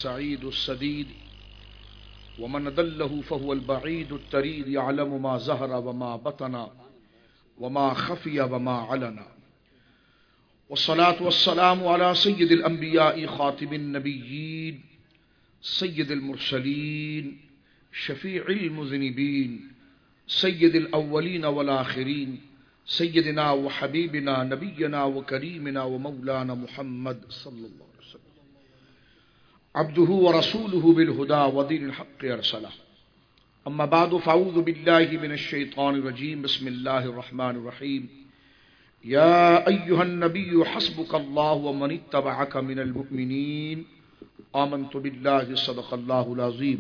سعيد السديد ومن دله فهو البعيد التريد يعلم ما ظهر وما بطن وما خفي وما علن والصلاة والسلام على سيد الأنبياء خاتم النبيين سيد المرسلين شفيع المذنبين سيد الأولين والآخرين سيدنا وحبيبنا نبينا وكريمنا ومولانا محمد صلى الله عليه وسلم عبده ورسوله بالهدى ودين الحق أرسله أما بعد فأعوذ بالله من الشيطان الرجيم بسم الله الرحمن الرحيم يا أيها النبي حسبك الله ومن اتبعك من المؤمنين آمنت بالله صدق الله العظيم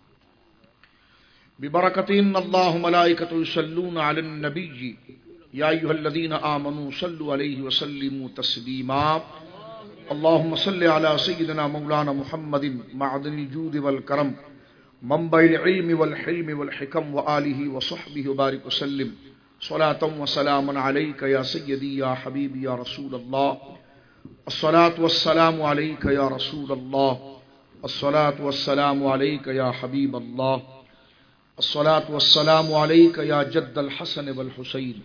ببركة إن الله ملائكته يصلون على النبي يا أيها الذين آمنوا صلوا عليه وسلموا تسليما اللهم صل على سيدنا مولانا محمد معدن الجود والكرم منبع العلم والحلم والحكم وآله وصحبه وبارك وسلم صلاة وسلاما عليك يا سيدي يا حبيبي يا رسول الله الصلاة والسلام عليك يا رسول الله الصلاة والسلام عليك يا حبيب الله الصلاة والسلام عليك يا جد الحسن والحسين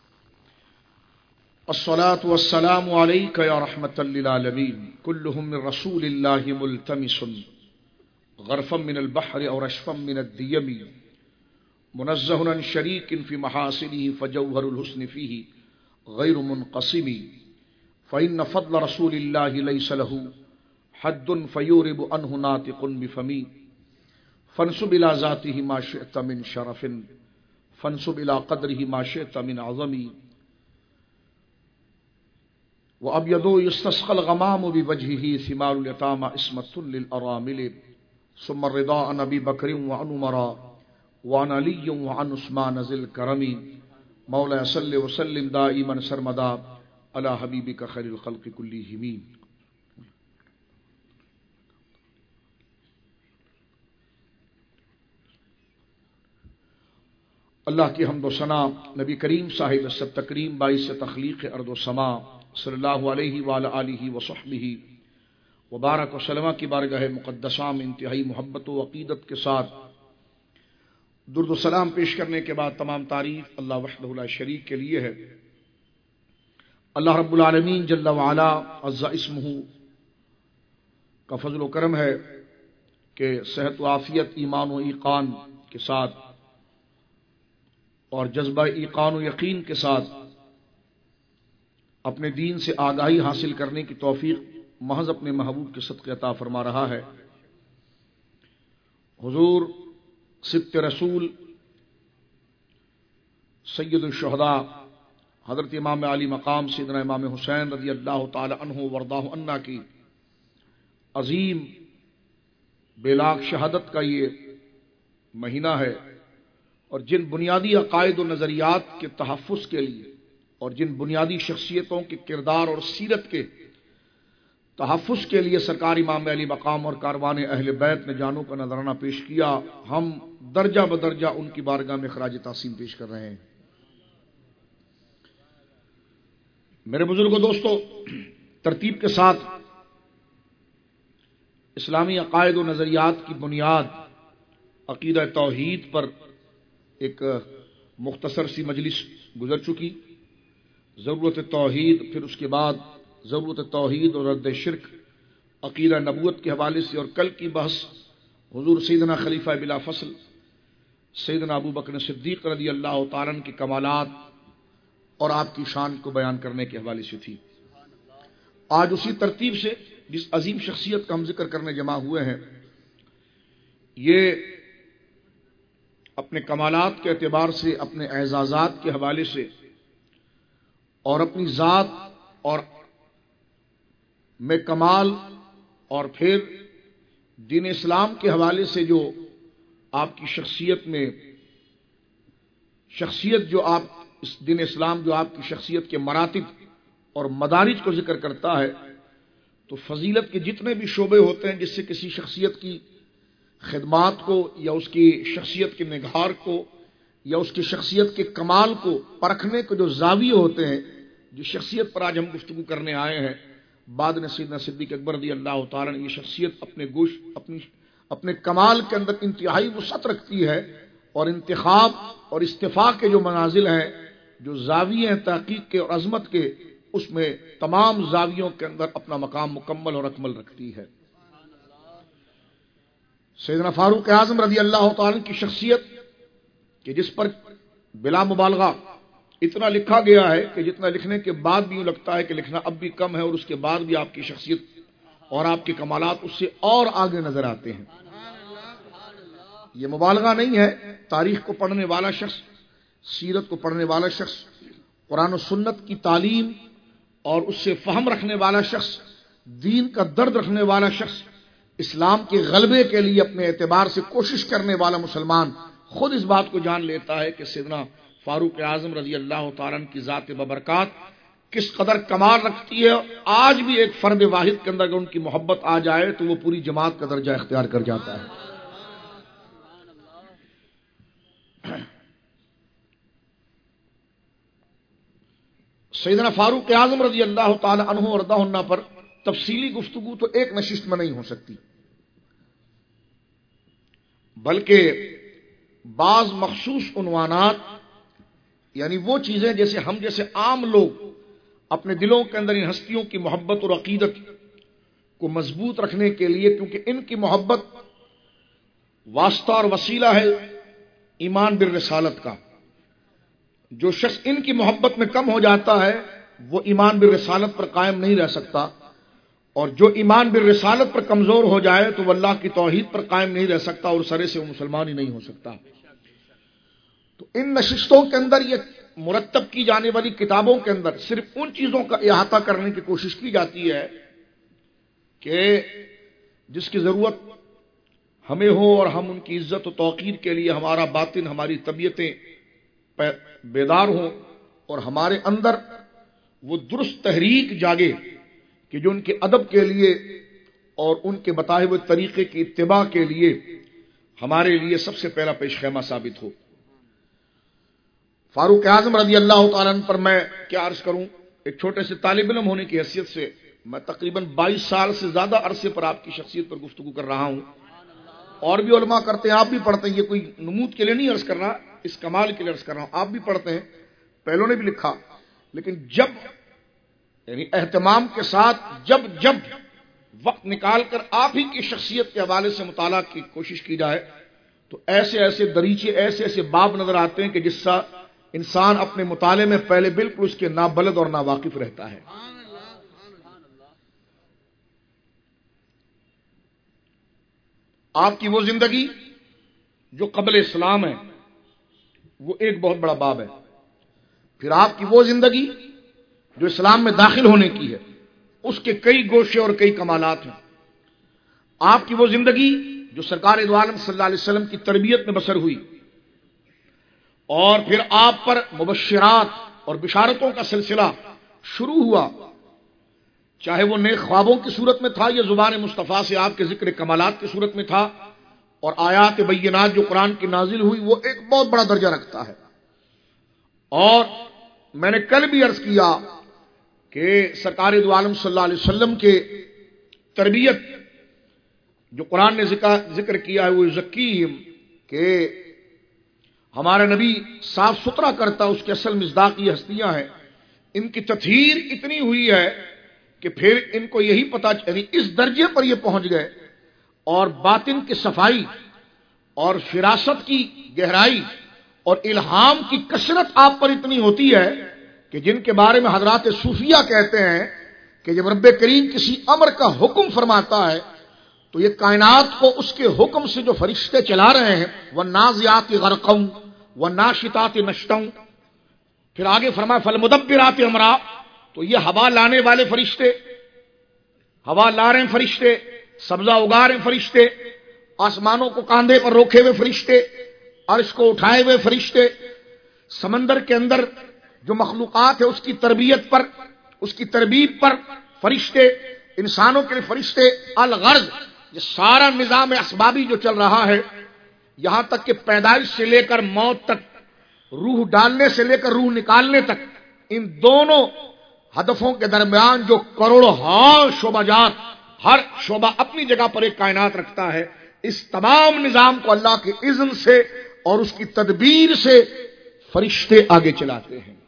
الصلاة والسلام عليك يا رحمة للعالمين كلهم من رسول الله ملتمس غرفا من البحر أو رشفا من الديم منزه عن شريك في محاسنه فجوهر الحسن فيه غير منقسم فإن فضل رسول الله ليس له حد فيورب عنه ناطق بفمي فانسب إلى ذاته ما شئت من شرف فانسب إلى قدره ما شئت من عظم وأبيض يستسقى الغمام بوجهه ثمار اليتامى اسمة للأرامل ثم الرضا عن أبي بكر وعن عمر وعن علي وعن عثمان ذي الكرم مولاي صل وسلم دائما سرمدا على حبيبك خير الخلق كلهم. اللہ کی حمد و ثنا نبی کریم صاحب السب تکریم باعث تخلیق ارض و سما صلی اللہ علیہ وآلہ آلہ وصحبہ وبارک وسلم کی بارگاہ مقدسہ میں انتہائی محبت و عقیدت کے ساتھ درود و سلام پیش کرنے کے بعد تمام تعریف اللہ وحدہ لا شریک کے لیے ہے. اللہ رب العالمین جل وعلا عز اسمہ کا فضل و کرم ہے کہ صحت و عافیت ایمان و ایقان کے ساتھ اور جذبہ ایقان و یقین کے ساتھ اپنے دین سے آگاہی حاصل کرنے کی توفیق محض اپنے محبوب کے صدقے عطا فرما رہا ہے. حضور سبط رسول سید الشہداء حضرت امام علی مقام سیدنا امام حسین رضی اللہ تعالی عنہ ورداہ عنہ کی عظیم بے لاکھ شہادت کا یہ مہینہ ہے، اور جن بنیادی عقائد و نظریات کے تحفظ کے لیے اور جن بنیادی شخصیتوں کے کردار اور سیرت کے تحفظ کے لیے سرکار امام علی مقام اور کاروان اہل بیت نے جانوں کا نذرانہ پیش کیا، ہم درجہ بدرجہ ان کی بارگاہ میں خراج تحسین پیش کر رہے ہیں. میرے بزرگوں دوستو، ترتیب کے ساتھ اسلامی عقائد و نظریات کی بنیاد عقیدہ توحید پر ایک مختصر سی مجلس گزر چکی. ضرورت توحید، پھر اس کے بعد ضرورت توحید اور رد شرک، عقیدہ نبوت کے حوالے سے، اور کل کی بحث حضور سیدنا خلیفہ بلا فصل سیدنا ابو بکر صدیق رضی اللہ تعالیٰ عنہ کے کمالات اور آپ کی شان کو بیان کرنے کے حوالے سے تھی. آج اسی ترتیب سے جس عظیم شخصیت کا ہم ذکر کرنے جمع ہوئے ہیں، یہ اپنے کمالات کے اعتبار سے، اپنے اعزازات کے حوالے سے اور اپنی ذات اور میں کمال، اور پھر دین اسلام کے حوالے سے جو آپ کی شخصیت جو آپ اس دین اسلام جو آپ کی شخصیت کے مراتب اور مدارج کو ذکر کرتا ہے، تو فضیلت کے جتنے بھی شعبے ہوتے ہیں جس سے کسی شخصیت کی خدمات کو یا اس کی شخصیت کے نگار کو یا اس کی شخصیت کے کمال کو پرکھنے کے جو زاویے ہوتے ہیں، جو شخصیت پر آج ہم گفتگو کرنے آئے ہیں، بعد میں سیدنا صدیق اکبر رضی اللہ تعالیٰ نے یہ شخصیت اپنے کمال کے اندر انتہائی وسعت رکھتی ہے، اور انتخاب اور استفاء کے جو منازل ہیں، جو زاویے ہیں تحقیق کے اور عظمت کے، اس میں تمام زاویوں کے اندر اپنا مقام مکمل اور اکمل رکھتی ہے۔ سیدنا فاروق اعظم رضی اللہ تعالیٰ کی شخصیت کہ جس پر بلا مبالغہ اتنا لکھا گیا ہے کہ جتنا لکھنے کے بعد بھی یوں لگتا ہے کہ لکھنا اب بھی کم ہے، اور اس کے بعد بھی آپ کی شخصیت اور آپ کے کمالات اس سے اور آگے نظر آتے ہیں۔ یہ مبالغہ نہیں ہے، تاریخ کو پڑھنے والا شخص، سیرت کو پڑھنے والا شخص، قرآن و سنت کی تعلیم اور اس سے فہم رکھنے والا شخص، دین کا درد رکھنے والا شخص، اسلام کے غلبے کے لیے اپنے اعتبار سے کوشش کرنے والا مسلمان خود اس بات کو جان لیتا ہے کہ سیدنا فاروق اعظم رضی اللہ تعالیٰ کی ذات ببرکات کس قدر کمال رکھتی ہے۔ آج بھی ایک فرد واحد کے اندر اگر ان کی محبت آ جائے تو وہ پوری جماعت کا درجہ اختیار کر جاتا ہے۔ سیدنا فاروق اعظم رضی اللہ تعالی عنہ اور رضی عنہ پر تفصیلی گفتگو تو ایک نشست میں نہیں ہو سکتی، بلکہ بعض مخصوص عنوانات، یعنی وہ چیزیں جیسے عام لوگ اپنے دلوں کے اندر ان ہستیوں کی محبت اور عقیدت کو مضبوط رکھنے کے لیے، کیونکہ ان کی محبت واسطہ اور وسیلہ ہے ایمان بالرسالت کا۔ جو شخص ان کی محبت میں کم ہو جاتا ہے وہ ایمان بالرسالت پر قائم نہیں رہ سکتا، اور جو ایمان بالرسالت پر کمزور ہو جائے تو وہ اللہ کی توحید پر قائم نہیں رہ سکتا، اور سرے سے وہ مسلمان ہی نہیں ہو سکتا۔ تو ان نشستوں کے اندر یہ مرتب کی جانے والی کتابوں کے اندر صرف ان چیزوں کا احاطہ کرنے کی کوشش کی جاتی ہے کہ جس کی ضرورت ہمیں ہو، اور ہم ان کی عزت و توقیر کے لیے ہمارا باطن، ہماری طبیعتیں بیدار ہوں، اور ہمارے اندر وہ درست تحریک جاگے کہ جو ان کے ادب کے لیے اور ان کے بتائے ہوئے طریقے کی اتباع کے لیے ہمارے لیے سب سے پہلا پیش خیمہ ثابت ہو۔ فاروق اعظم رضی اللہ تعالیٰ عنہ پر میں کیا عرض کروں، ایک چھوٹے سے طالب علم ہونے کی حیثیت سے میں تقریباً 22 سال سے زیادہ عرصے پر آپ کی شخصیت پر گفتگو کر رہا ہوں، اور بھی علماء کرتے ہیں، آپ بھی پڑھتے ہیں، یہ کوئی نمود کے لیے نہیں عرض کر رہا، اس کمال کے لیے عرض کر رہا ہوں، آپ بھی پڑھتے ہیں، پہلوں نے بھی لکھا، لیکن جب یعنی اہتمام کے ساتھ جب وقت نکال کر آپ ہی کی شخصیت کے حوالے سے مطالعہ کی کوشش کی جائے تو ایسے دریچے، ایسے باب نظر آتے ہیں کہ جس سے انسان اپنے مطالعے میں پہلے بالکل اس کے نابلد اور ناواقف رہتا ہے۔ آپ کی وہ زندگی جو قبل اسلام ہے وہ ایک بہت بڑا باب ہے، پھر آپ کی وہ زندگی جو اسلام میں داخل ہونے کی ہے، اس کے کئی گوشے اور کئی کمالات ہیں۔ آپ کی وہ زندگی جو سرکار دو عالم صلی اللہ علیہ وسلم کی تربیت میں بسر ہوئی، اور پھر آپ پر مبشرات اور بشارتوں کا سلسلہ شروع ہوا، چاہے وہ نیک خوابوں کی صورت میں تھا یا زبان مصطفیٰ سے آپ کے ذکر کمالات کی صورت میں تھا، اور آیات بینات جو قرآن کی نازل ہوئی وہ ایک بہت بڑا درجہ رکھتا ہے۔ اور میں نے کل بھی عرض کیا کہ سرکار دو عالم صلی اللہ علیہ وسلم کے تربیت جو قرآن نے ذکر کیا ہے وہ زکیہم، کہ ہمارا نبی صاف ستھرا کرتا، اس کے اصل مصداقی ہستیاں ہیں، ان کی تطہیر اتنی ہوئی ہے کہ پھر ان کو یہی پتا، یعنی اس درجے پر یہ پہنچ گئے، اور باطن کی صفائی اور فراست کی گہرائی اور الہام کی کثرت آپ پر اتنی ہوتی ہے کہ جن کے بارے میں حضرات صوفیہ کہتے ہیں کہ جب رب کریم کسی امر کا حکم فرماتا ہے تو یہ کائنات کو اس کے حکم سے جو فرشتے چلا رہے ہیں، وَالنَّازِعَاتِ غَرْقًا وَالنَّاشِطَاتِ نَشْطًا، پھر آگے فرمایا فَالْمُدَبِّرَاتِ أَمْرًا، تو یہ ہوا لانے والے فرشتے، ہوا لا رہے ہیں فرشتے، سبزہ اگا رہے ہیں فرشتے، آسمانوں کو کاندھے پر روکے ہوئے فرشتے، عرش کو اٹھائے ہوئے فرشتے، سمندر کے اندر جو مخلوقات ہے اس کی تربیت پر، اس کی تربیب پر فرشتے، انسانوں کے لیے فرشتے، الغرض یہ سارا نظام اسبابی جو چل رہا ہے، یہاں تک کہ پیدائش سے لے کر موت تک، روح ڈالنے سے لے کر روح نکالنے تک، ان دونوں ہدفوں کے درمیان جو کروڑوں شعبہ جات، ہر شعبہ اپنی جگہ پر ایک کائنات رکھتا ہے، اس تمام نظام کو اللہ کے اذن سے اور اس کی تدبیر سے فرشتے آگے چلاتے ہیں۔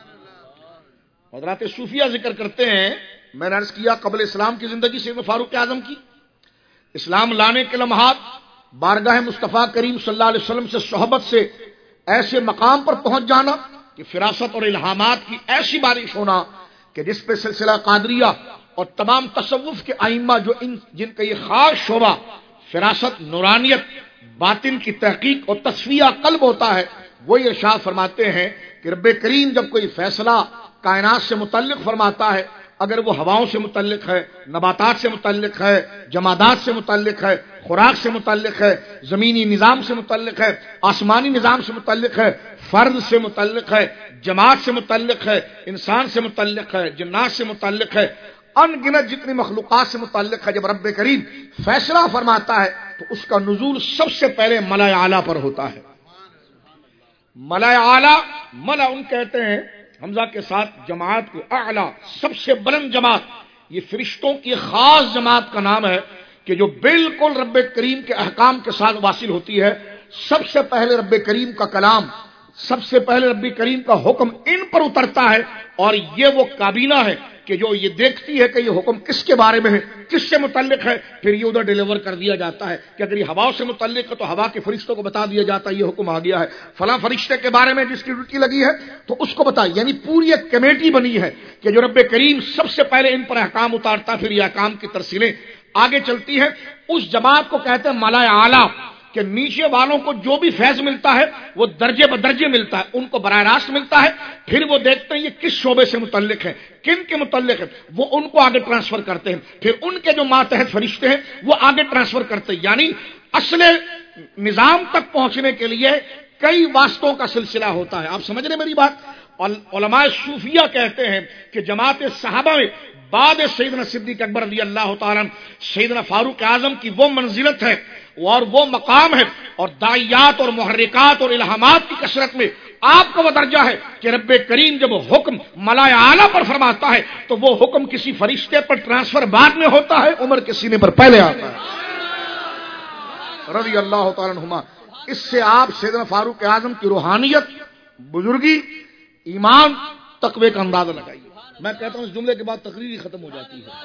حضرات صوفیہ ذکر کرتے ہیں، میں نے عرض کیا قبل اسلام کی زندگی سیدنا فاروق اعظم کی، اسلام لانے کے لمحات بارگاہ مصطفیٰ کریم صلی اللہ علیہ وسلم سے صحبت سے ایسے مقام پر پہنچ جانا کہ فراست اور الہامات کی ایسی بارش ہونا کہ جس پہ سلسلہ قادریہ اور تمام تصوف کے ائمہ جو جن کا یہ خاص شعبہ فراست، نورانیت، باطن کی تحقیق اور تصفیہ قلب ہوتا ہے، وہ یہ ارشاد فرماتے ہیں کہ رب کریم جب کوئی فیصلہ کائنات سے متعلق فرماتا ہے، اگر وہ ہواؤں سے متعلق ہے، نباتات سے متعلق ہے، جمادات سے متعلق ہے، خوراک سے متعلق ہے، زمینی نظام سے متعلق ہے، آسمانی نظام سے متعلق ہے، فرد سے متعلق ہے، جماعت سے متعلق ہے، انسان سے متعلق ہے، جنات سے متعلق ہے، ان گنت جتنی مخلوقات سے متعلق ہے، جب رب کریم فیصلہ فرماتا ہے تو اس کا نزول سب سے پہلے ملائے اعلیٰ پر ہوتا ہے۔ ملائے اعلیٰ، ملا ان کہتے ہیں حمزہ کے ساتھ جماعت کو، اعلیٰ سب سے بلند جماعت، یہ فرشتوں کی خاص جماعت کا نام ہے کہ جو بالکل رب کریم کے احکام کے ساتھ واصل ہوتی ہے۔ سب سے پہلے رب کریم کا کلام، سب سے پہلے رب کریم کا حکم ان پر اترتا ہے، اور یہ وہ کابینہ ہے کہ جو یہ دیکھتی ہے کہ یہ حکم کس کے بارے میں ہے، کس سے متعلق ہے، پھر یہ ادھر ڈیلیور کر دیا جاتا ہے کہ اگر یہ ہوا سے متعلق ہے تو ہوا کے فرشتوں کو بتا دیا جاتا ہے یہ حکم آ گیا ہے، فلاں فرشتے کے بارے میں جس کی ڈیوٹی لگی ہے تو اس کو بتا، یعنی پوری ایک کمیٹی بنی ہے کہ جو رب کریم سب سے پہلے ان پر احکام اتارتا، پھر یہ احکام کی ترسیلیں آگے چلتی ہیں۔ اس جماعت کو کہتے ہیں ملائے اعلیٰ، کہ نیچے والوں کو جو بھی فیض ملتا ہے وہ درجے بدرجے ملتا ہے، ان کو براہ راست ملتا ہے، پھر وہ دیکھتے ہیں یہ کس شعبے سے متعلق ہے، کن کے متعلق ہے، وہ ان کو آگے ٹرانسفر کرتے ہیں، پھر ان کے جو ماتحت فرشتے ہیں وہ آگے ٹرانسفر کرتے ہیں، یعنی اصل نظام تک پہنچنے کے لیے کئی واسطوں کا سلسلہ ہوتا ہے۔ آپ سمجھ رہے میری بات؟ علماء صوفیہ کہتے ہیں کہ جماعت صحابہ میں بعد سیدنا صدیق اکبر رضی اللہ تعالیٰ سیدنا فاروق اعظم کی وہ منزلت ہے اور وہ مقام ہے، اور داعیات اور محرکات اور الہامات کی کثرت میں آپ کا وہ درجہ ہے کہ رب کریم جب حکم ملائے اعلیٰ پر فرماتا ہے تو وہ حکم کسی فرشتے پر ٹرانسفر بعد میں ہوتا ہے، عمر کے سینے پر پہلے آتا ہے رضی اللہ تعالیٰ عنہما۔ اس سے آپ سیدنا فاروق اعظم کی روحانیت، بزرگی، ایمان، تقوی کا اندازہ لگائیے۔ میں کہتا ہوں اس جملے کے بعد تقریر ہی ختم ہو جاتی ہے۔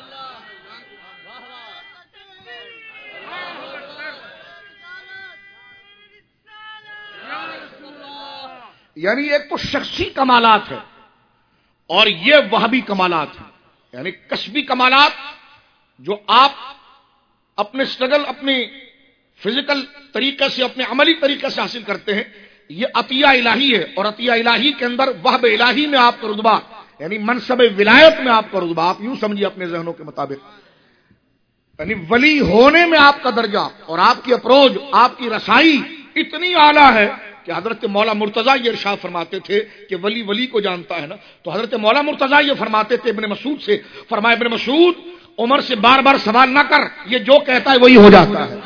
یعنی ایک تو شخصی کمالات ہے اور یہ وہابی کمالات ہیں، یعنی کسبی کمالات جو آپ اپنے سٹرگل، اپنی فزیکل طریقے سے، اپنے عملی طریقے سے حاصل کرتے ہیں، یہ عطیہ الہی ہے، اور عطیہ الہی کے اندر وہب الہی میں آپ کا رتبہ، یعنی منصب ولایت میں آپ کا رتبہ، آپ یوں سمجھیے اپنے ذہنوں کے مطابق، یعنی ولی ہونے میں آپ کا درجہ اور آپ کی اپروچ، آپ کی رسائی اتنی اعلیٰ ہے کہ حضرت مولا مرتضیٰ یہ ارشاد فرماتے تھے کہ ولی ولی کو جانتا ہے نا، تو حضرت مولا مرتضیٰ یہ فرماتے تھے ابن مسعود سے، فرمایا ابن مسعود عمر سے بار بار سوال نہ کر، یہ جو کہتا ہے وہی ہو جاتا ہے۔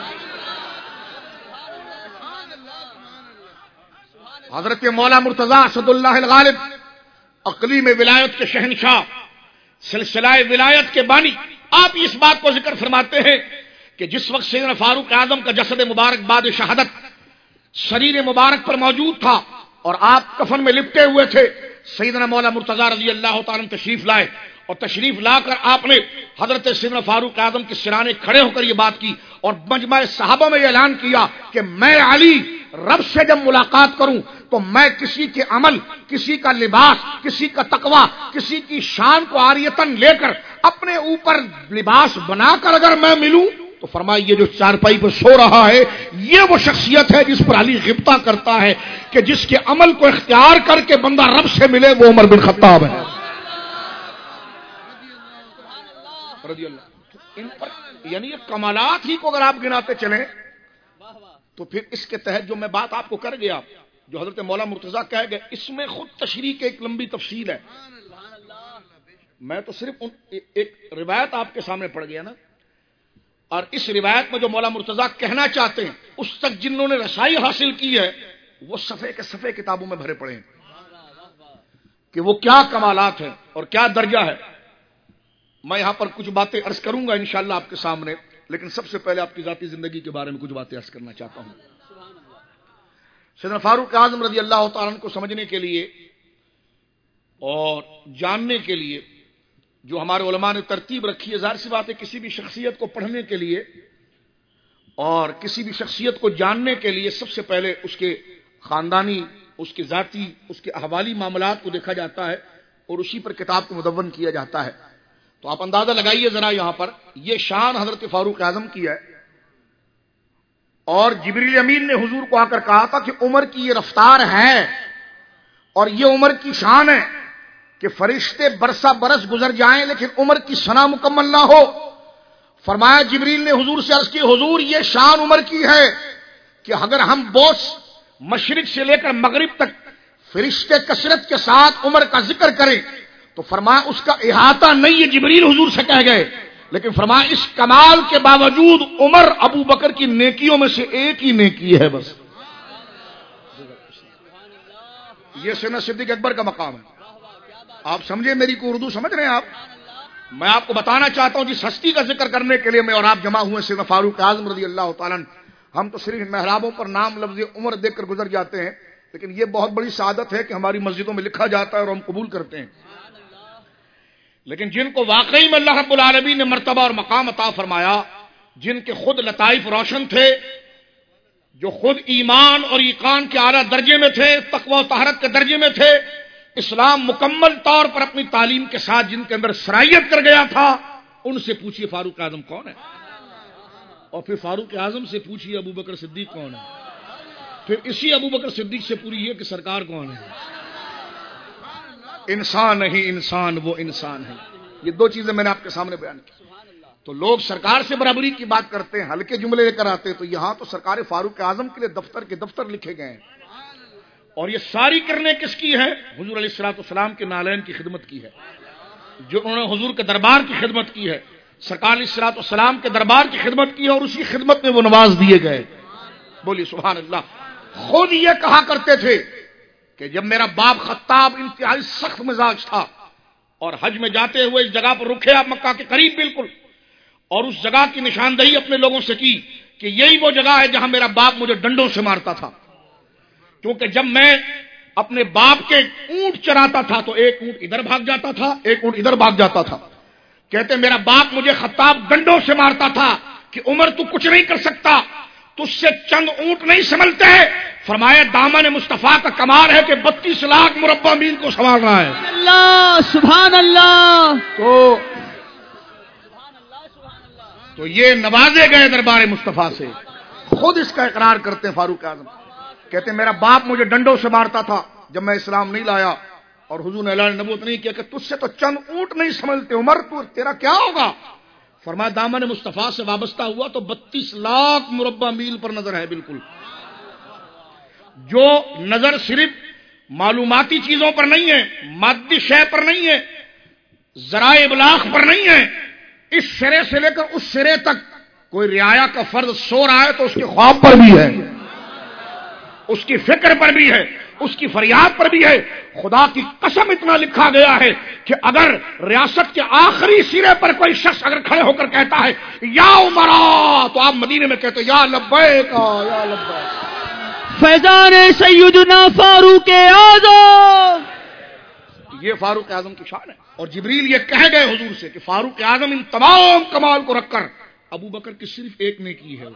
حضرت مولا مرتضیٰ اسد اللہ الغالب، اقلیم ولایت کے شہنشاہ، سلسلہ ولایت کے بانی، آپ اس بات کو ذکر فرماتے ہیں کہ جس وقت سیدنا فاروق اعظم کا جسد مبارک بعد شہادت شریر مبارک پر موجود تھا اور آپ کفن میں لپٹے ہوئے تھے، سیدنا مولا مرتضیٰ رضی اللہ تعالیٰ تشریف لائے، اور تشریف لا کر آپ نے حضرت سیدنا فاروق اعظم کے سرانے کھڑے ہو کر یہ بات کی اور مجمع صحابہ میں یہ اعلان کیا کہ میں علی رب سے جب ملاقات کروں تو میں کسی کے عمل، کسی کا لباس، کسی کا تقوی، کسی کی شان کو عاریتن لے کر اپنے اوپر لباس بنا کر اگر میں ملوں تو فرمایا یہ جو چارپائی پر سو رہا ہے یہ وہ شخصیت ہے جس پر علی غبطہ کرتا ہے کہ جس کے عمل کو اختیار کر کے بندہ رب سے ملے وہ عمر بن خطاب ہے رضی اللہ۔ ان پر یعنی یہ کمالات ہی کو اگر آپ گناتے چلیں تو پھر اس کے تحت جو میں بات آپ کو کر گیا، جو حضرت مولا مرتضیٰ کہہ گئے، اس میں خود تشریح کی ایک لمبی تفصیل ہے۔ میں تو صرف ایک روایت آپ کے سامنے پڑ گیا نا، اور اس روایت میں جو مولا مرتضیٰ کہنا چاہتے ہیں اس تک جنہوں نے رسائی حاصل کی ہے وہ صفحے کے صفحے کتابوں میں بھرے پڑے ہیں کہ وہ کیا کمالات ہیں۔ اور کیا درجہ ہے. میں یہاں پر کچھ باتیں عرض کروں گا انشاءاللہ آپ کے سامنے، لیکن سب سے پہلے آپ کی ذاتی زندگی کے بارے میں کچھ باتیں عرض کرنا چاہتا ہوں. سیدنا فاروق اعظم رضی اللہ تعالیٰ عنہ کو سمجھنے کے لیے اور جاننے کے لیے جو ہمارے علماء نے ترتیب رکھی ہے، ظاہر سی بات ہے کسی بھی شخصیت کو پڑھنے کے لیے اور کسی بھی شخصیت کو جاننے کے لیے سب سے پہلے اس کے خاندانی، اس کے ذاتی، اس کے احوالی معاملات کو دیکھا جاتا ہے اور اسی پر کتاب کو مدون کیا جاتا ہے. تو آپ اندازہ لگائیے ذرا، یہاں پر یہ شان حضرت فاروق اعظم کی ہے. اور جبریل امین نے حضور کو آ کر کہا تھا کہ عمر کی یہ رفتار ہے اور یہ عمر کی شان ہے کہ فرشتے برسا برس گزر جائیں لیکن عمر کی ثنا مکمل نہ ہو. فرمایا جبریل نے حضور سے عرض کی، حضور یہ شان عمر کی ہے کہ اگر ہم بوس مشرق سے لے کر مغرب تک فرشتے کثرت کے ساتھ عمر کا ذکر کریں تو فرمایا اس کا احاطہ نہیں ہے. جبریل حضور سے کہہ گئے، لیکن فرمایا اس کمال کے باوجود عمر ابو بکر کی نیکیوں میں سے ایک ہی نیکی ہے بس. یہ سیدنا صدیق اکبر کا مقام ہے. آپ سمجھے میری کو اردو سمجھ رہے ہیں آپ؟ میں آپ کو بتانا چاہتا ہوں جس ہستی کا ذکر کرنے کے لیے میں اور آپ جمع ہوئے سیدنا فاروق اعظم رضی اللہ تعالیٰ عنہ. ہم تو صرف محرابوں پر نام لفظ عمر دیکھ کر گزر جاتے ہیں، لیکن یہ بہت بڑی سعادت ہے کہ ہماری مسجدوں میں لکھا جاتا ہے اور ہم قبول کرتے ہیں. لیکن جن کو واقعی میں اللہ رب العالمین نے مرتبہ اور مقام عطا فرمایا، جن کے خود لطائف روشن تھے، جو خود ایمان اور ایقان کے اعلیٰ درجے میں تھے، تقوی و طہارت کے درجے میں تھے، اسلام مکمل طور پر اپنی تعلیم کے ساتھ جن کے اندر سرائیت کر گیا تھا، ان سے پوچھیے فاروق اعظم کون ہے، اور پھر فاروق اعظم سے پوچھیے ابو بکر صدیق کون ہے، پھر اسی ابو بکر صدیق سے پوچھیے کہ سرکار کون ہے. انسان نہیں انسان وہ انسان ہے. یہ دو چیزیں میں نے آپ کے سامنے بیان کی. تو لوگ سرکار سے برابری کی بات کرتے ہیں، ہلکے جملے لے کر آتے ہیں، تو یہاں تو سرکار فاروق اعظم کے لیے دفتر کے دفتر لکھے گئے ہیں. اور یہ ساری کرنے کس کی ہے؟ حضور علیہ الصلوۃ والسلام کے نالین کی خدمت کی ہے، جو انہوں نے حضور کے دربار کی خدمت کی ہے، سرکار علیہ الصلوۃ والسلام کے دربار کی خدمت کی ہے، اور اسی خدمت میں وہ نواز دیے گئے. بولیے سبحان اللہ. خود یہ کہا کرتے تھے کہ جب میرا باپ خطاب انتہائی سخت مزاج تھا اور حج میں جاتے ہوئے اس جگہ پر رکے آپ مکہ کے قریب بالکل، اور اس جگہ کی نشاندہی اپنے لوگوں سے کی کہ یہی وہ جگہ ہے جہاں میرا باپ مجھے ڈنڈوں سے مارتا تھا، کیونکہ جب میں اپنے باپ کے اونٹ چراتا تھا تو ایک اونٹ ادھر بھاگ جاتا تھا، ایک اونٹ ادھر بھاگ جاتا تھا. کہتے میرا باپ مجھے خطاب ڈنڈوں سے مارتا تھا کہ عمر تو کچھ نہیں کر سکتا، تجھ سے چند اونٹ نہیں سنبھلتے. فرمایا دامن مصطفیٰ کا کمال ہے کہ 32 لاکھ مربع میل کو سنبھال رہا ہے. اللہ سبحان اللہ. تو یہ نوازے گئے دربار مصطفیٰ سے. خود اس کا اقرار کرتے ہیں فاروق اعظم، کہتے ہیں میرا باپ مجھے ڈنڈوں سے مارتا تھا جب میں اسلام نہیں لایا، اور حضور نے اعلان نبوت نہیں کیا کہ تجھ سے تو چند اونٹ نہیں سنبھلتے، عمر تو تیرا کیا ہوگا. فرمایا دامن مصطفیٰ سے وابستہ ہوا تو 32 لاکھ مربع میل پر نظر ہے. بالکل جو نظر صرف معلوماتی چیزوں پر نہیں ہے، مادی شے پر نہیں ہے، ذرائع ابلاغ پر نہیں ہے، اس سرے سے لے کر اس سرے تک کوئی رعایا کا فرض سو رہا ہے تو اس کے خواب پر بھی ہے، اس کی فکر پر بھی ہے، اس کی فریاد پر بھی ہے. خدا کی قسم اتنا لکھا گیا ہے کہ اگر ریاست کے آخری سرے پر کوئی شخص اگر کھڑے ہو کر کہتا ہے یا عمرا، تو آپ مدینے میں کہتے یا لبیک یا لبیک. فیضان سیدنا فاروق اعظم، یہ فاروق اعظم کی شان ہے. اور جبریل یہ کہہ گئے حضور سے کہ فاروق اعظم ان تمام کمال کو رکھ کر ابو بکر کی صرف ایک نیکی ہے،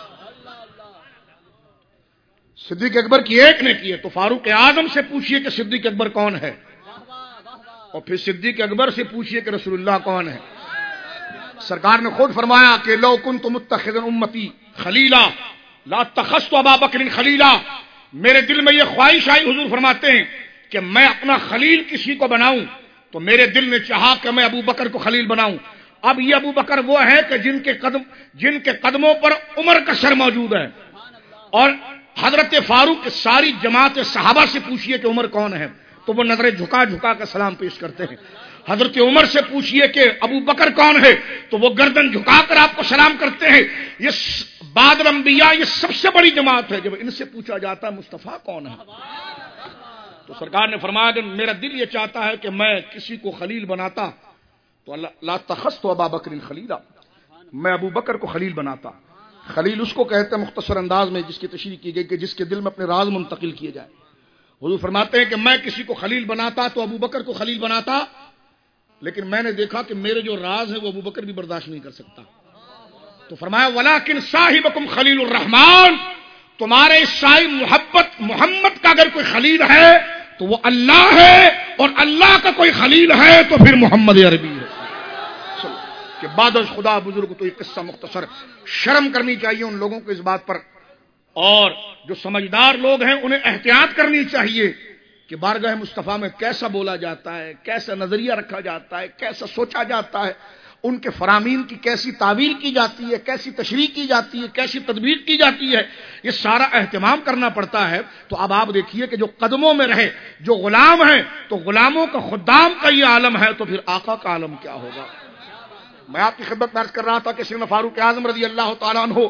صدیق اکبر کی ایک نیکی ہے. تو فاروق اعظم سے پوچھئے کہ صدیق اکبر کون ہے، اور پھر صدیق اکبر سے پوچھئے کہ رسول اللہ کون ہے. سرکار نے خود فرمایا کہ لو کنت متخذا امتی خلیلا لاتخذت ابا بکر خلیلا. میرے دل میں یہ خواہش آئی، حضور فرماتے ہیں کہ میں اپنا خلیل کسی کو بناؤں تو میرے دل نے چاہا کہ میں ابو بکر کو خلیل بناؤں. اب یہ ابو بکر وہ ہے کہ جن کے قدموں پر عمر کا سر موجود ہے. اور حضرت فاروق ساری جماعت صحابہ سے پوچھئے کہ عمر کون ہے تو وہ نظریں جھکا جھکا کر سلام پیش کرتے ہیں. حضرت عمر سے پوچھئے کہ ابو بکر کون ہے تو وہ گردن جھکا کر آپ کو سلام کرتے ہیں. یہ بعد الانبیاء یہ سب سے بڑی جماعت ہے. جب ان سے پوچھا جاتا ہے مصطفیٰ کون ہے تو سرکار نے فرمایا کہ میرا دل یہ چاہتا ہے کہ میں کسی کو خلیل بناتا تو لا تخصت ابا بکر خلیلا، میں ابو بکر کو خلیل بناتا۔ خلیل اس کو کہتے ہیں مختصر انداز میں جس کی تشریح کی گئی کہ جس کے دل میں اپنے راز منتقل کیے جائے۔ حضور فرماتے ہیں کہ میں کسی کو خلیل بناتا تو ابو بکر کو خلیل بناتا، لیکن میں نے دیکھا کہ میرے جو راز ہے وہ ابو بکر بھی برداشت نہیں کر سکتا، تو فرمایا ولیکن صاحبکم خلیل الرحمن، تمہارے صاحب محمد کا اگر کوئی خلیل ہے تو وہ اللہ ہے، اور اللہ کا کوئی خلیل ہے تو پھر محمد عربی ہے۔ کہ بعد از خدا بزرگ تو یہ قصہ مختصر، شرم کرنی چاہیے ان لوگوں کو اس بات پر، اور جو سمجھدار لوگ ہیں انہیں احتیاط کرنی چاہیے کہ بارگاہ مصطفیٰ میں کیسا بولا جاتا ہے، کیسا نظریہ رکھا جاتا ہے، کیسا سوچا جاتا ہے، ان کے فرامین کی کیسی تعویل کی جاتی ہے، کیسی تشریح کی جاتی ہے، کیسی تدبیر کی جاتی ہے، یہ سارا اہتمام کرنا پڑتا ہے۔ تو اب آپ دیکھیے کہ جو قدموں میں رہے، جو غلام ہیں، تو غلاموں کا خدام کا یہ عالم ہے تو پھر آقا کا عالم کیا ہوگا۔ میں آپ کی خدمت میں عرض کر رہا تھا کہ سیدنا فاروق اعظم رضی اللہ تعالیٰ عنہ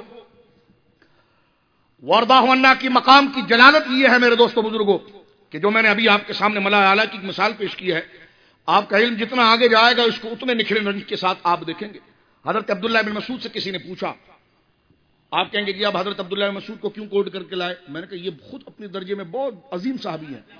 ورداہ عنہ کی مقام کی جلالت یہ ہے میرے دوستو بزرگوں کہ جو میں نے ابھی آپ کے سامنے ملا اعلیٰ کی ایک مثال پیش کی ہے، آپ کا علم جتنا آگے جائے گا اس کو اتنے نکھرے رنگ کے ساتھ آپ دیکھیں گے۔ حضرت عبداللہ بن مسعود سے کسی نے پوچھا، آپ کہیں گے کہ اب حضرت عبداللہ بن مسعود کو کیوں کوٹ کر کے لائے؟ میں نے کہا یہ خود اپنے درجے میں بہت عظیم صحابی ہیں۔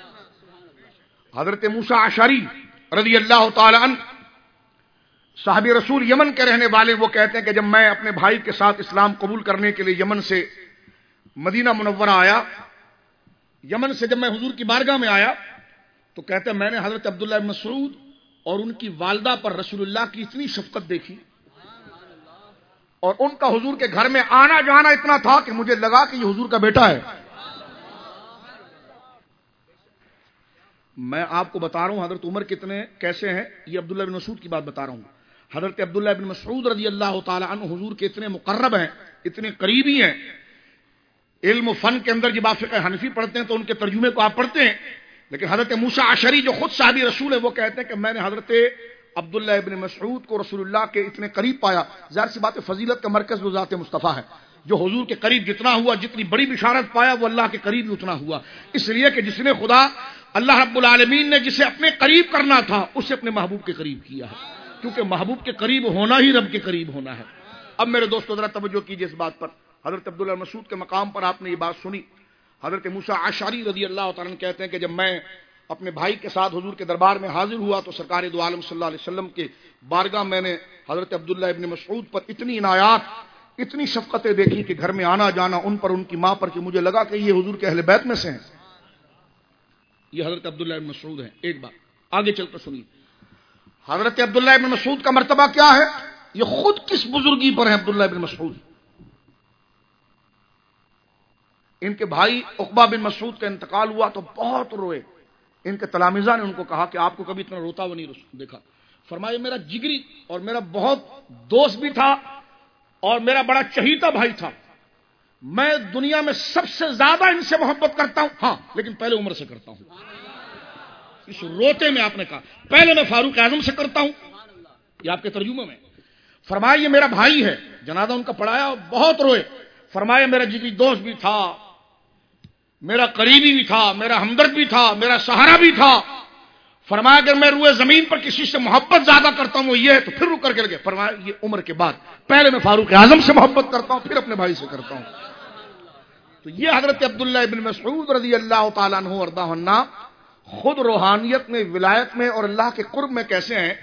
حضرت موسیٰ اشعری رضی اللہ تعالی عنہ صحابی رسول یمن کے رہنے والے، وہ کہتے ہیں کہ جب میں اپنے بھائی کے ساتھ اسلام قبول کرنے کے لیے یمن سے مدینہ منورہ آیا، یمن سے جب میں حضور کی بارگاہ میں آیا تو کہتے ہیں میں نے حضرت عبداللہ بن مسعود اور ان کی والدہ پر رسول اللہ کی اتنی شفقت دیکھی اور ان کا حضور کے گھر میں آنا جانا اتنا تھا کہ مجھے لگا کہ یہ حضور کا بیٹا ہے۔ میں آپ کو بتا رہا ہوں حضرت عمر کتنے کیسے ہیں، یہ عبداللہ بن مسعود کی بات بتا رہا ہوں۔ حضرت عبداللہ بن مسعود رضی اللہ تعالی عنہ حضور کے اتنے مقرب ہیں، اتنے قریبی ہیں۔ علم و فن کے اندر جب آپ فقہ حنفی پڑھتے ہیں تو ان کے ترجمے کو آپ پڑھتے ہیں، لیکن حضرت موسیٰ اشعری جو خود صحابی رسول ہے وہ کہتے ہیں کہ میں نے حضرت عبداللہ ابن مسعود کو رسول اللہ کے اتنے قریب پایا۔ ظاہر سی بات ہے فضیلت کا مرکز وہ ذات مصطفیٰ ہے، جو حضور کے قریب جتنا ہوا، جتنی بڑی بشارت پایا وہ اللہ کے قریب اتنا ہوا، اس لیے کہ جس نے خدا اللہ رب العالمین نے جسے اپنے قریب کرنا تھا اسے اپنے محبوب کے قریب کیا ہے، کیونکہ محبوب کے قریب ہونا ہی رب کے قریب ہونا ہے۔ اب میرے دوستو ذرا توجہ کیجئے اس بات پر، حضرت عبداللہ مسعود کے مقام پر آپ نے یہ بات سنی۔ حضرت موسیٰ اشعری رضی اللہ تعالیٰ عنہ کہتے ہیں کہ جب میں اپنے بھائی کے ساتھ حضور کے دربار میں حاضر ہوا تو سرکار دو عالم صلی اللہ علیہ وسلم کے بارگاہ میں نے حضرت عبداللہ ابن مسعود پر اتنی عنایات، اتنی شفقتیں دیکھی کہ گھر میں آنا جانا ان پر، ان کی ماں پر، کہ مجھے لگا کہ یہ حضور کے اہل بیت میں سے ہیں۔ یہ حضرت عبداللہ ابن مسعود ہیں۔ ایک بات آگے چل کر سنیے، حضرت عبداللہ ابن مسعود کا مرتبہ کیا ہے، یہ خود کس بزرگی پر ہے عبداللہ ابن مسعود۔ ان کے بھائی عقبہ بن مسعود کا انتقال ہوا تو بہت روئے۔ ان کے تلامذہ نے ان کو کہا کہ آپ کو کبھی اتنا روتا ہوا نہیں دیکھا۔ فرمایا میرا جگری اور میرا بہت دوست بھی تھا اور میرا بڑا چہیتا بھائی تھا، میں دنیا میں سب سے زیادہ ان سے محبت کرتا ہوں، ہاں لیکن پہلے عمر سے کرتا ہوں۔ اس روتے میں آپ نے کہا پہلے میں فاروق اعظم سے کرتا ہوں، یہ آپ کے ترجمے میں۔ فرمایا یہ میرا بھائی ہے، جنازہ ان کا پڑھایا اور بہت روئے۔ فرمایا میرا جگری دوست بھی تھا، میرا قریبی بھی تھا، میرا ہمدرد بھی تھا، میرا سہارا بھی تھا۔ فرمایا اگر میں روئے زمین پر کسی سے محبت زیادہ کرتا ہوں وہ یہ ہے، تو پھر رک کر کے لگے فرمایا یہ عمر کے بعد پہلے میں فاروق اعظم سے محبت کرتا ہوں پھر اپنے بھائی سے کرتا ہوں۔ تو یہ حضرت عبداللہ ابن مسعود رضی اللہ تعالیٰ عنہ وارضاہ عنہ خود روحانیت میں، ولایت میں اور اللہ کے قرب میں کیسے ہیں۔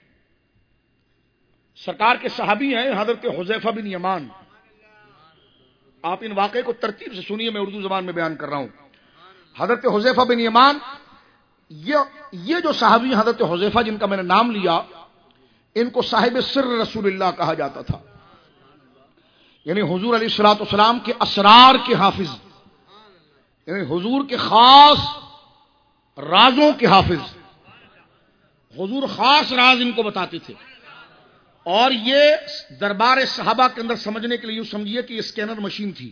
سرکار کے صحابی ہیں حضرت حذیفہ بن یمان۔ آپ ان واقعے کو ترتیب سے سنیے، میں اردو زبان میں بیان کر رہا ہوں۔ حضرت حذیفہ بن یمان، یہ جو صحابی حضرت حذیفہ جن کا میں نے نام لیا، ان کو صاحب سر رسول اللہ کہا جاتا تھا، یعنی حضور علیہ الصلوۃ والسلام کے اسرار کے حافظ، یعنی حضور کے خاص رازوں کے حافظ۔ حضور خاص راز ان کو بتاتے تھے، اور یہ دربار صحابہ کے اندر سمجھنے کے لیے یوں سمجھیے کہ یہ اسکینر مشین تھی۔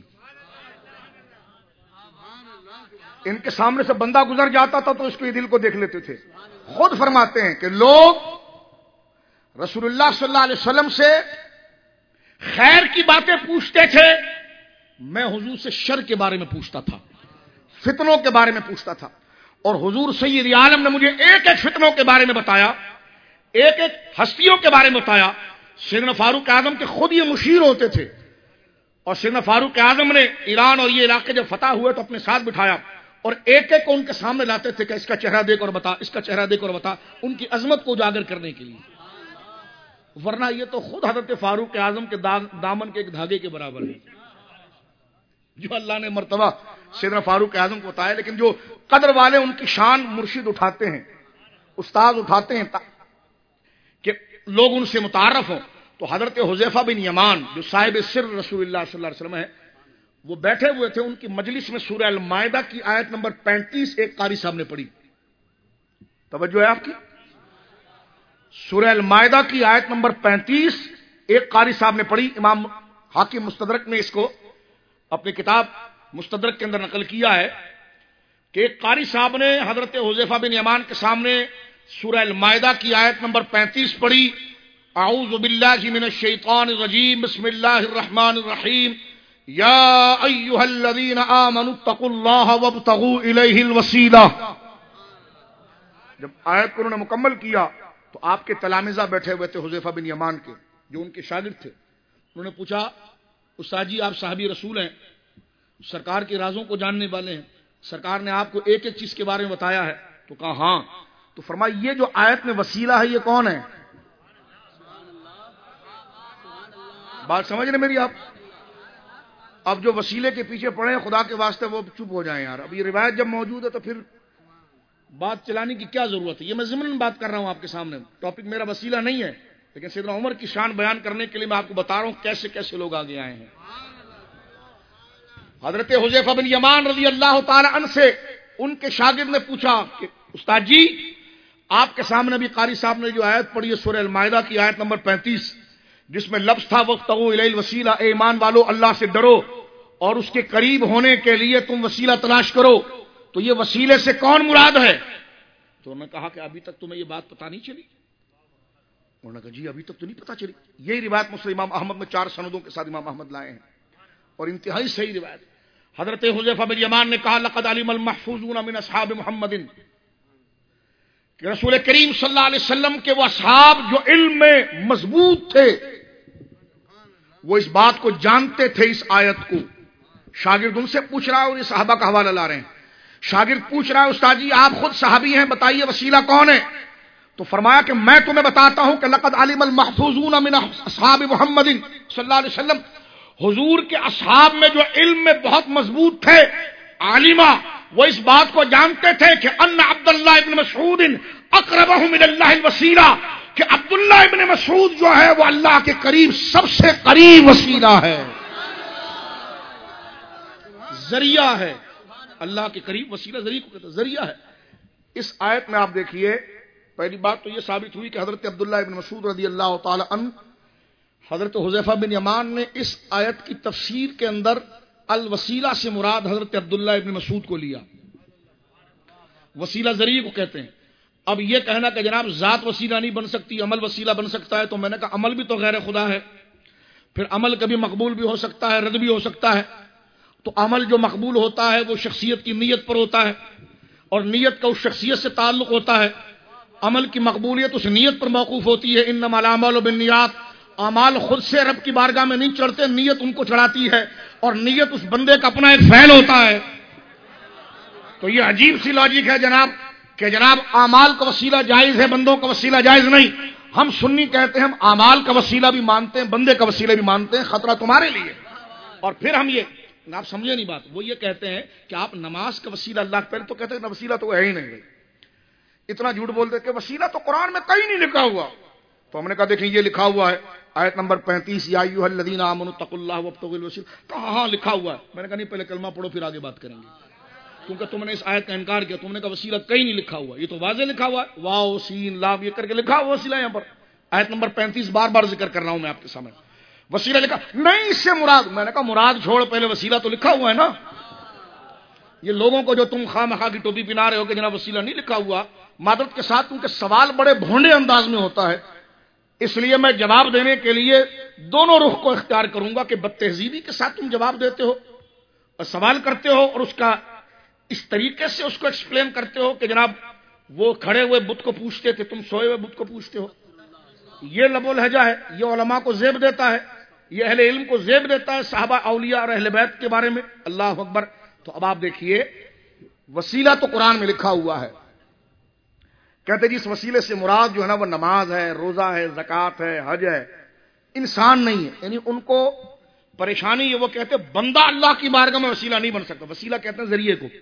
ان کے سامنے سے بندہ گزر جاتا تھا تو اس کے دل کو دیکھ لیتے تھے۔ خود فرماتے ہیں کہ لوگ رسول اللہ صلی اللہ علیہ وسلم سے خیر کی باتیں پوچھتے تھے، میں حضور سے شر کے بارے میں پوچھتا تھا، فتنوں کے بارے میں پوچھتا تھا۔ اور حضور سید عالم نے مجھے ایک ایک فتنوں کے بارے میں بتایا، ایک ایک ہستیوں کے بارے میں بتایا۔ سیدنا فاروق اعظم کے خود یہ مشیر ہوتے تھے، اور سیدنا فاروق اعظم نے ایران اور یہ علاقے جب فتح ہوئے تو اپنے ساتھ بٹھایا اور ایک ایک کو ان کے سامنے لاتے تھے کہ اس کا چہرہ دیکھ اور بتا، اس کا چہرہ دیکھ اور بتا، ان کی عظمت کو اجاگر کرنے کے لیے۔ ورنہ یہ تو خود حضرت فاروق اعظم کے دامن کے ایک دھاگے کے برابر ہے جو اللہ نے مرتبہ سیدنا فاروق اعظم کو بتایا۔ لیکن جو قدر والے ان کی شان مرشد اٹھاتے ہیں، استاد اٹھاتے ہیں کہ لوگ ان سے متعارف ہوں، تو حضرت حذیفہ بن یمان جو صاحب سر رسول اللہ صلی اللہ علیہ وسلم ہے، وہ بیٹھے ہوئے تھے، ان کی مجلس میں سورہ المائدہ کی آیت نمبر 35 ایک قاری صاحب نے پڑھی۔ توجہ ہے آپ کی؟ سورہ المائدہ کی آیت نمبر 35 ایک قاری صاحب نے پڑھی۔ امام حاکم مستدرک نے اس کو اپنی کتاب مستدرک کے اندر نقل کیا ہے کہ ایک قاری صاحب نے حضرت حذیفہ بن یمان کے سامنے سورہ المائدہ کی آیت نمبر 35 پڑھی۔ اعوذ باللہ من الشیطان الرجیم، بسم اللہ الرحمن الرحیم، یا ایھا الذین آمنوا اتقوا اللہ وابتغوا الیہ الوسیلہ۔ جب آیت کو انہوں نے مکمل کیا تو آپ کے تلامذہ بیٹھے ہوئے تھے حذیفہ بن یمان کے، جو ان کے شاگرد تھے۔ انہوں نے پوچھا، استاد جی آپ صحابی رسول ہیں، سرکار کے رازوں کو جاننے والے ہیں، سرکار نے آپ کو ایک ایک چیز کے بارے میں بتایا ہے؟ تو کہا ہاں۔ تو فرمایا یہ جو آیت میں وسیلہ ہے یہ کون ہے؟ بات سمجھ رہے میری آپ؟ اب جو وسیلے کے پیچھے پڑے ہیں خدا کے واسطے وہ چپ ہو جائیں یار، اب یہ روایت جب موجود ہے تو پھر بات چلانے کی کیا ضرورت ہے؟ یہ میں ضمن بات کر رہا ہوں آپ کے سامنے، ٹاپک میرا وسیلہ نہیں ہے، لیکن سیدنا عمر کی شان بیان کرنے کے لیے میں آپ کو بتا رہا ہوں کیسے کیسے لوگ آگے آئے ہیں۔ حضرت حذیفہ بن یمان رضی اللہ تعالی عنہ سے ان کے شاگرد نے پوچھا کہ استاد جی آپ کے سامنے بھی قاری صاحب نے جو آیت پڑھی ہے سورہ المائدہ کی آیت نمبر 35 جس میں لفظ تھا وابتغوا الیہ الوسیلہ، اے ایمان والو اللہ سے ڈرو اور اس کے قریب ہونے کے لیے تم وسیلہ تلاش کرو، تو یہ وسیلے سے کون مراد ہے؟ تو انہوں نے کہا کہ ابھی تک تمہیں یہ بات پتہ نہیں چلی؟ انہوں نے کہا جی ابھی تک تو نہیں پتہ چلی۔ یہی روایت مسلم امام احمد میں 4 سندوں کے ساتھ امام احمد لائے ہیں اور انتہائی صحیح روایت۔ حضرت حذیفہ بن یمان نے کہا لقد علم المحفوظون من اصحاب محمد، کہ رسول کریم صلی اللہ علیہ وسلم کے وہ اصحاب جو علم میں مضبوط تھے وہ اس بات کو جانتے تھے، اس آیت کو۔ شاگرد ان سے پوچھ رہا ہے اور یہ صحابہ کا حوالہ لا رہے ہیں۔ شاگرد پوچھ رہا ہے استاد جی آپ خود صحابی ہیں، بتائیے وسیلہ کون ہے؟ تو فرمایا کہ میں تمہیں بتاتا ہوں کہ لقد علم المحفوظون من اصحاب محمد صلی اللہ علیہ وسلم، حضور کے اصحاب میں جو علم میں بہت مضبوط تھے، عالمہ، وہ اس بات کو جانتے تھے کہ ان عبداللہ ابن مسعود اقربہم الی اللہ الوسیلہ، کہ عبداللہ ابن مسعود جو ہے وہ اللہ کے قریب سب سے قریب وسیلہ ہے، ذریعہ ہے، اللہ کے قریب وسیلہ ذریعہ کو کہتے ہیں، ذریعہ ہے۔ اس آیت میں آپ دیکھیے پہلی بات تو یہ ثابت ہوئی کہ حضرت عبداللہ ابن مسعود رضی اللہ تعالی عنہ حضرت حذیفہ بن یمان نے اس آیت کی تفسیر کے اندر الوسیلہ سے مراد حضرت عبداللہ ابن مسعود کو لیا، وسیلہ ذریعہ کو کہتے ہیں۔ اب یہ کہنا کہ جناب ذات وسیلہ نہیں بن سکتی، عمل وسیلہ بن سکتا ہے، تو میں نے کہا عمل بھی تو غیر خدا ہے، پھر عمل کبھی مقبول بھی ہو سکتا ہے، رد بھی ہو سکتا ہے۔ تو عمل جو مقبول ہوتا ہے وہ شخصیت کی نیت پر ہوتا ہے، اور نیت کا اس شخصیت سے تعلق ہوتا ہے۔ عمل کی مقبولیت اس نیت پر موقوف ہوتی ہے، انما الاعمال بالنیات، اعمال خود سے رب کی بارگاہ میں نہیں چڑھتے، نیت ان کو چڑھاتی ہے، اور نیت اس بندے کا اپنا ایک فعل ہوتا ہے۔ تو یہ عجیب سی لاجک ہے جناب کہ جناب اعمال کا وسیلہ جائز ہے، بندوں کا وسیلہ جائز نہیں۔ ہم سنی کہتے ہیں ہم اعمال کا وسیلہ بھی مانتے ہیں، بندے کا وسیلہ بھی مانتے ہیں، خطرہ تمہارے لیے۔ اور پھر ہم یہ آپ سمجھے نہیں بات، وہ یہ کہتے ہیں کہ آپ نماز کا وسیلہ اللہ پہلے تو کہتے ہیں وسیلہ تو ہے ہی نہیں، اتنا جھوٹ بولتے کہ وسیلہ تو قرآن میں کہیں نہیں لکھا ہوا۔ تو ہم نے کہا دیکھیں یہ لکھا ہوا ہے آیت نمبر 35 یا ایھا الذین آمنوا اتقوا اللہ وابتغوا الوسیلہ، کہا ہاں لکھا ہوا ہے۔ میں نے کہا نہیں پہلے کلمہ پڑھو پھر آگے بات کریں گے، کیونکہ تم نے اس آیت کا انکار کیا، تم نے کہا وسیلہ کہیں نہیں لکھا ہوا، یہ تو واضح لکھا ہوا ہے، واو سین لام یہ کر کے لکھا ہوا وسیلہ، یہاں پر آیت نمبر 35 بار بار ذکر کر رہا ہوں میں آپ کے سامنے، وسیلہ لکھا نہیں، اس سے مراد، میں نے کہا مراد چھوڑ پہلے وسیلہ تو لکھا ہوا ہے نا۔ یہ لوگوں کو جو تم خواہ مخواہ کی ٹوپی پہنا رہے ہو کہ جناب وسیلہ نہیں لکھا ہوا، معذرت کے ساتھ کیونکہ سوال بڑے بھونڈے انداز میں ہوتا ہے، اس لیے میں جواب دینے کے لیے دونوں رخ کو اختیار کروں گا کہ بدتہذیبی کے ساتھ تم جواب دیتے ہو اور سوال کرتے ہو اور اس کا اس طریقے سے اس کو ایکسپلین کرتے ہو کہ جناب وہ کھڑے ہوئے بت کو پوچھتے تھے، تم سوئے ہوئے بت کو پوچھتے ہو. یہ لب و لہجہ ہے، یہ علماء کو زیب دیتا ہے، یہ اہل علم کو زیب دیتا ہے صحابہ اولیاء اور اہل بیت کے بارے میں. اللہ اکبر. تو اب آپ دیکھیے وسیلہ تو قرآن میں لکھا ہوا ہے، کہتے جی اس وسیلے سے مراد جو ہے نا وہ نماز ہے، روزہ ہے، زکوٰۃ ہے، حج ہے. انسان نہیں ہے، یعنی ان کو پریشانی ہے. وہ کہتے بندہ اللہ کی بارگاہ میں وسیلہ نہیں بن سکتا. وسیلہ کہتے ہیں ذریعے کو.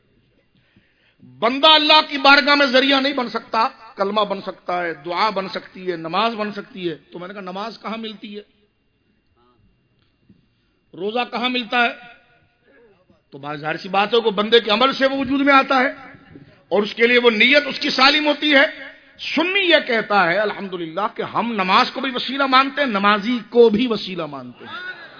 بندہ اللہ کی بارگاہ میں ذریعہ نہیں بن سکتا. کلمہ بن سکتا ہے، دعا بن سکتی ہے، نماز بن سکتی ہے. تو میں نے کہا نماز کہاں ملتی ہے، روزہ کہاں ملتا ہے؟ تو بات ظاہر سی بات ہے کہ بندے کے عمل سے وہ وجود میں آتا ہے اور اس کے لیے وہ نیت اس کی سالم ہوتی ہے. سنی یہ کہتا ہے الحمدللہ کہ ہم نماز کو بھی وسیلہ مانتے ہیں، نمازی کو بھی وسیلہ مانتے ہیں.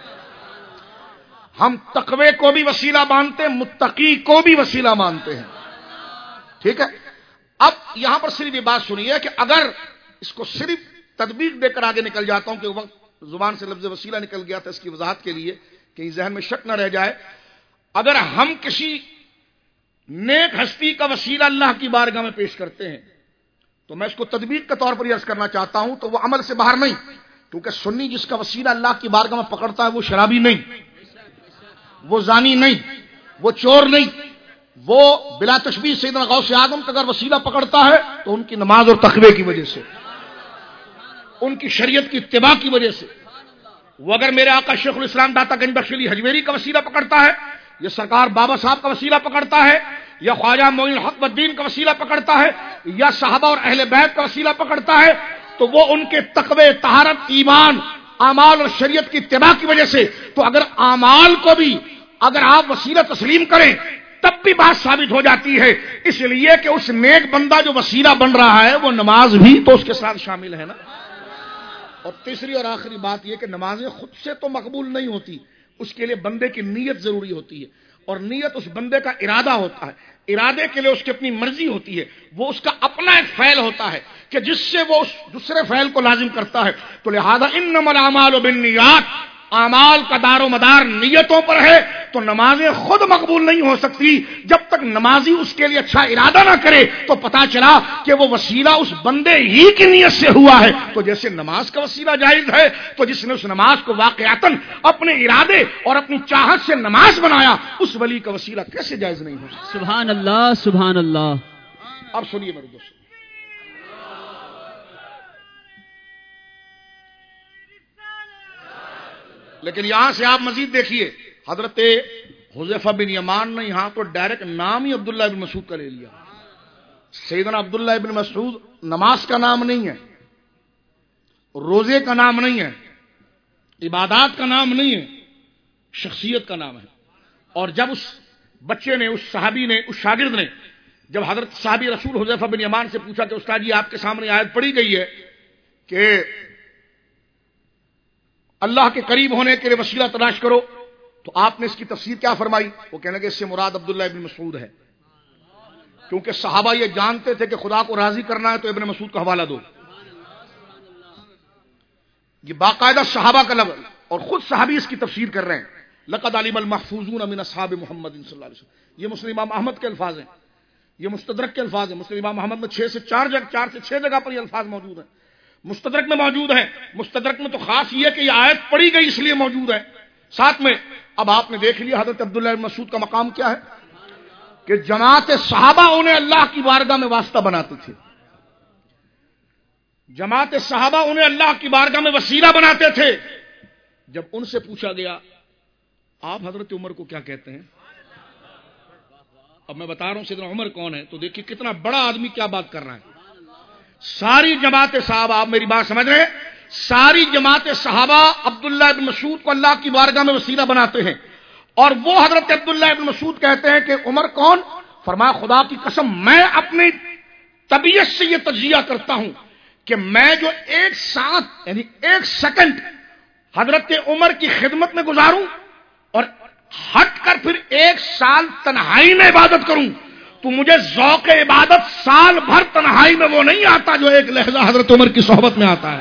ہم تقوی کو بھی وسیلہ مانتے ہیں، متقی کو بھی وسیلہ مانتے ہیں. ٹھیک ہے. اب یہاں پر صرف یہ بات سنیے کہ اگر اس کو صرف تطبیق دے کر آگے نکل جاتا ہوں کہ وقت زبان سے لفظ وسیلہ نکل گیا تھا اس کی وضاحت کے لیے کہیں ذہن میں شک نہ رہ جائے. اگر ہم کسی نیک ہستی کا وسیلہ اللہ کی بارگاہ میں پیش کرتے ہیں تو میں اس کو تطبیق کے طور پر عرض کرنا چاہتا ہوں تو وہ عمل سے باہر نہیں، کیونکہ سنی جس کا وسیلہ اللہ کی بارگاہ میں پکڑتا ہے وہ شرابی نہیں، وہ زانی نہیں، وہ چور نہیں، وہ بلا تشبیہ سیدنا غوث اعظم کا اگر وسیلہ پکڑتا ہے تو ان کی نماز اور تقوی کی وجہ سے، ان کی شریعت کی اتباع کی وجہ سے. وہ اگر میرے آقا شیخ الاسلام داتا گنج بخش علی حجویری کا وسیلہ پکڑتا ہے، یا سرکار بابا صاحب کا وسیلہ پکڑتا ہے، یا خواجہ معین الحق الدین کا وسیلہ پکڑتا ہے، یا صحابہ اور اہل بیت کا وسیلہ پکڑتا ہے، تو وہ ان کے تقوی، طہارت، ایمان، اعمال اور شریعت کی اتباع کی وجہ سے. تو اگر اعمال کو بھی اگر آپ وسیلہ تسلیم کریں تب بھی بات ثابت ہو جاتی ہے، اس لیے کہ اس نیک بندہ جو وسیلہ بن رہا ہے وہ نماز بھی تو اس کے ساتھ شامل ہے نا. اور تیسری اور آخری بات یہ کہ نمازیں خود سے تو مقبول نہیں ہوتی، اس کے لیے بندے کی نیت ضروری ہوتی ہے، اور نیت اس بندے کا ارادہ ہوتا ہے. ارادے کے لیے اس کی اپنی مرضی ہوتی ہے، وہ اس کا اپنا ایک فعل ہوتا ہے کہ جس سے وہ اس دوسرے فعل کو لازم کرتا ہے. تو لہذا انما الاعمال بالنیات، اعمال کا دار و مدار نیتوں پر ہے. تو نمازیں خود مقبول نہیں ہو سکتی جب تک نمازی اس کے لیے اچھا ارادہ نہ کرے. تو پتا چلا کہ وہ وسیلہ اس بندے ہی کی نیت سے ہوا ہے. تو جیسے نماز کا وسیلہ جائز ہے، تو جس نے اس نماز کو واقعتاً اپنے ارادے اور اپنی چاہت سے نماز بنایا، اس ولی کا وسیلہ کیسے جائز نہیں ہو سکتا؟ سبحان اللہ سبحان اللہ. اب سنیے میرے دوست، لیکن یہاں سے آپ مزید دیکھیے، حضرت حذیفہ بن یمان نے یہاں تو ڈائریکٹ نام ہی عبداللہ بن مسعود کا لے لیا. سیدنا عبداللہ بن مسعود نماز کا نام نہیں ہے، روزے کا نام نہیں ہے، عبادات کا نام نہیں ہے، شخصیت کا نام ہے. اور جب اس بچے نے، اس صحابی نے، اس شاگرد نے جب حضرت صحابی رسول حذیفہ بن یمان سے پوچھا کہ استاد جی آپ کے سامنے آیت پڑھی گئی ہے کہ اللہ کے قریب ہونے کے لیے وسیلہ تلاش کرو، تو آپ نے اس کی تفسیر کیا فرمائی؟ وہ کہنے کہ اس سے مراد عبداللہ ابن مسعود ہے، کیونکہ صحابہ یہ جانتے تھے کہ خدا کو راضی کرنا ہے تو ابن مسعود کا حوالہ دو. یہ باقاعدہ صحابہ کا لفظ، اور خود صحابی اس کی تفسیر کر رہے ہیں. لقد علم المحفوظون من اصحاب محمد صلی اللہ علیہ وسلم. یہ مسلم امام احمد کے الفاظ ہیں، یہ مستدرک کے الفاظ ہیں. مسلم امام احمد میں 4 سے 6 جگہ پر یہ الفاظ موجود ہیں. مستدرک میں موجود ہے. مستدرک میں تو خاص یہ کہ یہ آیت پڑھی گئی اس لیے موجود ہے. ساتھ میں اب آپ نے دیکھ لیا حضرت عبداللہ بن مسعود کا مقام کیا ہے کہ جماعت صحابہ انہیں اللہ کی بارگاہ میں واسطہ بناتے تھے. جماعت صحابہ انہیں اللہ کی بارگاہ میں وسیلہ بناتے تھے. جب ان سے پوچھا گیا آپ حضرت عمر کو کیا کہتے ہیں، اب میں بتا رہا ہوں سیدنا عمر کون ہے، تو دیکھیے کتنا بڑا آدمی کیا بات کر رہا ہے. ساری جماعت صحابہ، آپ میری بات سمجھ رہے ہیں، ساری جماعت صحابہ عبداللہ ابن مسعود کو اللہ کی بارگاہ میں وسیلہ بناتے ہیں. اور وہ حضرت عبداللہ ابن مسعود کہتے ہیں کہ عمر کون؟ فرمایا خدا کی قسم میں اپنی طبیعت سے یہ تجزیہ کرتا ہوں کہ میں جو ایک ساتھ یعنی 1 سیکنڈ حضرت عمر کی خدمت میں گزاروں اور ہٹ کر پھر 1 سال تنہائی میں عبادت کروں تو مجھے ذوق عبادت سال بھر تنہائی میں وہ نہیں آتا جو 1 لحظہ حضرت عمر کی صحبت میں آتا ہے.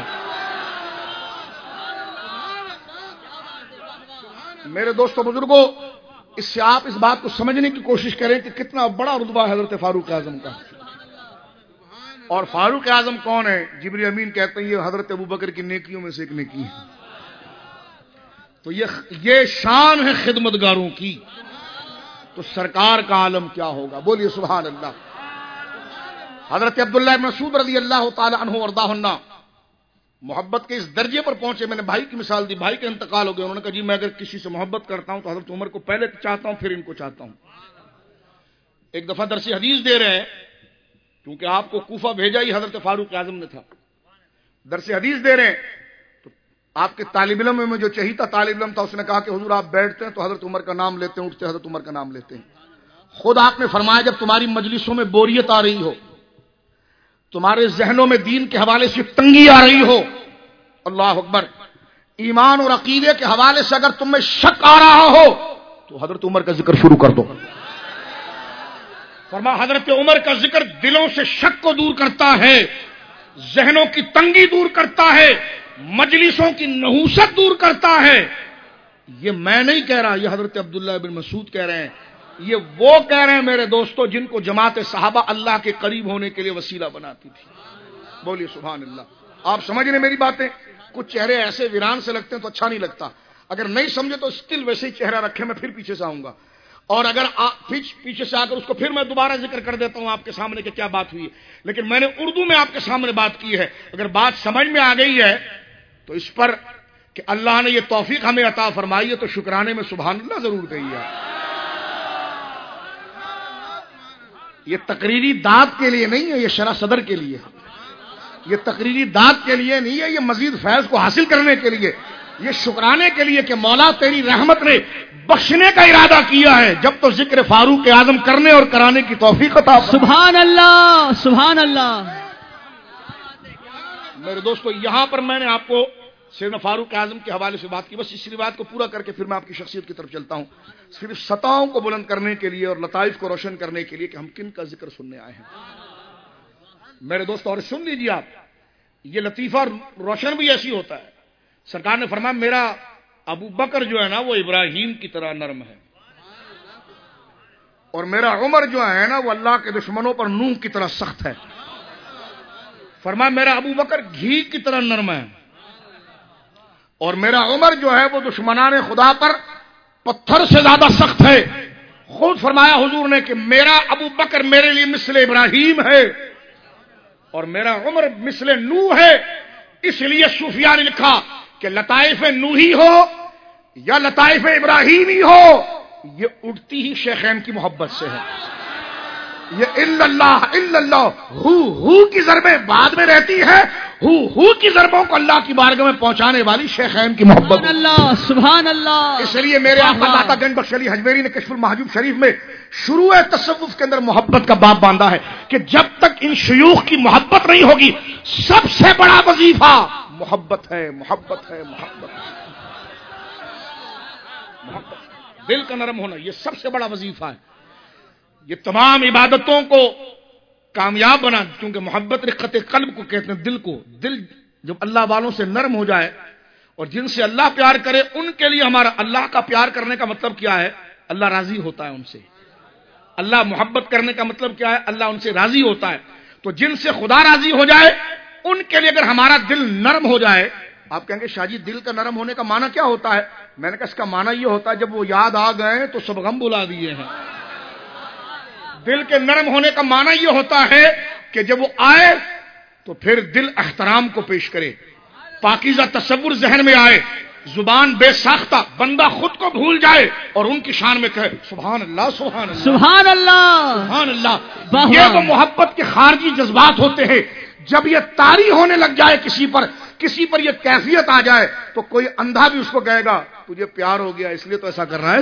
میرے دوستو بزرگوں، اس سے آپ اس بات کو سمجھنے کی کوشش کریں کہ کتنا بڑا رتبہ حضرت فاروق اعظم کا. اور فاروق اعظم کون ہے؟ جبریل امین کہتے ہیں یہ حضرت ابوبکر کی نیکیوں میں سے ایک نیکی ہے. تو یہ شان ہے خدمتگاروں کی. تو سرکار کا عالم کیا ہوگا؟ بولیے سبحان اللہ. حضرت عبداللہ بن مسعود رضی اللہ تعالی عنہ وارضاہ عنہ محبت کے اس درجے پر پہنچے. میں نے بھائی کی مثال دی، بھائی کا انتقال ہو گیا. انہوں نے کہا جی میں اگر کسی سے محبت کرتا ہوں تو حضرت عمر کو پہلے چاہتا ہوں پھر ان کو چاہتا ہوں. ایک دفعہ درس حدیث دے رہے ہیں، کیونکہ آپ کو کوفہ بھیجا ہی حضرت فاروق اعظم نے تھا. درس حدیث دے رہے ہیں تو آپ کے طالب علم میں جو چہیتا طالب علم تھا اس نے کہا کہ حضور آپ بیٹھتے ہیں تو حضرت عمر کا نام لیتے ہیں، اٹھتے حضرت عمر کا نام لیتے ہیں. خود آپ نے فرمایا جب تمہاری مجلسوں میں بوریت آ رہی ہو، تمہارے ذہنوں میں دین کے حوالے سے تنگی آ رہی ہو، اللہ اکبر، ایمان اور عقیدے کے حوالے سے اگر تم میں شک آ رہا ہو تو حضرت عمر کا ذکر شروع کر دو. فرمایا حضرت عمر کا ذکر دلوں سے شک کو دور کرتا ہے، ذہنوں کی تنگی دور کرتا ہے، مجلسوں کی نحوست دور کرتا ہے. یہ میں نہیں کہہ رہا، یہ حضرت عبداللہ بن مسعود کہہ رہے ہیں. یہ وہ کہہ رہے ہیں میرے دوستو جن کو جماعت صحابہ اللہ کے قریب ہونے کے لیے وسیلہ بناتی تھی. بولیے سبحان اللہ. آپ سمجھ رہے میری باتیں؟ کچھ چہرے ایسے ویران سے لگتے ہیں تو اچھا نہیں لگتا. اگر نہیں سمجھے تو اسٹل ویسے ہی چہرہ رکھے، میں پھر پیچھے سے آؤں گا. اور اگر پیچھے سے آ کر اس کو پھر میں دوبارہ ذکر کر دیتا ہوں آپ کے سامنے کہ کیا بات ہوئی ہے. لیکن میں نے اردو میں آپ کے سامنے بات کی ہے. اگر بات سمجھ میں آ گئی ہے تو اس پر کہ اللہ نے یہ توفیق ہمیں عطا فرمائی ہے تو شکرانے میں سبحان اللہ ضرور کہیے. یہ تقریری داد کے لیے نہیں ہے، یہ شرح صدر کے لیے ہے. یہ تقریری داد کے لیے نہیں ہے، یہ مزید فیض کو حاصل کرنے کے لیے، یہ شکرانے کے لیے کہ مولا تیری رحمت نے بخشنے کا ارادہ کیا ہے جب تو ذکر فاروق اعظم کرنے اور کرانے کی توفیق عطا فرمائے. سبحان اللہ سبحان اللہ. میرے دوستو یہاں پر میں نے آپ کو سیدنا فاروق اعظم کے حوالے سے بات کی. بس اس روایت کو پورا کر کے پھر میں آپ کی شخصیت کی طرف چلتا ہوں، صرف سطحوں کو بلند کرنے کے لیے اور لطائف کو روشن کرنے کے لیے کہ ہم کن کا ذکر سننے آئے ہیں. میرے دوستو اور سن لیجیے آپ، یہ لطیفہ روشن بھی ایسی ہوتا ہے. سرکار نے فرمایا میرا ابو بکر جو ہے نا وہ ابراہیم کی طرح نرم ہے، اور میرا عمر جو ہے نا وہ اللہ کے دشمنوں پر نوح کی طرح سخت ہے. فرمایا میرا ابو بکر گھی کی طرح نرم ہے، اور میرا عمر جو ہے وہ دشمنان خدا پر پتھر سے زیادہ سخت ہے. خود فرمایا حضور نے کہ میرا ابو بکر میرے لیے مثل ابراہیم ہے اور میرا عمر مثل نوح ہے. اس لیے صوفیاء نے لکھا کہ لطائف نوحی ہو یا لطائف ابراہیمی ہو، یہ اٹھتی ہی شیخین کی محبت سے ہے. یہ الا اللہ ہو کی ضربیں بعد میں رہتی ہے، ہو کی ضربوں کو اللہ کی بارگاہ میں پہنچانے والی شیخین کی محبت. سبحان اللہ سبحان اللہ. اس لیے میرے آقا داتا گنج بخش علی حجویری نے کشف المحجوب شریف میں شروع تصوف کے اندر محبت کا باب باندھا ہے کہ جب تک ان شیوخ کی محبت نہیں ہوگی سب سے بڑا وظیفہ محبت ہے. محبت ہے محبت محبت دل کا نرم ہونا، یہ سب سے بڑا وظیفہ ہے. یہ تمام عبادتوں کو کامیاب بنا، کیونکہ محبت رقت قلب کو کہتے ہیں، دل کو. دل جب اللہ والوں سے نرم ہو جائے اور جن سے اللہ پیار کرے ان کے لیے ہمارا اللہ کا پیار کرنے کا مطلب کیا ہے؟ اللہ راضی ہوتا ہے ان سے. اللہ محبت کرنے کا مطلب کیا ہے؟ اللہ ان سے راضی ہوتا ہے. تو جن سے خدا راضی ہو جائے ان کے لیے اگر ہمارا دل نرم ہو جائے. آپ کہیں گے شاہ جی دل کا نرم ہونے کا معنی کیا ہوتا ہے؟ میں نے کہا اس کا معنی یہ ہوتا ہے جب وہ یاد آ گئے تو سب غم بلا دیے ہیں. دل کے نرم ہونے کا معنی یہ ہوتا ہے کہ جب وہ آئے تو پھر دل احترام کو پیش کرے، پاکیزہ تصور ذہن میں آئے، زبان بے ساختہ، بندہ خود کو بھول جائے اور ان کی شان میں کہے سبحان اللہ سبحان اللہ سبحان اللہ سبحان اللہ. یہ تو محبت کے خارجی جذبات ہوتے ہیں. جب یہ طاری ہونے لگ جائے کسی پر یہ کیفیت آ جائے تو کوئی اندھا بھی اس کو کہے گا تجھے پیار ہو گیا اس لیے تو ایسا کر رہا ہے،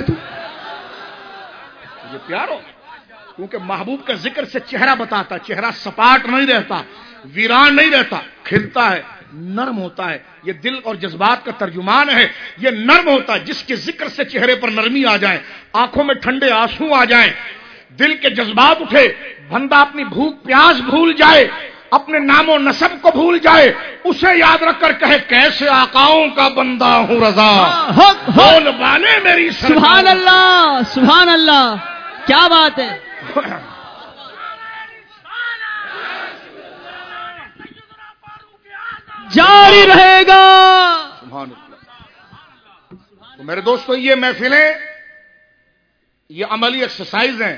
تجھے پیار ہو گیا. کیونکہ محبوب کا ذکر سے چہرہ بتاتا، چہرہ سپاٹ نہیں رہتا، ویران نہیں رہتا، کھلتا ہے، نرم ہوتا ہے. یہ دل اور جذبات کا ترجمان ہے. یہ نرم ہوتا ہے جس کے ذکر سے چہرے پر نرمی آ جائے، آنکھوں میں ٹھنڈے آنسو آ جائیں، دل کے جذبات اٹھے، بندہ اپنی بھوک پیاس بھول جائے، اپنے نام و نسب کو بھول جائے، اسے یاد رکھ کر کہے کیسے آقاؤں کا بندہ ہوں رضا، بول بانے میری سرکار۔ سبحان اللہ، سبحان اللہ، کیا بات ہے۔ جاری رہے گا۔ سبحان اللہ۔ تو میرے دوستو، یہ محفلیں یہ عملی ایکسرسائز ہیں۔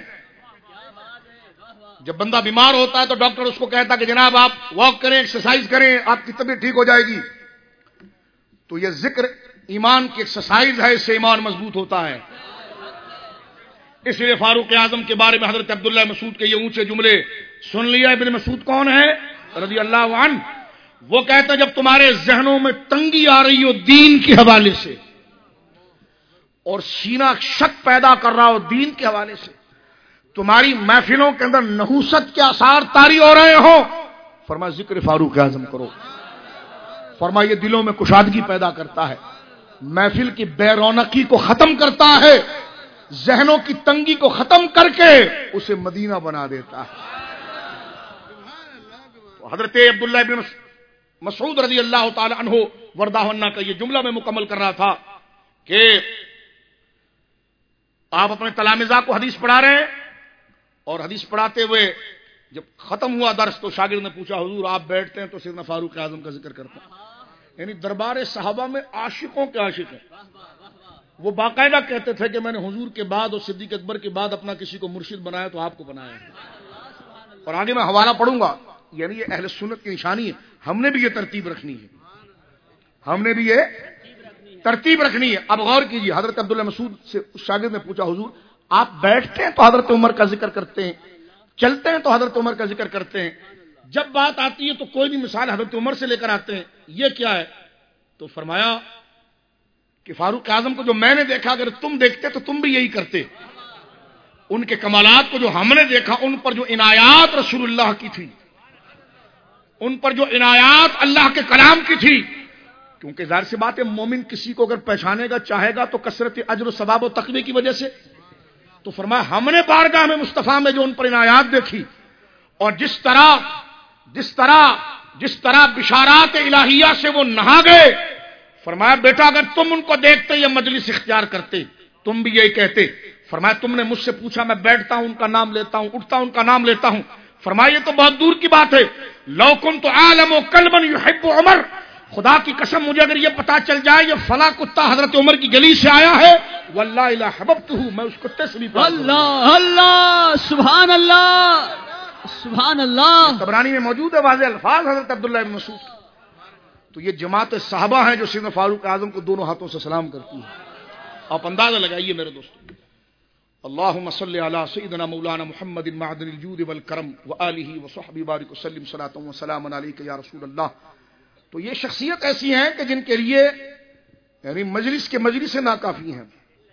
جب بندہ بیمار ہوتا ہے تو ڈاکٹر اس کو کہتا کہ جناب آپ واک کریں، ایکسرسائز کریں، آپ کی طبیعت ٹھیک ہو جائے گی۔ تو یہ ذکر ایمان کی ایکسرسائز ہے، اس سے ایمان مضبوط ہوتا ہے۔ اس لیے فاروق اعظم کے بارے میں حضرت عبداللہ مسعود کے یہ اونچے جملے سن لیا۔ ابن مسعود کون ہے رضی اللہ عنہ؟ وہ کہتا ہے جب تمہارے ذہنوں میں تنگی آ رہی ہو دین کے حوالے سے، اور سینہ شک پیدا کر رہا ہو دین کے حوالے سے، تمہاری محفلوں کے اندر نحوست کے آثار طاری ہو رہے ہوں، فرمایا ذکر فاروق اعظم کرو۔ فرمایا یہ دلوں میں کشادگی پیدا کرتا ہے، محفل کی بے رونقی کو ختم کرتا ہے، ذہنوں کی تنگی کو ختم کر کے اسے مدینہ بنا دیتا ہے۔ تو حضرت عبداللہ بن مسعود رضی اللہ تعالی عنہ وردہ عنہ کا یہ جملہ میں مکمل کر رہا تھا کہ آپ اپنے تلامذہ کو حدیث پڑھا رہے ہیں، اور حدیث پڑھاتے ہوئے جب ختم ہوا درس تو شاگرد نے پوچھا حضور آپ بیٹھتے ہیں تو سیدنا فاروق اعظم کا ذکر کرتے ہیں؟ یعنی دربار صحابہ میں عاشقوں کے عاشق ہیں۔ وہ باقاعدہ کہتے تھے کہ میں نے حضور کے بعد اور صدیق اکبر کے بعد اپنا کسی کو مرشد بنایا تو آپ کو بنایا ہے۔ اور آگے میں حوالہ پڑھوں گا، یعنی یہ اہل سنت کی نشانی ہے۔ ہم نے بھی یہ ترتیب رکھنی ہے، ہم نے بھی یہ ترتیب رکھنی ہے۔ اب غور کیجیے، حضرت عبداللہ مسعود سے شاگرد نے پوچھا حضور آپ بیٹھتے ہیں تو حضرت عمر کا ذکر کرتے ہیں، چلتے ہیں تو حضرت عمر کا ذکر کرتے ہیں، جب بات آتی ہے تو کوئی بھی مثال حضرت عمر سے لے کر آتے ہیں، یہ کیا ہے؟ تو فرمایا کہ فاروق اعظم کو جو میں نے دیکھا اگر تم دیکھتے تو تم بھی یہی کرتے۔ ان کے کمالات کو جو ہم نے دیکھا، ان پر جو عنایات رسول اللہ کی تھی، ان پر جو عنایات اللہ کے کلام کی تھی، کیونکہ ظاہر سی بات ہے مومن کسی کو اگر پہچانے گا چاہے گا تو کثرت اجر و ثواب و تقوی کی وجہ سے۔ تو فرمایا ہم نے بارگاہ میں مصطفیٰ میں جو ان پر عنایات دیکھی، اور جس طرح بشارات الہیہ سے وہ نہا گئے، فرمایا بیٹا اگر تم ان کو دیکھتے یہ مجلس اختیار کرتے تم بھی یہی کہتے۔ فرمایا تم نے مجھ سے پوچھا، میں بیٹھتا ہوں ان کا نام لیتا ہوں، اٹھتا ہوں ان کا نام لیتا ہوں۔ فرمایا یہ تو بہت دور کی بات ہے، لو کنت اعلم قلبا يحب عمر، خدا کی قسم مجھے اگر یہ پتا چل جائے یہ فلاں کتا حضرت عمر کی گلی سے آیا ہے، واللہ لا حببتہ، میں اس کتے سے بھی پیار کروں۔ اللہ اللہ، سبحان اللہ، سبحان اللہ۔ طبرانی میں موجود ہے واضح الفاظ حضرت عبداللہ بن مسعود۔ تو یہ جماعت صحابہ ہیں جو سیدنا فاروق اعظم کو دونوں ہاتھوں سے سلام کرتی ہیں۔ آپ اندازہ لگائیے میرے دوستو۔ اللہم صلی علی سیدنا مولانا محمد معدن الجود والکرم وآلہ وصحبہ بارک وسلم صلاۃ وسلام علیک یا رسول اللہ۔ تو یہ شخصیت ایسی ہیں کہ جن کے لیے یعنی مجلس کے مجلس سے ناکافی ہیں۔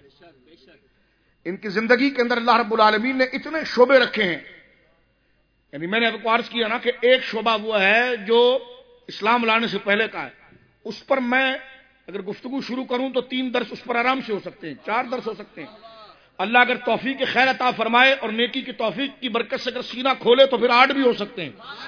ان کی زندگی کے اندر اللہ رب العالمین نے اتنے شعبے رکھے ہیں، یعنی میں نے آپ کو عرض کیا نا کہ ایک شعبہ وہ ہے جو اسلام لانے سے پہلے کا ہے، اس پر میں اگر گفتگو شروع کروں تو 3 درس اس پر آرام سے ہو سکتے ہیں، 4 درس ہو سکتے ہیں۔ اللہ اگر توفیق خیر عطا فرمائے اور نیکی کی توفیق کی برکت سے اگر سینہ کھولے تو پھر 8 بھی ہو سکتے ہیں۔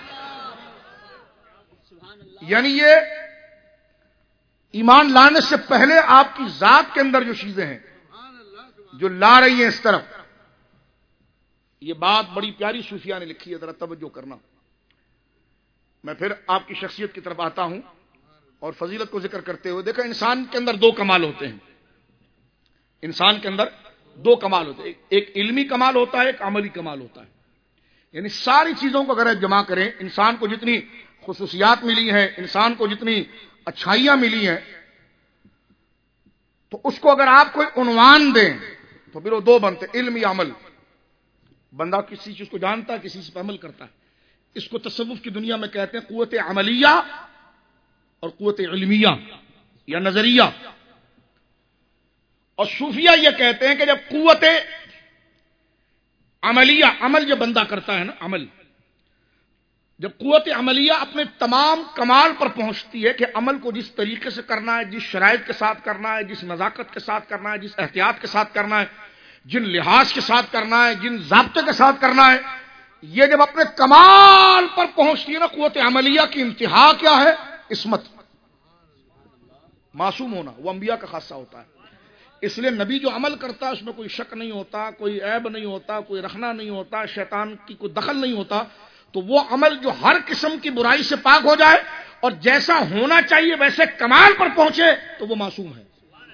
یعنی یہ ایمان لانے سے پہلے آپ کی ذات کے اندر جو چیزیں ہیں جو لا رہی ہیں اس طرف، یہ بات بڑی پیاری صوفیہ نے لکھی ہے، ذرا توجہ کرنا۔ میں پھر آپ کی شخصیت کی طرف آتا ہوں اور فضیلت کو ذکر کرتے ہوئے دیکھا انسان کے اندر 2 کمال ہوتے ہیں، انسان کے اندر 2 کمال ہوتے ہیں، ایک علمی کمال ہوتا ہے، ایک عملی کمال ہوتا ہے۔ یعنی ساری چیزوں کو اگر جمع کریں، انسان کو جتنی خصوصیات ملی ہیں، انسان کو جتنی اچھائیاں ملی ہیں، تو اس کو اگر آپ کوئی عنوان دیں تو پھر وہ 2 بنتے، علم یا عمل۔ بندہ کسی چیز کو جانتا ہے، کسی چیز پر عمل کرتا ہے۔ اس کو تصوف کی دنیا میں کہتے ہیں قوت عملیہ اور قوت علمیہ یا نظریہ، اور صوفیہ یہ کہتے ہیں کہ جب قوت عملیہ، عمل جو بندہ کرتا ہے نا، عمل، جب قوت عملیہ اپنے تمام کمال پر پہنچتی ہے کہ عمل کو جس طریقے سے کرنا ہے، جس شرائط کے ساتھ کرنا ہے، جس نزاکت کے ساتھ کرنا ہے، جس احتیاط کے ساتھ کرنا ہے، جن لحاظ کے ساتھ کرنا ہے، جن ضابطے کے ساتھ کرنا ہے، یہ جب اپنے کمال پر پہنچتی ہے نا قوت عملیہ کی انتہا کیا ہے؟ عصمت، معصوم ہونا، وہ انبیاء کا خاصہ ہوتا ہے. اس لیے نبی جو عمل کرتا ہے اس میں کوئی شک نہیں ہوتا، کوئی عیب نہیں ہوتا، کوئی رخنا نہیں ہوتا، شیطان کی کوئی دخل نہیں ہوتا. تو وہ عمل جو ہر قسم کی برائی سے پاک ہو جائے اور جیسا ہونا چاہیے ویسے کمال پر پہنچے تو وہ معصوم ہے.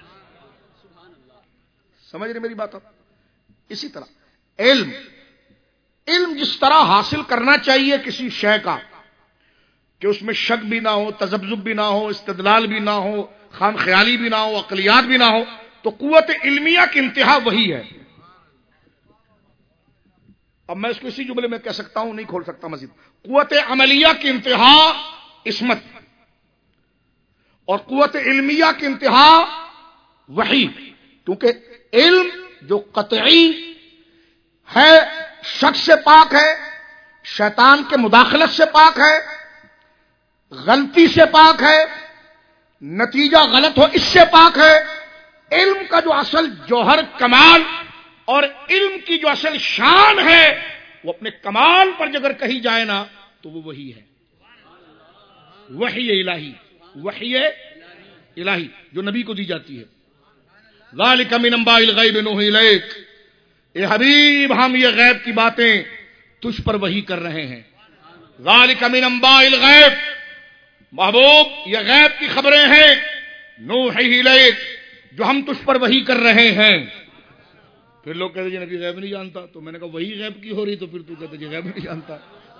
سمجھ رہے میری بات آپ؟ اسی طرح علم جس طرح حاصل کرنا چاہیے کسی شے کا کہ اس میں شک بھی نہ ہو، تذبذب بھی نہ ہو، استدلال بھی نہ ہو، خام خیالی بھی نہ ہو، عقلیات بھی نہ ہو، تو قوت علمیہ کی انتہا وہی ہے. اب میں اس کو اسی جملے میں کہہ سکتا ہوں، نہیں کھول سکتا مزید. قوت عملیہ کی انتہا عصمت اور قوت علمیہ کی انتہا وحی. کیونکہ علم جو قطعی ہے شک سے پاک ہے، شیطان کے مداخلت سے پاک ہے، غلطی سے پاک ہے، نتیجہ غلط ہو اس سے پاک ہے. علم کا جو اصل جوہر کمال اور علم کی جو اصل شان ہے وہ اپنے کمال پر اگر کہی جائے نا تو وہ وہی ہے، وحی الہی، وحی الہی جو نبی کو دی جاتی ہے. ذالک من انباء الغیب نوحی الیک، اے حبیب ہم یہ غیب کی باتیں تجھ پر وحی کر رہے ہیں. ذالک من انباء الغیب، محبوب یہ غیب کی خبریں ہیں، نوحی الیک جو ہم تجھ پر وحی کر رہے ہیں. پھر لوگ کہتے ہیں نبی غیب نہیں جانتا، تو میں نے کہا وہی غیب کی ہو رہی تو پھر تو کہتے ہیں غیب نہیں جانتا.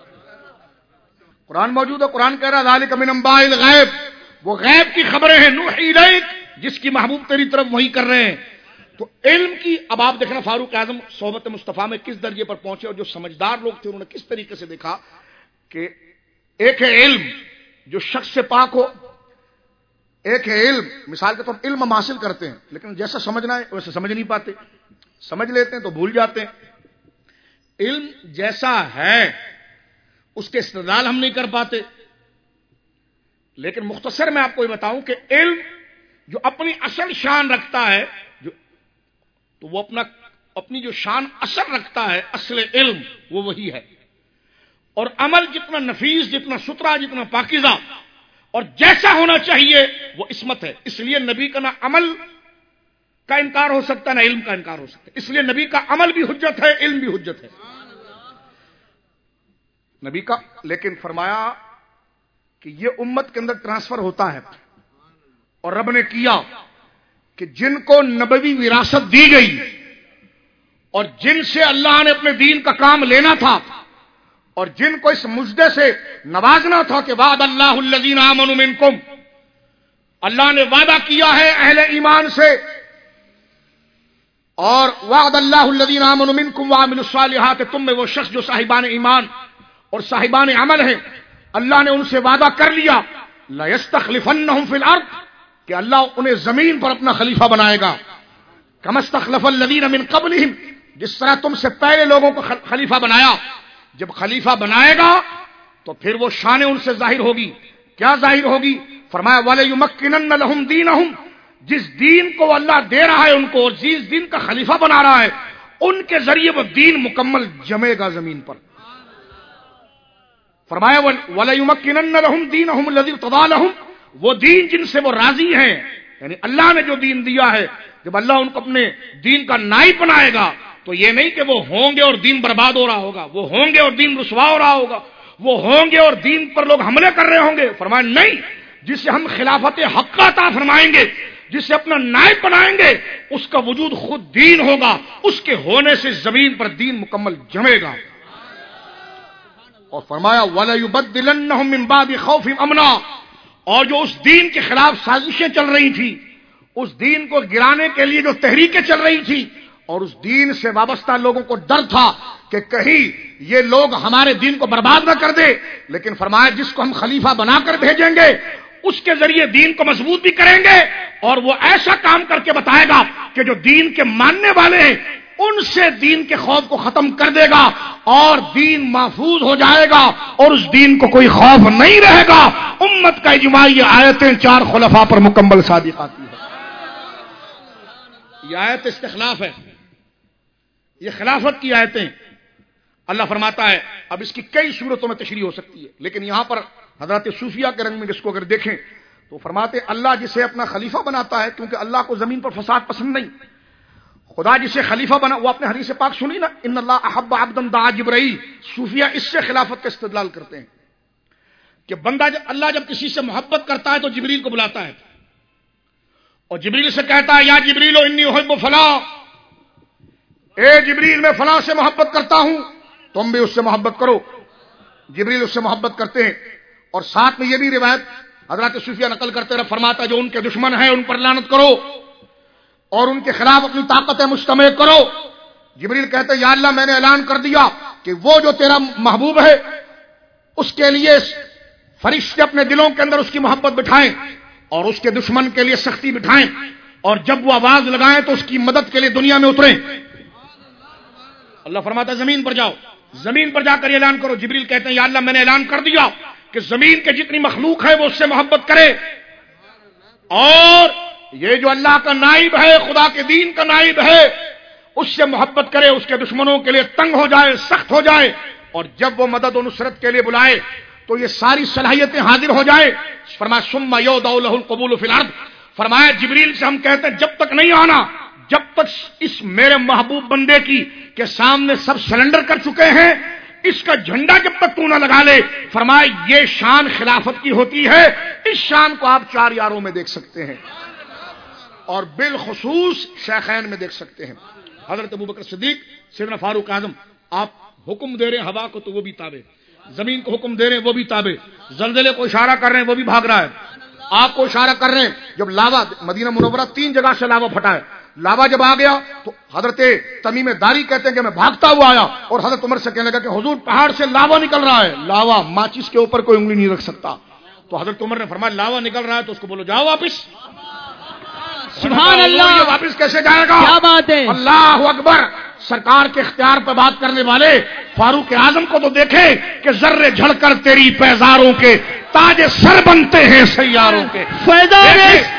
قرآن موجود ہے، قرآن کہہ رہا ہے ذالک من انباء الغیب، وہ غیب کی خبریں ہیں، نوحی الیک جس کی محبوب تیری طرف وحی کر رہے ہیں. تو علم کی اب آپ دیکھنا فاروق اعظم صحبت مصطفیٰ میں کس درجے پر پہنچے اور جو سمجھدار لوگ تھے انہوں نے کس طریقے سے دیکھا کہ ایک ہے علم جو شخص سے پاک ہو، ایک ہے علم مثال کے طور پر علم ہم حاصل کرتے ہیں لیکن جیسا سمجھنا ہے ویسے سمجھ نہیں پاتے، سمجھ لیتے ہیں تو بھول جاتے ہیں. علم جیسا ہے اس کے استدلال ہم نہیں کر پاتے. لیکن مختصر میں آپ کو یہ بتاؤں کہ علم جو اپنی اصل شان رکھتا ہے تو وہ اپنی جو شان اصل رکھتا ہے، اصل علم وہ وہی ہے. اور عمل جتنا نفیس، جتنا ستھرا، جتنا پاکیزہ اور جیسا ہونا چاہیے وہ عصمت ہے. اس لیے نبی کا نہ عمل کا انکار ہو سکتا ہے نہ علم کا انکار ہو سکتا ہے. اس لیے نبی کا عمل بھی حجت ہے، علم بھی حجت ہے نبی کا. لیکن فرمایا کہ یہ امت کے اندر ٹرانسفر ہوتا ہے اور رب نے کیا کہ جن کو نبوی وراثت دی گئی اور جن سے اللہ نے اپنے دین کا کام لینا تھا اور جن کو اس مجدے سے نوازنا تھا کہ وعد اللہ الذین آمنوا منکم، اللہ نے وعدہ کیا ہے اہل ایمان سے، اور وعد اللہ الذین آمنوا منکم وعملوا الصالحات، تم میں وہ شخص جو صاحبان ایمان اور صاحبان عمل ہیں، اللہ نے ان سے وعدہ کر لیا لَيَسْتَخْلِفَنَّهُمْ فِي الْأَرْضِ کہ اللہ انہیں زمین پر اپنا خلیفہ بنائے گا. كَمَا اسْتَخْلَفَ الَّذِينَ مِنْ قَبْلِهِمْ جس طرح تم سے پہلے لوگوں کو خلیفہ بنایا. جب خلیفہ بنائے گا تو پھر وہ شان ان سے ظاہر ہوگی. کیا ظاہر ہوگی؟ فرمایا وَلَيُمَكِّنَنَّ لَهُمْ دِينَهُمْ جس دین کو اللہ دے رہا ہے ان کو اور جس دین کا خلیفہ بنا رہا ہے ان کے ذریعے وہ دین مکمل جمے گا زمین پر. فرمایا وَلَيُمَكِّنَنَّ لَهُمْ دِينَهُمُ الَّذِي ارْتَضَىٰ لَهُمْ وہ دین جن سے وہ راضی ہیں، یعنی اللہ نے جو دین دیا ہے جب اللہ ان کو اپنے دین کا نائب بنائے گا تو یہ نہیں کہ وہ ہوں گے اور دین برباد ہو رہا ہوگا، وہ ہوں گے اور دین رسوا ہو رہا ہوگا، وہ ہوں گے اور دین پر لوگ حملے کر رہے ہوں گے. فرمایا نہیں، جسے ہم خلافت حق عطا فرمائیں گے، جسے اپنا نائب بنائیں گے، اس کا وجود خود دین ہوگا، اس کے ہونے سے زمین پر دین مکمل جمے گا. اور فرمایا وَلَيُبَدِّلَنَّهُم مِّن بَعْدِ خَوْفِهِمْ أَمْنًا اور جو اس دین کے خلاف سازشیں چل رہی تھی، اس دین کو گرانے کے لیے جو تحریکیں چل رہی تھی اور اس دین سے وابستہ لوگوں کو ڈر تھا کہ کہیں یہ لوگ ہمارے دین کو برباد نہ کر دے، لیکن فرمایا جس کو ہم خلیفہ بنا کر بھیجیں گے اس کے ذریعے دین کو مضبوط بھی کریں گے اور وہ ایسا کام کر کے بتائے گا کہ جو دین کے ماننے والے ہیں ان سے دین کے خوف کو ختم کر دے گا اور دین محفوظ ہو جائے گا اور اس دین کو کوئی خوف نہیں رہے گا. امت کا اجماع یہ آیتیں 4 خلفاء پر مکمل صادق آتی ہے. یہ آیت استخلاف ہے، یہ خلافت کی آیتیں. اللہ فرماتا ہے اب اس کی کئی صورتوں میں تشریح ہو سکتی ہے، لیکن یہاں پر حضرات صوفیہ کے رنگ میں اس کو اگر دیکھیں تو فرماتے اللہ جسے اپنا خلیفہ بناتا ہے، کیونکہ اللہ کو زمین پر فساد پسند نہیں، خدا جسے خلیفہ بنا، وہ اپنے حدیث پاک سنی نا، ان اللہ احب عبدا دعا جبرائیل، صوفیہ اس سے خلافت کا استدلال کرتے ہیں کہ بندہ اللہ جب کسی سے محبت کرتا ہے تو جبریل کو بلاتا ہے اور جبریل سے کہتا ہے یا جبریل انی احب فلاں، اے جبریل میں فلاں سے محبت کرتا ہوں، تم بھی اس سے محبت کرو۔ جبریل اس سے محبت کرتے ہیں، اور ساتھ میں یہ بھی روایت حضرات صوفیہ نقل کرتے رہے، فرماتا جو ان کے دشمن ہیں ان پر لعنت کرو اور ان کے خلاف اپنی طاقتیں مجتمع کرو۔ جبریل کہتے یا اللہ میں نے اعلان کر دیا کہ وہ جو تیرا محبوب ہے اس کے لیے فرشتے اپنے دلوں کے اندر اس کی محبت بٹھائیں اور اس کے دشمن کے لیے سختی بٹھائیں، اور جب وہ آواز لگائیں تو اس کی مدد کے لیے دنیا میں اتریں۔ اللہ فرماتا ہے زمین پر جاؤ، زمین پر جا کر یہ اعلان کرو۔ جبریل کہتے ہیں یا اللہ میں نے اعلان کر دیا کہ زمین کے جتنی مخلوق ہے وہ اس سے محبت کرے، اور یہ جو اللہ کا نائب ہے، خدا کے دین کا نائب ہے، اس سے محبت کرے، اس کے دشمنوں کے لیے تنگ ہو جائے، سخت ہو جائے، اور جب وہ مدد و نصرت کے لیے بلائے تو یہ ساری صلاحیتیں حاضر ہو جائیں۔ فرمایا ثم یودع له القبول فی الارض، فرمایا جبریل سے ہم کہتے ہیں جب تک نہیں آنا، جب تک اس میرے محبوب بندے کی کے سامنے سب سرنڈر کر چکے ہیں، اس کا جھنڈا جب تک تو نہ لگا لے۔ فرمایا یہ شان خلافت کی ہوتی ہے، اس شان کو آپ چار یاروں میں دیکھ سکتے ہیں اور بالخصوص شیخین میں دیکھ سکتے ہیں، حضرت ابوبکر صدیق، سیدنا فاروق اعظم۔ آپ حکم دے رہے ہیں ہوا کو تو وہ بھی تابع، زمین کو حکم دے رہے ہیں وہ بھی تابع، زلزلے کو اشارہ کر رہے ہیں وہ بھی بھاگ رہا ہے، آپ کو اشارہ کر رہے ہیں۔ جب لاوا مدینہ منورہ 3 جگہ سے لاوا پھٹا ہے، لاوا جب آ گیا تو حضرت تمیم داری کہتے ہیں کہ میں بھاگتا ہوا آیا اور حضرت عمر سے کہنے لگا کہ حضور پہاڑ سے لاوا نکل رہا ہے، لاوا ماچس کے اوپر کوئی انگلی نہیں رکھ سکتا۔ تو حضرت عمر نے فرمایا لاوا نکل رہا ہے تو اس کو بولو جاؤ واپس۔ سبحان اللہ، یہ واپس کیسے جائے گا؟ کیا بات ہے، اللہ اکبر۔ سرکار کے اختیار پہ بات کرنے والے فاروق اعظم کو تو دیکھیں کہ ذرے جھڑ کر تیری پیزاروں کے تاج سر بنتے ہیں سیاروں کے۔ فیضان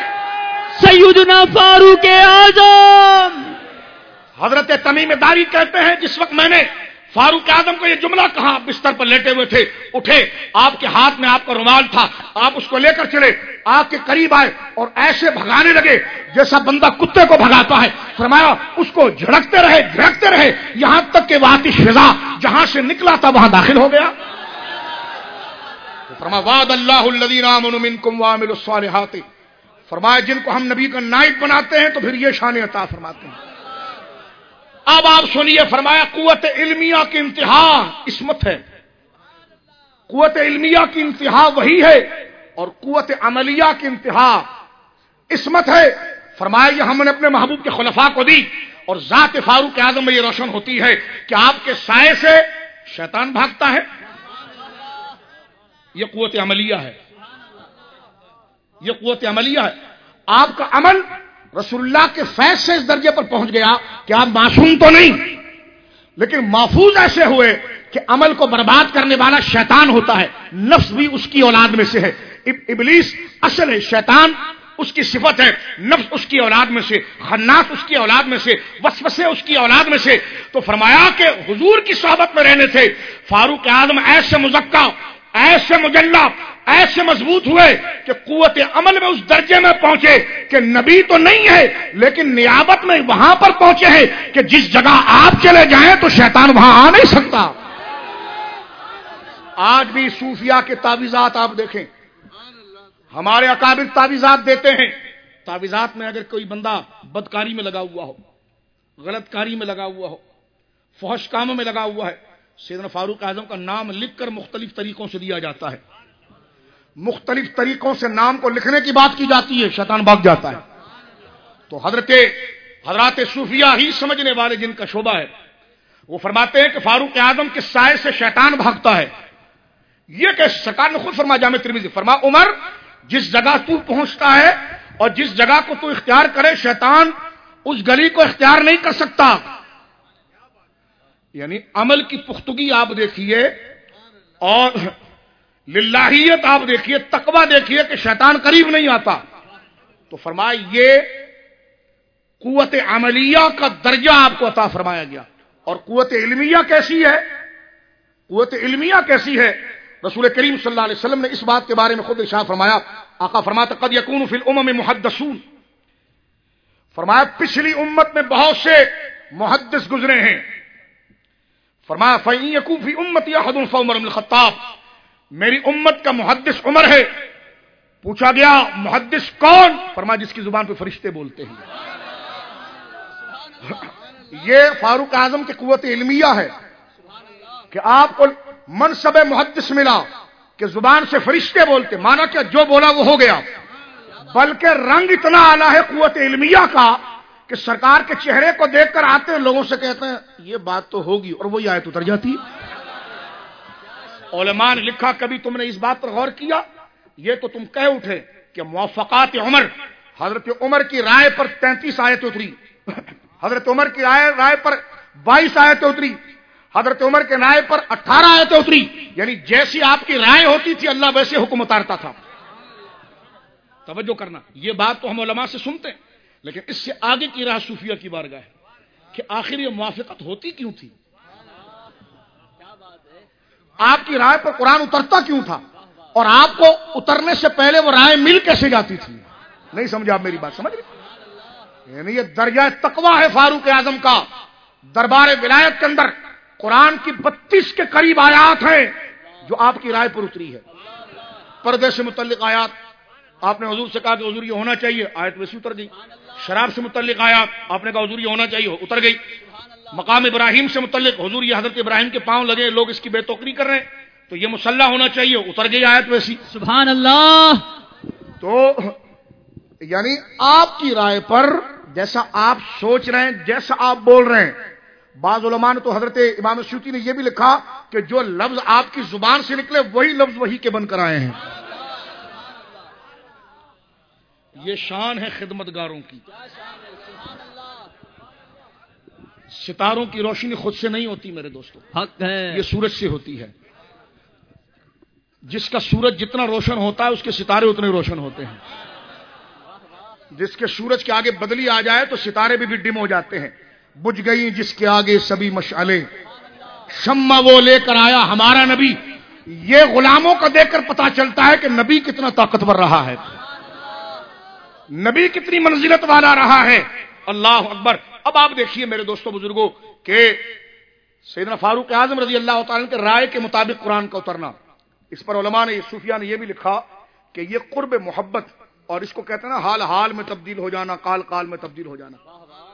سیدنا فاروق اعظم۔ حضرت تمیم داری کہتے ہیں جس وقت میں نے فاروق اعظم کو یہ جملہ کہا، بستر پر لیٹے ہوئے تھے، اٹھے، آپ کے ہاتھ میں آپ کا رومال تھا، آپ اس کو لے کر چلے، آپ کے قریب آئے اور ایسے بھگانے لگے جیسا بندہ کتے کو بھگاتا ہے۔ فرمایا اس کو جھڑکتے رہے یہاں تک کہ وہ آتش فضا جہاں سے نکلا تھا وہاں داخل ہو گیا۔ تو فرمایا وعد اللہ الذین آمنوا منکم وعملوا الصالحات، فرمایا جن کو ہم نبی کا نائب بناتے ہیں تو پھر یہ شان عطا فرماتے ہیں۔ اب آپ سنیے، فرمایا قوت علمیہ کی انتہا عصمت ہے، قوت علمیہ کی انتہا وہی ہے، اور قوت عملیہ کی انتہا عصمت ہے۔ فرمایا یہ ہم نے اپنے محبوب کے خلفاء کو دی، اور ذات فاروق اعظم میں یہ روشن ہوتی ہے کہ آپ کے سائے سے شیطان بھاگتا ہے، یہ قوت عملیہ ہے، یہ قوت عملیہ ہے۔ آپ کا عمل رسول اللہ کے فیض سے اس درجے پر پہنچ گیا کہ آپ معصوم تو نہیں، لیکن محفوظ ایسے ہوئے کہ عمل کو برباد کرنے والا شیطان ہوتا ہے، نفس بھی اس کی اولاد میں سے ہے، ابلیس اصل ہے، شیطان اس کی صفت ہے، نفس اس کی اولاد میں سے، خناس اس کی اولاد میں سے، وسوسے اس کی اولاد میں سے۔ تو فرمایا کہ حضور کی صحبت میں رہنے سے فاروق اعظم ایسے مزکا، ایسے مجلہ، ایسے مضبوط ہوئے کہ قوت عمل میں اس درجے میں پہنچے کہ نبی تو نہیں ہے لیکن نیابت میں وہاں پر پہنچے ہیں کہ جس جگہ آپ چلے جائیں تو شیطان وہاں آ نہیں سکتا۔ آج بھی صوفیہ کے تعویذات آپ دیکھیں، ہمارے اکابر تعویذات دیتے ہیں، تعویذات میں اگر کوئی بندہ بدکاری میں لگا ہوا ہو، غلط کاری میں لگا ہوا ہو، فحش کاموں میں لگا ہوا ہے، سیدنا فاروق اعظم کا نام لکھ کر مختلف طریقوں سے دیا جاتا ہے، مختلف طریقوں سے نام کو لکھنے کی بات کی جاتی ہے، شیطان بھاگ جاتا ہے۔ تو حضرات صوفیہ ہی سمجھنے والے جن کا شعبہ ہے وہ فرماتے ہیں کہ فاروق اعظم کے سائے سے شیطان بھاگتا ہے۔ یہ کہ سرکار نے خود فرمایا جامع ترمذی، فرمایا عمر جس جگہ تو پہنچتا ہے اور جس جگہ کو تو اختیار کرے شیطان اس گلی کو اختیار نہیں کر سکتا۔ یعنی عمل کی پختگی آپ دیکھیے اور للہیت آپ دیکھیے، تقویٰ دیکھیے کہ شیطان قریب نہیں آتا۔ تو فرمایا یہ قوت عملیہ کا درجہ آپ کو عطا فرمایا گیا۔ اور قوت علمیہ کیسی ہے؟ قوت علمیہ کیسی ہے؟ رسول کریم صلی اللہ علیہ وسلم نے اس بات کے بارے میں خود ارشاد فرمایا. آقا فرماتا قد یکون فی الامم محدثون، فرمایا پچھلی امت میں بہت سے محدث گزرے ہیں. فرمایا فإن یکون فی امتی احد فعمر بن الخطاب، میری امت کا محدث عمر ہے. پوچھا گیا محدث کون؟ فرمایا جس کی زبان پہ فرشتے بولتے ہیں. یہ فاروق اعظم کی قوت علمیہ ہے کہ آپ کو منصب محدث ملا کہ زبان سے فرشتے بولتے، مانا کہ جو بولا وہ ہو گیا. بلکہ رنگ اتنا اعلیٰ ہے قوت علمیہ کا کہ سرکار کے چہرے کو دیکھ کر آتے ہیں لوگوں سے کہتے ہیں یہ بات تو ہوگی، اور وہی آیت اتر جاتی. علماء نے لکھا کبھی تم نے اس بات پر غور کیا؟ یہ تو تم کہہ اٹھے کہ موافقات عمر، حضرت عمر کی رائے پر 33 آیتیں اتری، حضرت عمر کی رائے پر 22 آیتیں اتری، حضرت عمر کے رائے پر 18 آیتیں اتری. یعنی جیسی آپ کی رائے ہوتی تھی اللہ ویسے حکم اتارتا تھا. توجہ کرنا، یہ بات تو ہم علماء سے سنتے ہیں، لیکن اس سے آگے کی راہ صوفیہ کی بارگاہ ہے کہ آخر یہ موافقت ہوتی کیوں تھی؟ آپ کی رائے پر قرآن اترتا کیوں تھا؟ اور آپ کو اترنے سے پہلے وہ رائے مل کیسے جاتی تھی؟ نہیں سمجھا آپ میری بات؟ سمجھ رہے؟ یعنی یہ درجہ تقویٰ ہے فاروق اعظم کا. دربار ولایت کے اندر قرآن کی 32 کے قریب آیات ہیں جو آپ کی رائے پر اتری ہے. پردے سے متعلق آیات آپ نے حضور سے کہا کہ حضور یہ ہونا چاہیے، آیت ویسی اتر گئی. شراب سے متعلق آیات آپ نے کہا حضور یہ ہونا چاہیے، اتر گئی. مقام ابراہیم سے متعلق حضور یہ حضرت ابراہیم کے پاؤں لگے، لوگ اس کی بے توقری کر رہے ہیں تو یہ مصلی ہونا چاہیے، اتر گئی آیت ویسی. سبحان اللہ. تو یعنی آپ کی رائے پر جیسا آپ سوچ رہے ہیں، جیسا آپ بول رہے ہیں. بعض علماء نے تو حضرت امام سیوطی نے یہ بھی لکھا کہ جو لفظ آپ کی زبان سے نکلے وہی لفظ وہی کے بن کر آئے ہیں. یہ شان ہے خدمتگاروں کی. ستاروں کی روشنی خود سے نہیں ہوتی میرے دوستوں، حق ہے، یہ سورج سے ہوتی ہے. جس کا سورج جتنا روشن ہوتا ہے اس کے ستارے اتنے روشن ہوتے ہیں. جس کے سورج کے آگے بدلی آ جائے تو ستارے بھی ڈم ہو جاتے ہیں. بجھ گئی جس کے آگے سبھی مشعلیں، شمع وہ لے کر آیا ہمارا نبی. یہ غلاموں کا دیکھ کر پتا چلتا ہے کہ نبی کتنا طاقتور رہا ہے، نبی کتنی منزلت والا رہا ہے. اللہ اکبر. اب آپ دیکھیے میرے دوستوں بزرگوں کہ سیدنا فاروق اعظم رضی اللہ تعالیٰ کے رائے کے مطابق قرآن کا اترنا، اس پر علماء نے صوفیہ نے یہ بھی لکھا کہ یہ قرب محبت، اور اس کو کہتے ہیں نا حال حال میں تبدیل ہو جانا، قال قال میں تبدیل ہو جانا.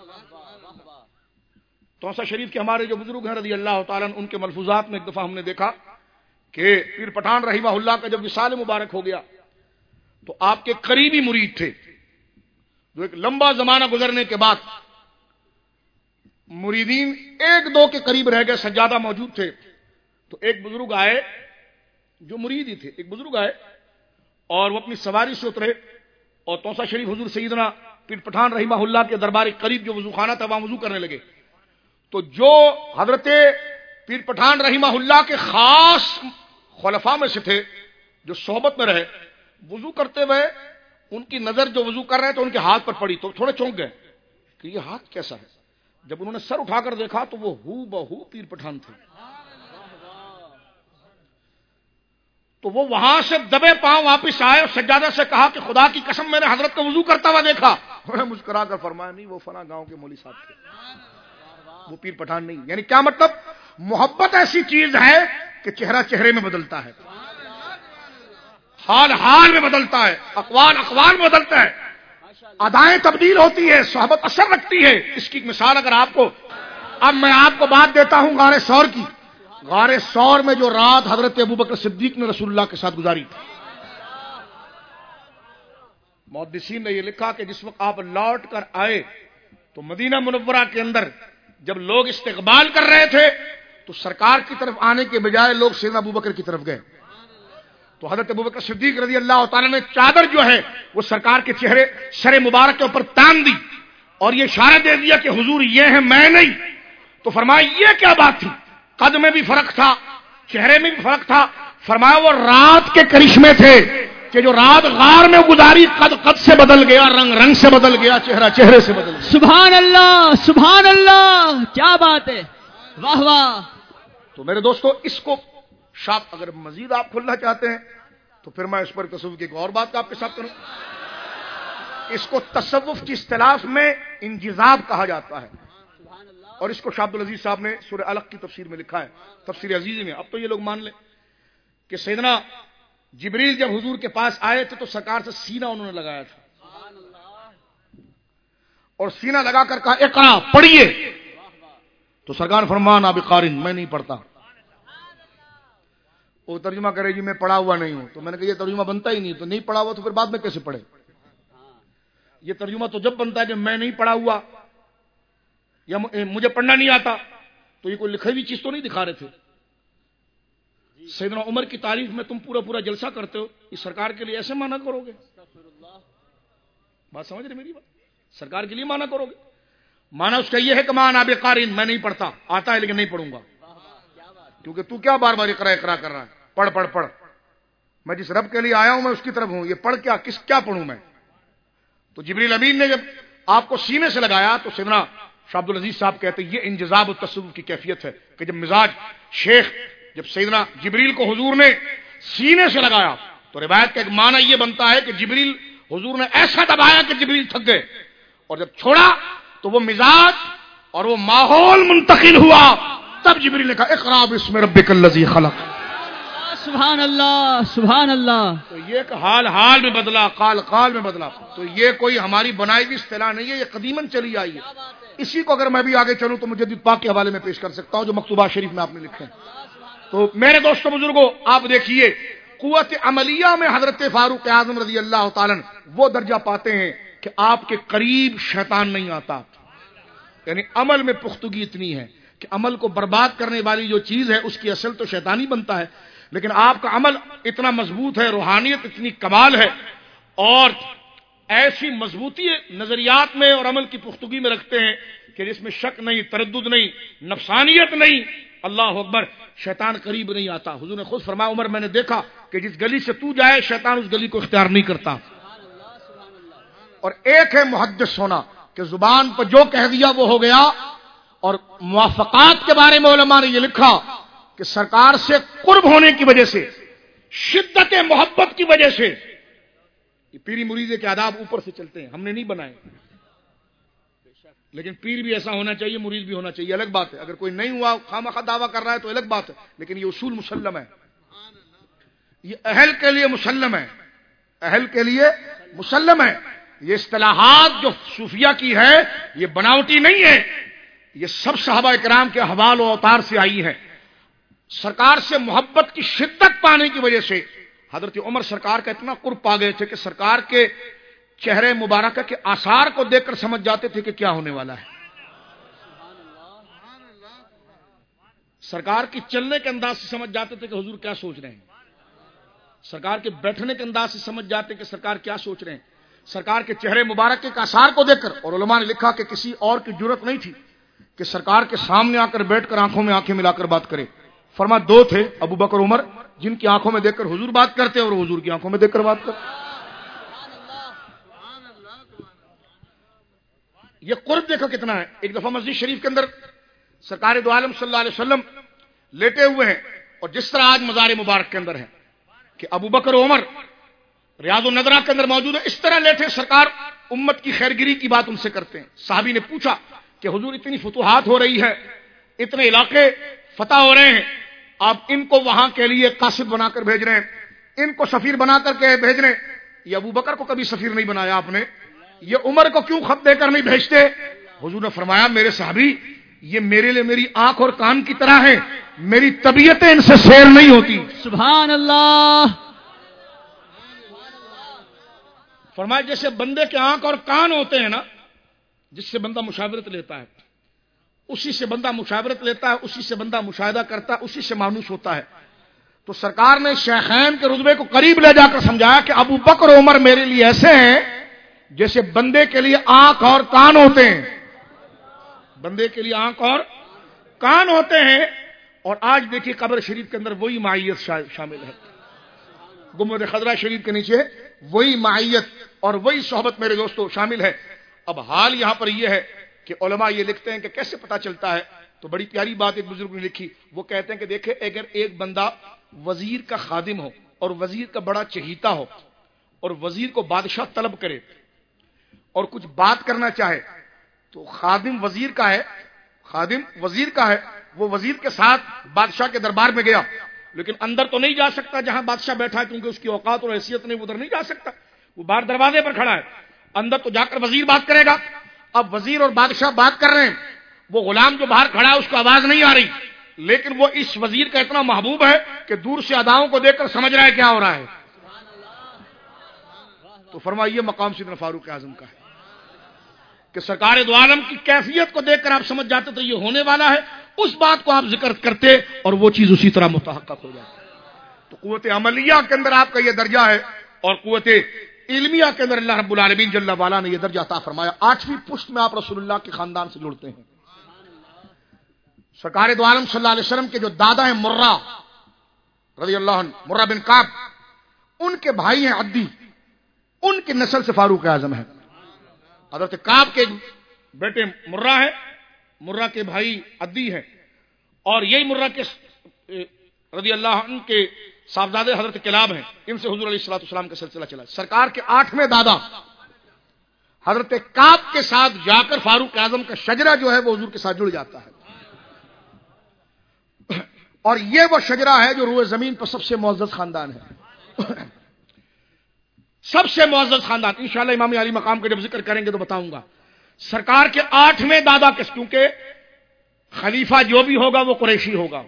توسا شریف کے ہمارے جو بزرگ ہیں رضی اللہ تعالیٰ ان کے ملفوظات میں ایک دفعہ ہم نے دیکھا کہ پیر پٹھان رحمہ اللہ کا جب وصال مبارک ہو گیا تو آپ کے قریبی مرید تھے جو ایک لمبا زمانہ گزرنے کے بعد مریدین ایک دو کے قریب رہ گئے، سجادہ موجود تھے. تو ایک بزرگ آئے جو مرید ہی تھے، ایک بزرگ آئے اور وہ اپنی سواری سے اترے اور توسا شریف حضور سیدنا پیر پٹھان رحمہ اللہ کے دربار قریب جو وضو خانہ تھا وہاں وضو کرنے لگے. تو جو حضرت پیر پٹھان رحمہ اللہ کے خاص خلفاء میں سے تھے جو صحبت میں رہے، وضو کرتے ہوئے ان کی نظر جو وضو کر رہے تو ان کے ہاتھ پر پڑی تو تھوڑے چونک گئے کہ یہ ہاتھ کیسا ہے. جب انہوں نے سر اٹھا کر دیکھا تو وہ ہو بہو پیر پٹھان تھے. تو وہ وہاں سے دبے پاؤں واپس آئے اور سجادہ سے کہا کہ خدا کی قسم میں نے حضرت کو وضو کرتا ہوا دیکھا. انہوں نے مسکرا کر فرمایا نہیں وہ فلاں گاؤں کے مولوی صاحب تھے، وہ پیر پٹھان نہیں. یعنی کیا مطلب؟ محبت ایسی چیز ہے کہ چہرہ چہرے میں بدلتا ہے، حال حال میں بدلتا ہے، اقوال اقوال میں بدلتا ہے، ادائیں تبدیل ہوتی ہے، صحبت اثر رکھتی ہے. اس کی مثال اگر آپ کو، اب میں آپ کو بات دیتا ہوں غار ثور کی. غار ثور میں جو رات حضرت ابوبکر صدیق نے رسول اللہ کے ساتھ گزاری تھی، محدثین نے یہ لکھا کہ جس وقت آپ لوٹ کر آئے تو مدینہ منورہ کے اندر جب لوگ استقبال کر رہے تھے تو سرکار کی طرف آنے کے بجائے لوگ سیدنا ابوبکر کی طرف گئے. تو حضرت ابوبکر صدیق رضی اللہ تعالیٰ نے چادر جو ہے وہ سرکار کے چہرے سر مبارک کے اوپر تان دی اور یہ اشارہ دے دیا کہ حضور یہ ہے میں نہیں. تو فرمایا یہ کیا بات تھی؟ قد میں بھی فرق تھا، چہرے میں بھی فرق تھا. فرمایا وہ رات کے کرشمے تھے کہ جو رات غار میں گزاری قد سے بدل گیا، رنگ رنگ سے بدل گیا، چہرہ چہرے سے بدل گیا. سبحان اللہ سبحان اللہ، کیا بات ہے، واہ واہ. تو میرے دوستو اس کو شاپ اگر مزید آپ کھلنا چاہتے ہیں تو پھر میں اس پر تصوف کی ایک اور بات آپ کے ساتھ کروں. اس کو تصوف کی اصطلاح میں انجذاب کہا جاتا ہے, اور اس کو شاہ عبدالعزیز صاحب نے سورہ علق کی تفسیر میں لکھا ہے, تفسیر عزیزی میں. اب تو یہ لوگ مان لیں کہ سیدنا جبریل جب حضور کے پاس آئے تھے تو سرکار سے سینہ انہوں نے لگایا تھا, اور سینہ لگا کر کہا اقرا پڑھیے, تو سرکار فرمانا بقارن میں نہیں پڑھتا. وہ ترجمہ کرے جی میں پڑھا ہوا نہیں ہوں, تو میں نے کہا یہ ترجمہ بنتا ہی نہیں, تو نہیں پڑھا ہوا تو پھر بعد میں کیسے پڑھے؟ یہ ترجمہ تو جب بنتا ہے کہ میں نہیں پڑھا ہوا یا مجھے پڑھنا نہیں آتا, تو یہ کوئی لکھی ہوئی چیز تو نہیں دکھا رہے تھے. سیدنا عمر کی تعریف میں تم پورا جلسہ کرتے ہو, اس سرکار کے لیے ایسے مانا کرو گے؟ بات سمجھ رہے میری بات؟ سرکار کے لیے مانا کرو گے؟ مانا اس کا یہ ہے کہ مانا بقارن میں نہیں پڑھتا, آتا ہے لیکن نہیں پڑھوں گا. کیونکہ تو کیا بار بار اقرا کر رہا ہے؟ پڑھ پڑھ پڑھ, میں جس رب کے لیے آیا ہوں میں اس کی طرف ہوں, یہ پڑھ کیا پڑھوں میں؟ تو جبریل امین نے جب آپ کو سینے سے لگایا تو سیدنا شاہ عبدالعزیز صاحب کہتے ہیں یہ انجذاب التصوف کی کیفیت ہے کہ جب مزاج شیخ جب سیدنا جبریل کو حضور نے سینے سے لگایا تو روایت کا ایک معنی یہ بنتا ہے کہ جبریل حضور نے ایسا دبایا کہ جبریل تھک گئے, اور جب چھوڑا تو وہ مزاج اور وہ ماحول منتقل ہوا, تب جبریل نے کہا اقرا بسم ربک الذی خلق. سبحان اللہ سبحان اللہ. تو یہ کہ حال میں بدلا, قال میں بدلا, تو یہ کوئی ہماری بنائی ہوئی اصطلاح نہیں ہے, یہ قدیماً چلی آئی ہے. اسی کو اگر میں بھی آگے چلوں تو مجدد پاک کے حوالے میں پیش کر سکتا ہوں جو مکتوبات شریف میں آپ نے لکھے ہیں. تو میرے دوستوں بزرگوں, آپ دیکھیے قوت عملیہ میں حضرت فاروق اعظم رضی اللہ تعالیٰ وہ درجہ پاتے ہیں کہ آپ کے قریب شیطان نہیں آتا. یعنی عمل میں پختگی اتنی ہے کہ عمل کو برباد کرنے والی جو چیز ہے اس کی اصل تو شیطانی بنتا ہے, لیکن آپ کا عمل اتنا مضبوط ہے, روحانیت اتنی کمال ہے, اور ایسی مضبوطی نظریات میں اور عمل کی پختگی میں رکھتے ہیں کہ جس میں شک نہیں, تردد نہیں, نفسانیت نہیں. اللہ اکبر, شیطان قریب نہیں آتا. حضور نے خود فرمایا عمر میں نے دیکھا کہ جس گلی سے تو جائے شیطان اس گلی کو اختیار نہیں کرتا. اور ایک ہے محدث ہونا کہ زبان پر جو کہہ دیا وہ ہو گیا, اور موافقات کے بارے میں علماء نے یہ لکھا کہ سرکار سے قرب ہونے کی وجہ سے, شدت محبت کی وجہ سے, یہ پیری مریدے کے آداب اوپر سے چلتے ہیں, ہم نے نہیں بنائے, لیکن پیر بھی ایسا ہونا چاہیے, مرید بھی ہونا چاہیے, الگ بات ہے. اگر کوئی نہیں ہوا خامخواہ دعویٰ کر رہا ہے تو الگ بات ہے, لیکن یہ اصول مسلم ہے, یہ اہل کے لیے مسلم ہے, اہل کے لیے مسلم ہے. یہ اصطلاحات جو صوفیہ کی ہے یہ بناوٹی نہیں ہے, یہ سب صحابہ کرام کے احوال و اوتار سے آئی ہے. سرکار سے محبت کی شدت پانے کی وجہ سے حضرت عمر سرکار کا اتنا قرب پا گئے تھے کہ سرکار کے چہرے مبارکہ کے آثار کو دیکھ کر سمجھ جاتے تھے کہ کیا ہونے والا ہے. سرکار کی چلنے کے انداز سے سمجھ جاتے تھے کہ حضور کیا سوچ رہے ہیں, سرکار کے بیٹھنے کے انداز سے سمجھ جاتے کہ سرکار کیا سوچ رہے ہیں. سرکار کے چہرے مبارک کے آثار کو دیکھ کر, اور علماء نے لکھا کہ کسی اور کی جرت نہیں تھی کہ سرکار کے سامنے آ کر بیٹھ کر آنکھوں میں آنکھیں ملا کر بات کرے. فرما دو تھے, ابو بکر عمر, جن کی آنکھوں میں دیکھ کر حضور بات کرتے اور حضور کی آنکھوں میں دیکھ کر بات کرتے. یہ قرب دیکھو کتنا ہے. ایک دفعہ مسجد شریف کے اندر سرکار دو عالم صلی اللہ علیہ وسلم لیٹے ہوئے ہیں, اور جس طرح آج مزار مبارک کے اندر ہے کہ ابو بکر و عمر ریاض النظرہ کے اندر موجود ہے, اس طرح لیٹے سرکار امت کی خیرگیری کی بات ان سے کرتے ہیں. صحابی نے پوچھا کہ حضور اتنی فتوحات ہو رہی ہے, اتنے علاقے فتح ہو رہے ہیں, آپ ان کو وہاں کے لیے قاصد بنا کر بھیج رہے ہیں, ان کو سفیر بنا کر کے بھیج رہے ہیں. یہ ابو بکر کو کبھی سفیر نہیں بنایا آپ نے, یہ عمر کو کیوں خط دے کر نہیں بھیجتے؟ حضور نے فرمایا میرے صحابی یہ میرے لیے میری آنکھ اور کان کی طرح ہے, میری طبیعتیں ان سے سیر نہیں ہوتی. سبحان اللہ. فرمایا جیسے بندے کے آنکھ اور کان ہوتے ہیں نا, جس سے بندہ مشاورت لیتا ہے, اسی سے بندہ مشاورت لیتا ہے, اسی سے بندہ مشاہدہ کرتا ہے, اسی سے مانوس ہوتا ہے. تو سرکار نے شیخین کے رتبے کو قریب لے جا کر سمجھایا کہ ابو بکر عمر میرے لیے ایسے ہیں جیسے بندے کے لیے آنکھ اور کان ہوتے ہیں, بندے کے لیے آنکھ اور کان ہوتے ہیں. اور آج دیکھیے قبر شریف کے اندر وہی معیت شامل ہے, گنبد خضرا شریف کے نیچے وہی معیت اور وہی صحبت میرے دوستوں شامل ہے. اب حال یہاں پر یہ ہے کہ علماء یہ لکھتے ہیں کہ کیسے پتا چلتا ہے تو بڑی پیاری بات ایک بزرگ نے لکھی، وہ کہتے ہیں کہ دیکھیں اگر ایک بندہ وزیر کا خادم ہو اور وزیر کا بڑا چہیتا ہو اور وزیر کو بادشاہ طلب کرے اور کچھ بات کرنا چاہے تو خادم وزیر کا ہے، خادم وزیر کا ہے، وہ وزیر کے ساتھ بادشاہ کے دربار میں گیا، لیکن اندر تو نہیں جا سکتا جہاں بادشاہ بیٹھا ہے کیونکہ اس کی اوقات اور حیثیت نہیں، ادھر نہیں جا سکتا، وہ باہر دروازے پر کھڑا ہے، اندر تو جا کر وزیر بات کرے گا۔ اب وزیر اور بادشاہ بات کر رہے ہیں، وہ غلام جو باہر کھڑا ہے اس کو آواز نہیں آ رہی، لیکن وہ اس وزیر کا اتنا محبوب ہے کہ دور سے اداؤں کو دیکھ کر سمجھ رہا ہے کیا ہو رہا ہے۔ تو فرمائیے مقام سیدنا فاروق اعظم کا ہے کہ سرکار دو عالم کی کیفیت کو دیکھ کر آپ سمجھ جاتے تو یہ ہونے والا ہے، اس بات کو آپ ذکر کرتے اور وہ چیز اسی طرح متحقق ہو جاتی۔ تو قوت عملیہ کے اندر آپ کا یہ درجہ ہے اور قوت علمیہ کے اندر اللہ رب العالمین جل وعلا نے یہ درجہ عطا فرمایا۔ 8ویں پشت میں آپ رسول اللہ کے خاندان سے جڑتے ہیں۔ سرکار دو عالم صلی اللہ علیہ وسلم کے جو دادا ہیں مرہ رضی اللہ عنہ، مرہ بن کعب، ان کے بھائی ہیں عدی، ان کی نسل سے فاروق اعظم ہے۔ حضرت کعب کے بیٹے مرہ ہے، مرہ کے بھائی عدی ہیں، اور یہی مرہ کے رضی اللہ عنہ کے صاحبزادے حضرت کلاب ہیں، ان سے حضور علیہ الصلوۃ والسلام کا سلسلہ چلا۔ سرکار کے 8ویں دادا حضرت کعب کے ساتھ جا کر فاروق اعظم کا شجرہ جو ہے وہ حضور کے ساتھ جڑ جاتا ہے، اور یہ وہ شجرہ ہے جو روئے زمین پر سب سے معزز خاندان ہے، سب سے معزز خاندان۔ انشاءاللہ امام علی مقام کا جب ذکر کریں گے تو بتاؤں گا۔ سرکار کے 8ویں دادا کے، کیونکہ خلیفہ جو بھی ہوگا وہ قریشی ہوگا،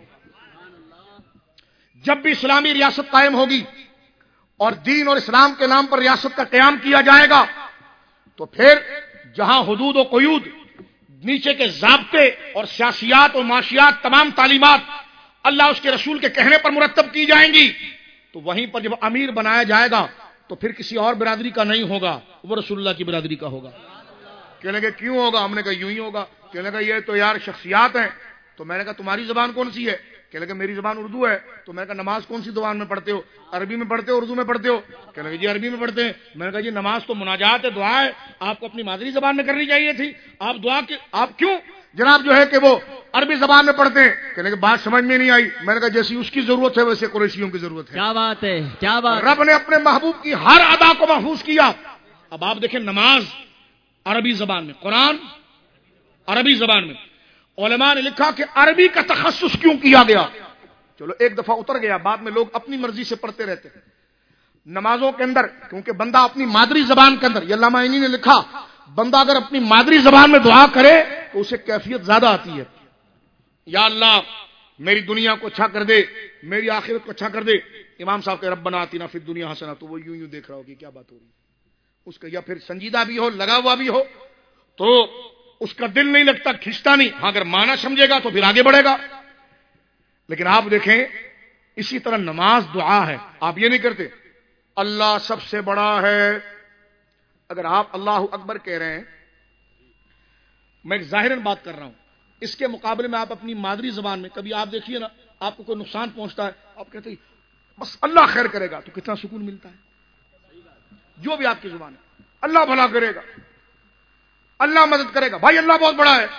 جب بھی اسلامی ریاست قائم ہوگی اور دین اور اسلام کے نام پر ریاست کا قیام کیا جائے گا تو پھر جہاں حدود و قیود، نیچے کے ضابطے اور سیاسیات اور معاشیات، تمام تعلیمات اللہ اس کے رسول کے کہنے پر مرتب کی جائیں گی، تو وہیں پر جب امیر بنایا جائے گا تو پھر کسی اور برادری کا نہیں ہوگا، وہ رسول اللہ کی برادری کا ہوگا۔ کہنے لگے کیوں ہوگا؟ ہم نے کہا یوں ہی ہوگا۔ کہنے لگا یہ تو یار شخصیات ہیں۔ تو میں نے کہا تمہاری زبان کون سی ہے؟ کہنے لگے میری زبان اردو ہے۔ تو میں نے کہا نماز کون سی زبان میں پڑھتے ہو؟ عربی میں پڑھتے ہو اردو میں پڑھتے ہو؟ کہنے لگے جی عربی میں پڑھتے ہیں۔ میں نے کہا جی نماز تو مناجات ہے، دعا ہے، آپ کو اپنی مادری زبان میں کرنی چاہیے تھی، آپ دعا کے آپ کیوں جناب جو ہے کہ وہ عربی زبان میں پڑھتے ہیں؟ کہنے کہ بات سمجھ میں نہیں آئی۔ میں نے کہا جیسی اس کی ضرورت ہے ویسے قریشیوں کی ضرورت ہے۔ کیا بات ہے، کیا بات۔ رب نے اپنے محبوب کی ہر ادا کو محفوظ کیا۔ اب آپ دیکھیں نماز عربی زبان میں، قرآن عربی زبان میں، علماء نے لکھا کہ عربی کا تخصص کیوں کیا گیا؟ چلو ایک دفعہ اتر گیا، بعد میں لوگ اپنی مرضی سے پڑھتے رہتے ہیں نمازوں کے اندر، کیونکہ بندہ اپنی مادری زبان کے اندر، یہ علامہ عینی نے لکھا، بندہ اگر اپنی مادری زبان میں دعا کرے تو اسے کیفیت زیادہ آتی ہے۔ یا اللہ میری دنیا کو اچھا کر دے، میری آخرت کو اچھا کر دے۔ امام صاحب کہ ربنا آتنا فی الدنیا حسنہ، تو وہ یوں دیکھ رہا ہو کہ کیا بات ہو رہی ہے اس کا، یا پھر سنجیدہ بھی ہو، لگا ہوا بھی ہو تو اس کا دل نہیں لگتا، کھنچتا نہیں۔ ہاں اگر معنی سمجھے گا تو پھر آگے بڑھے گا۔ لیکن آپ دیکھیں اسی طرح نماز دعا ہے، آپ یہ نہیں کرتے اللہ سب سے بڑا ہے۔ اگر آپ اللہ اکبر کہہ رہے ہیں، میں ایک ظاہراً بات کر رہا ہوں، اس کے مقابلے میں آپ اپنی مادری زبان میں کبھی آپ دیکھیے نا، آپ کو کوئی نقصان پہنچتا ہے، آپ کہتے ہیں بس اللہ خیر کرے گا، تو کتنا سکون ملتا ہے۔ جو بھی آپ کی زبان ہے، اللہ بھلا کرے گا، اللہ مدد کرے گا، بھائی اللہ بہت بڑا ہے،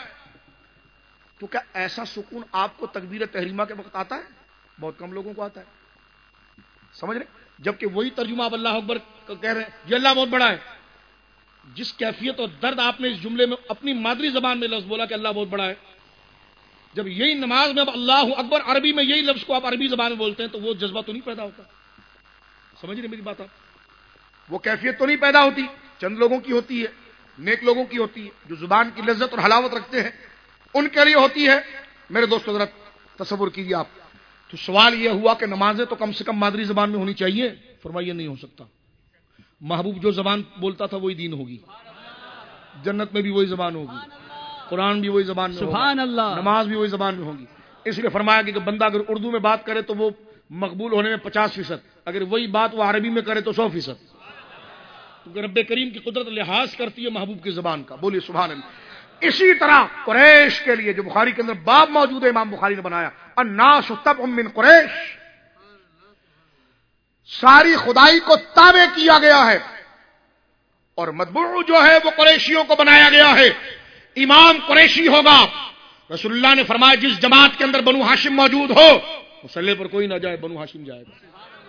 تو کیا ایسا سکون آپ کو تکبیر تحریمہ کے وقت آتا ہے؟ بہت کم لوگوں کو آتا ہے، سمجھ رہے؟ جبکہ وہی ترجمہ آپ اللہ اکبر کہہ رہے ہیں، یہ اللہ بہت بڑا ہے۔ جس کیفیت اور درد آپ نے اس جملے میں اپنی مادری زبان میں لفظ بولا کہ اللہ بہت بڑا ہے، جب یہی نماز میں اب اللہ اکبر عربی میں یہی لفظ کو آپ عربی زبان میں بولتے ہیں تو وہ جذبہ تو نہیں پیدا ہوتا؟ سمجھ رہے میری بات آپ؟ وہ کیفیت تو نہیں پیدا ہوتی، چند لوگوں کی ہوتی ہے، نیک لوگوں کی ہوتی ہے، جو زبان کی لذت اور حلاوت رکھتے ہیں ان کے لیے ہوتی ہے۔ میرے دوستو ذرا تصور کیجیے آپ، تو سوال یہ ہوا کہ نمازیں تو کم سے کم مادری زبان میں ہونی چاہیے، فرمائیے نہیں ہو سکتا۔ محبوب جو زبان بولتا تھا وہی دین ہوگی، جنت میں بھی وہی زبان ہوگی، قرآن بھی وہی زبان میں ہوگا، سبحان اللہ، نماز بھی وہی زبان میں ہوگی۔ اس لیے فرمایا کہ بندہ اگر اردو میں بات کرے تو وہ مقبول ہونے میں 50%، اگر وہی بات وہ عربی میں کرے تو 100%، کیونکہ رب کریم کی قدرت لحاظ کرتی ہے محبوب کی زبان کا۔ بولیے سبحان اللہ۔ اسی طرح قریش کے لیے جو بخاری کے اندر باب موجود ہے، امام بخاری نے بنایا، الناس تبع من قریش، ساری خدائی کو تابع کیا گیا ہے اور متبوع جو ہے وہ قریشیوں کو بنایا گیا ہے۔ امام قریشی ہوگا، رسول اللہ نے فرمایا جس جماعت کے اندر بنو ہاشم موجود ہو مصلی پر کوئی نہ جائے، بنو ہاشم جائے گا۔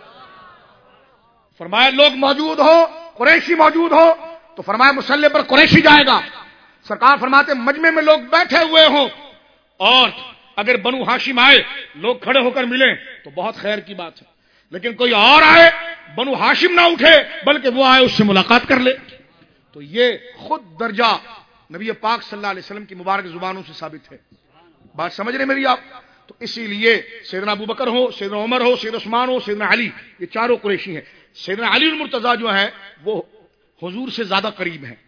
فرمایا لوگ موجود ہو، قریشی موجود ہو تو فرمایا مصلی پر قریشی جائے گا۔ سرکار فرماتے مجمع میں لوگ بیٹھے ہوئے ہوں اور اگر بنو ہاشم آئے لوگ کھڑے ہو کر ملیں تو بہت خیر کی بات ہے، لیکن کوئی اور آئے بنو ہاشم نہ اٹھے بلکہ وہ آئے اس سے ملاقات کر لے، تو یہ خود درجہ نبی پاک صلی اللہ علیہ وسلم کی مبارک زبانوں سے ثابت ہے۔ بات سمجھ رہے میری آپ؟ تو اسی لیے سیدنا ابو بکر ہو، سیدنا عمر ہو، سیدنا عثمان ہو، سیدنا علی، یہ چاروں قریشی ہیں۔ سیدنا علی المرتضیٰ جو ہیں وہ حضور سے زیادہ قریب ہیں۔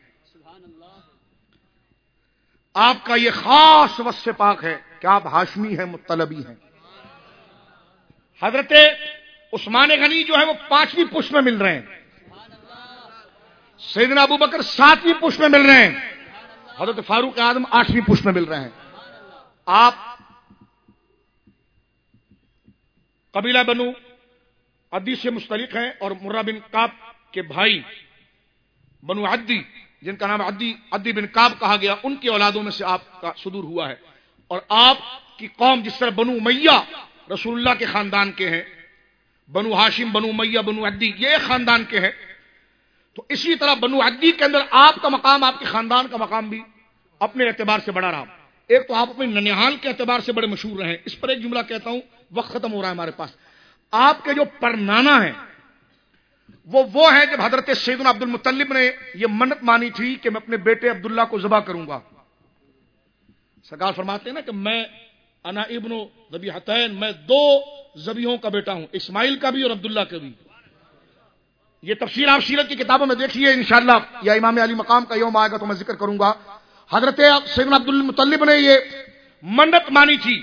آپ کا یہ خاص وصف پاک ہے کہ آپ ہاشمی ہیں، مطلبی ہیں۔ حضرت عثمان غنی جو ہے وہ 5ویں پشت میں مل رہے ہیں، سیدنا ابو بکر 7ویں پشت میں مل رہے ہیں، حضرت فاروق اعظم 8ویں پشت میں مل رہے ہیں۔ آپ قبیلہ بنو عدی سے مستلق ہیں اور مرہ بن کعب کے بھائی بنو عدی جن کا نام عدی بن کعب کہا گیا، ان کی اولادوں میں سے آپ کا صدور ہوا ہے۔ اور آپ کی قوم جس طرح بنو امیہ رسول اللہ کے خاندان کے ہیں، بنو ہاشم، بنو امیہ، بنو عدی یہ ایک خاندان کے ہیں، تو اسی طرح بنو عدی کے اندر آپ کا مقام، آپ کے خاندان کا مقام بھی اپنے اعتبار سے بڑا رہا۔ ایک تو آپ اپنے ننیحال کے اعتبار سے بڑے مشہور رہے۔ اس پر ایک جملہ کہتا ہوں، وقت ختم ہو رہا ہے ہمارے پاس۔ آپ کے جو پرنانا ہیں وہ ہیں جب حضرت سیدنا عبد المطلب نے یہ منت مانی تھی کہ میں اپنے بیٹے عبداللہ کو ذبح کروں گا۔ سرکار فرماتے ہیں نا کہ میں انا ابن ذبیحتین، میں 2 ذبیحوں کا بیٹا ہوں، اسماعیل کا بھی اور عبداللہ کا بھی۔ یہ تفسیر آپ سیرت کی کتابوں میں دیکھیے انشاءاللہ، یا امام علی مقام کا یوم آئے گا تو میں ذکر کروں گا۔ حضرت سیدنا عبد المطلب نے یہ منت مانی تھی،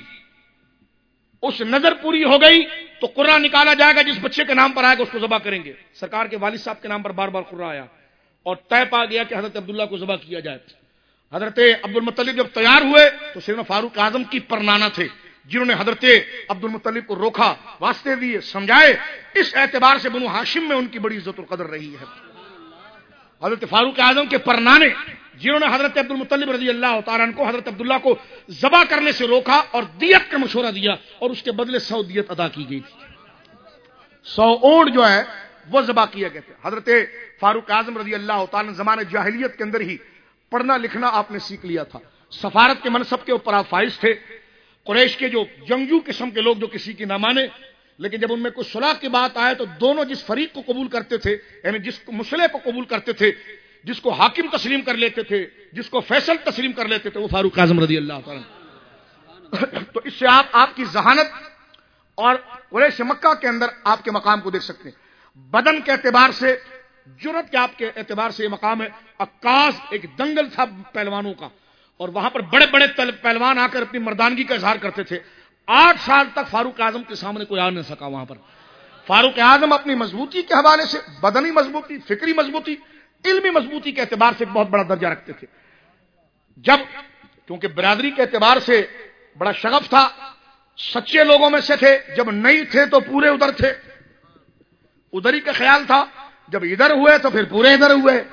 اس نظر پوری ہو گئی تو قرہ نکالا جائے گا، جس بچے کے نام پر آئے گا اس کو ذبح کریں گے۔ سرکار کے والد صاحب کے نام پر بار بار قرہ آیا اور طے پا گیا کہ حضرت عبداللہ کو ذبح کیا جائے۔ حضرت عبد المطلب جب تیار ہوئے تو سیدنا فاروق اعظم کی پرنانا تھے، جنہوں نے حضرت عبد المطلب کو روکا، واسطے دیے، سمجھائے۔ اس اعتبار سے بنو ہاشم میں ان کی بڑی عزت و قدر رہی ہے۔ حضرت فاروق اعظم کے پرنانے جنہوں نے حضرت عبد المطلب رضی اللہ تعالیٰ عنہ کو حضرت عبداللہ کو ذبح کرنے سے روکا اور دیت کا مشورہ دیا، اور اس کے بدلے 100 دیت ادا کی گئی تھی۔ 100 اونٹ جو ہے وہ ذبح کیا گیا تھا۔ حضرت فاروق اعظم رضی اللہ تعالیٰ نے زمانہ جاہلیت کے اندر ہی پڑھنا لکھنا آپ نے سیکھ لیا تھا۔ سفارت کے منصب کے اوپر آپ فائز تھے۔ قریش کے جو جنگجو قسم کے لوگ جو کسی کی نہ مانے، لیکن جب ان میں کوئی صلح کی بات آئے تو دونوں جس فریق کو قبول کرتے تھے، یعنی جس مسئلے کو قبول کرتے تھے، جس کو حاکم تسلیم کر لیتے تھے، جس کو فیصل تسلیم کر لیتے تھے، وہ فاروق اعظم رضی اللہ تعالیٰ۔ تو اس سے آپ کی ذہانت اور قریش مکہ کے اندر آپ کے مقام کو دیکھ سکتے ہیں۔ بدن کے اعتبار سے، جرأت کے آپ کے اعتبار سے یہ مقام ہے۔ عکاظ ایک دنگل تھا پہلوانوں کا، اور وہاں پر بڑے بڑے پہلوان آ کر اپنی مردانگی کا اظہار کرتے تھے۔ 8 سال تک فاروق اعظم کے سامنے کوئی آ نہ سکا وہاں پر۔ فاروق اعظم اپنی مضبوطی کے حوالے سے، بدنی مضبوطی، فکری مضبوطی، علمی مضبوطی کے اعتبار سے بہت بڑا درجہ رکھتے تھے۔ جب کیونکہ برادری کے اعتبار سے بڑا شغف تھا، سچے لوگوں میں سے تھے، جب نہیں تھے تو پورے ادھر تھے، ادھر ہی کا خیال تھا، جب ادھر ہوئے تو پھر پورے ادھر ہوئے۔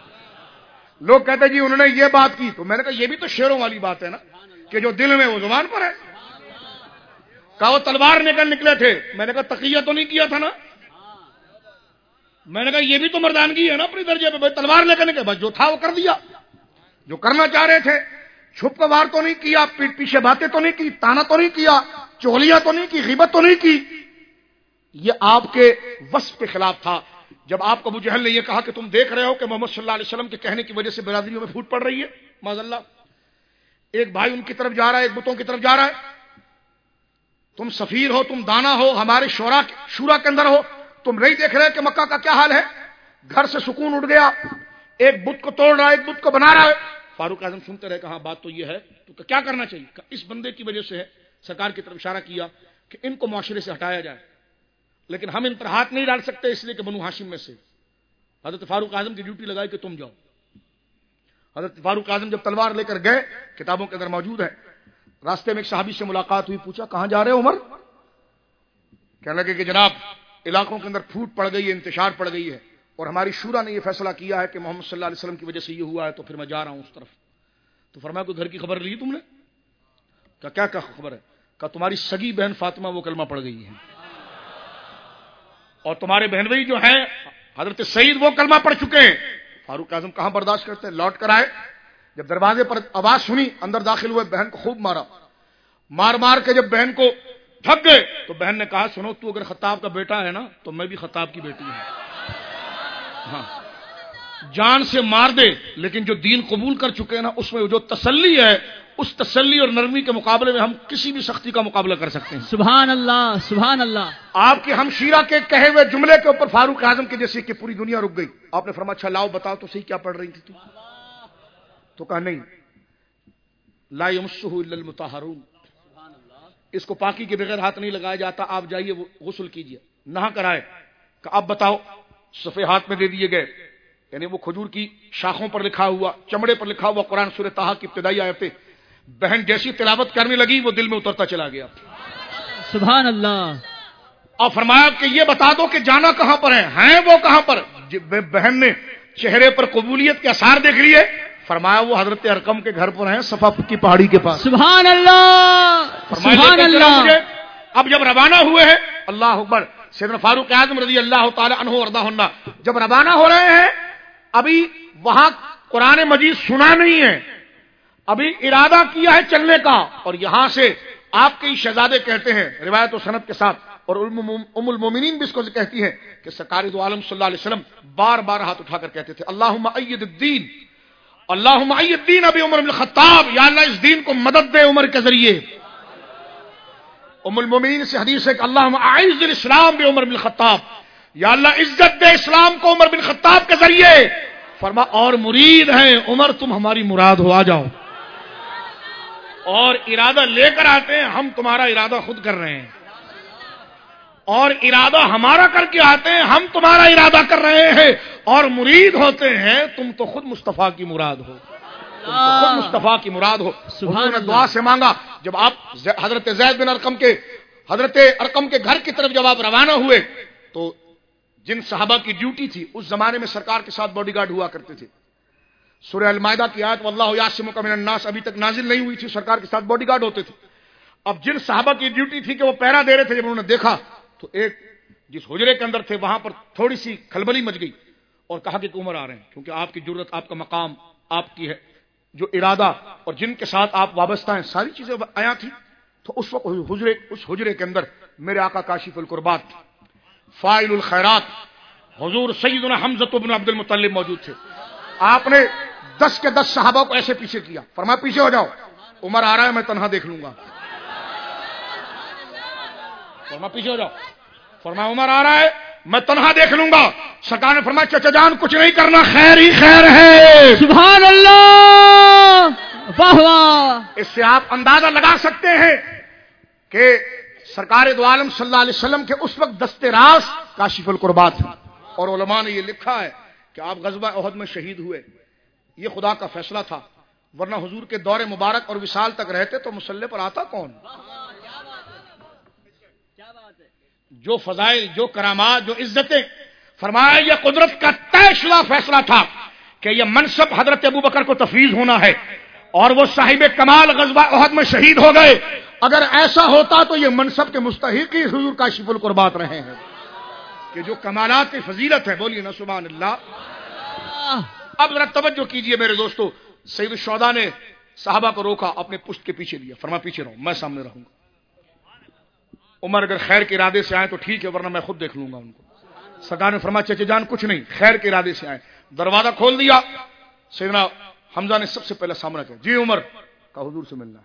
لوگ کہتے جی انہوں نے یہ بات کی، تو میں نے کہا یہ بھی تو شیروں والی بات ہے نا، کہ جو دل میں وہ زبان پر ہے۔ کہا وہ تلوار لے کر نکلے تھے، میں نے کہا تقیہ تو نہیں کیا تھا نا، میں نے کہا یہ بھی تو مردانگی ہے نا اپنی درجے پہ، تلوار لے کر نکلے، بس جو تھا وہ کر دیا، جو کرنا چاہ رہے تھے۔ چھپ کر وار تو نہیں کیا، پیٹ پیچھے باتیں تو نہیں کی، تانا تو نہیں کیا، چغلیاں تو نہیں کی، غیبت تو نہیں کی۔ یہ آپ کے وصف کے خلاف تھا۔ جب آپ کو ابو جہل نے یہ کہا کہ تم دیکھ رہے ہو کہ محمد صلی اللہ علیہ وسلم کے کہنے کی وجہ سے برادریوں میں پھوٹ پڑ رہی ہے، معاذ اللہ، ایک بھائی ان کی طرف جا رہا ہے، ایک بتوں کی طرف جا رہا ہے، تم سفیر ہو، تم دانا ہو، ہمارے شورا کے اندر ہو، تم نہیں دیکھ رہے کہ مکہ کا کیا حال ہے؟ گھر سے سکون اٹھ گیا، ایک بت کو توڑ رہا ہے، ایک بت کو بنا رہا ہے۔ فاروق اعظم سنتے رہے، کہا بات تو یہ ہے، تو کیا کرنا چاہیے؟ کہ اس بندے کی وجہ سے ہے۔ سرکار کی طرف اشارہ کیا کہ ان کو معاشرے سے ہٹایا جائے، لیکن ہم ان پر ہاتھ نہیں ڈال سکتے، اس لیے کہ بنو ہاشم میں سے۔ حضرت فاروق اعظم کی ڈیوٹی لگائی کہ تم جاؤ۔ حضرت فاروق اعظم جب تلوار لے کر گئے، کتابوں کے اندر موجود ہے، راستے میں ایک صحابی سے ملاقات ہوئی، پوچھا کہاں جا رہے ہو عمر؟ کہنے لگے کہ جناب علاقوں کے اندر پھوٹ پڑ گئی ہے، انتشار پڑ گئی ہے، اور ہماری شورا نے یہ فیصلہ کیا ہے کہ محمد صلی اللہ علیہ وسلم کی وجہ سے یہ ہوا ہے، تو پھر میں جا رہا ہوں اس طرف۔ تو فرمایا کوئی گھر کی خبر لی تم نے؟ کیا خبر ہے؟ کہ تمہاری سگی بہن فاطمہ وہ کلمہ پڑھ گئی ہے، اور تمہارے بہن بھائی جو ہیں حضرت سعید وہ کلمہ پڑھ چکے ہیں۔ فاروق اعظم کہاں برداشت کرتے ہیں، لوٹ کر آئے، جب دروازے پر آواز سنی اندر داخل ہوئے، بہن کو خوب مارا، مار کے جب بہن کو تھک گئے تو بہن نے کہا سنو تو اگر خطاب کا بیٹا ہے نا تو میں بھی خطاب کی بیٹی ہوں، ہاں جان سے مار دے، لیکن جو دین قبول کر چکے ہیں نا اس میں جو تسلی ہے، اس تسلی اور نرمی کے مقابلے میں ہم کسی بھی سختی کا مقابلہ کر سکتے ہیں۔ سبحان اللہ سبحان اللہ۔ آپ کی ہمشیرہ کے کہے ہوئے جملے کے اوپر فاروق اعظم کے جیسے کہ پوری دنیا رک گئی۔ آپ نے فرمایا اچھا لاؤ بتاؤ تو صحیح کیا پڑھ رہی تھی تو کہا نہیں، لا یمسہ الا المطہرون، اس کو پاکی کے بغیر ہاتھ نہیں لگایا جاتا، آپ جائیے وہ غسل کیجیے، نہا کر آئے، کہ اب بتاؤ، صفحے ہاتھ میں دے دیے گئے، یعنی وہ کھجور کی شاخوں پر لکھا ہوا، چمڑے پر لکھا ہوا قرآن سورہ طٰہٰ کی ابتدائی آیتیں، بہن جیسی تلاوت کرنے لگی وہ دل میں اترتا چلا گیا۔ سبحان اللہ۔ اور فرمایا کہ یہ بتا دو کہ جانا کہاں پر ہیں وہ کہاں پر؟ بہن نے چہرے پر قبولیت کے آثار دیکھ لیے، فرمایا وہ حضرت ارقم کے گھر پر ہیں، صفا کی پہاڑی کے پاس۔ سبحان اللہ سبحان اللہ۔ اب جب روانہ ہوئے ہیں، اللہ اکبر، سیدنا فاروق اعظم رضی اللہ تعالی عنہ وارضاہ جب روانہ ہو رہے ہیں، ابھی وہاں قرآن مجید سنا نہیں ہے، ابھی ارادہ کیا ہے چلنے کا، اور یہاں سے آپ کے شہزادے کہتے ہیں روایت و سند کے ساتھ، اور ام المومنین بھی اس کو کہتی ہیں کہ سرکار دو عالم صلی اللہ علیہ وسلم بار بار ہاتھ اٹھا کر کہتے تھے اللہم اید الدین، اللہم اید الدین ابی عمر بن الخطاب، یا اللہ اس دین کو مدد دے عمر کے ذریعے۔ ام المومنین سے حدیث ہے کہ اللہم اعز الاسلام بی عمر بن الخطاب، یا اللہ عزت دے اسلام کو عمر بن خطاب کے ذریعے۔ فرما اور مرید ہیں عمر، تم ہماری مراد ہو، آ جاؤ، اور ارادہ لے کر آتے ہیں، ہم تمہارا ارادہ خود کر رہے ہیں، اور ارادہ ہمارا کر کے آتے ہیں، ہم تمہارا ارادہ کر رہے ہیں، اور مرید ہوتے ہیں، تم تو خود مصطفیٰ کی مراد ہو، تم تو خود مصطفیٰ کی مراد ہو۔ حضور نے دعا سے مانگا، جب آپ حضرت زید بن ارقم کے گھر کی طرف جب آپ روانہ ہوئے تو جن صحابہ کی ڈیوٹی تھی، اس زمانے میں سرکار کے ساتھ باڈی گارڈ ہوا کرتے تھے، سورہ المائدہ کی آیت واللہ یعصمک من الناس ابھی تک نازل نہیں ہوئی تھی، سرکار کے ساتھ باڈی گارڈ ہوتے تھے۔ اب جن صحابہ کی ڈیوٹی تھی کہ وہ پہرا دے رہے تھے، جب انہوں نے دیکھا تو ایک جس حجرے کے اندر تھے وہاں پر تھوڑی سی کھلبلی مچ گئی، اور کہا کہ عمر آ رہے ہیں، کیونکہ آپ کی جرت، آپ کا مقام، آپ کی ہے جو ارادہ اور جن کے ساتھ آپ وابستہ ہیں، ساری چیزیں آیا تھی۔ تو اس وقت اس حجرے کے اندر میرے آقا کاشف القربات، فاعل الخیرات حضور سیدنا حمزہ بن عبد المطلب موجود تھے۔ آپ نے 10 کے 10 صحابہ کو ایسے پیچھے کیا، فرمایا پیچھے ہو جاؤ، عمر آ رہا ہے، میں تنہا دیکھ لوں گا۔ فرمایا پیچھے ہو جاؤ، فرمایا عمر آ رہا ہے، میں تنہا دیکھ لوں گا۔ سرکار نے فرمایا چچا جان کچھ نہیں کرنا، خیر ہی خیر ہے۔ سبحان اللہ، واہ واہ۔ اس سے آپ اندازہ لگا سکتے ہیں کہ سرکار دو عالم صلی اللہ علیہ وسلم کے اس وقت دست راست کاشف القربات ہیں، اور علماء نے یہ لکھا ہے کہ آپ غزوہ احد میں شہید ہوئے، یہ خدا کا فیصلہ تھا، ورنہ حضور کے دور مبارک اور وصال تک رہتے تو مسلح پر آتا کون؟ جو فضائل، جو کرامات، جو عزتیں، فرمایا یہ قدرت کا طے شدہ فیصلہ تھا کہ یہ منصب حضرت ابوبکر کو تفویض ہونا ہے، اور وہ صاحب کمال غزوہ احد میں شہید ہو گئے۔ اگر ایسا ہوتا تو یہ منصب کے مستحق ہی حضور کاشف القربات رہے ہیں، کہ جو کمالات کی فضیلت ہے، بولیے نا سبحان اللہ۔ اب ذرا توجہ کیجئے میرے دوستو، سید الشہداء نے صحابہ کو روکا، اپنے پشت کے پیچھے لیا، فرمایا پیچھے رہو، میں سامنے رہوں گا۔ عمر اگر خیر کے ارادے سے آئے تو ٹھیک ہے، ورنہ میں خود دیکھ لوں گا ان کو۔ سرکار نے فرمایا چچا جان کچھ نہیں، خیر کے ارادے سے آئے۔ دروازہ کھول دیا، سیدنا حمزہ نے سب سے پہلے سامنا کیا، جی عمر کا حضور سے ملنا ہے۔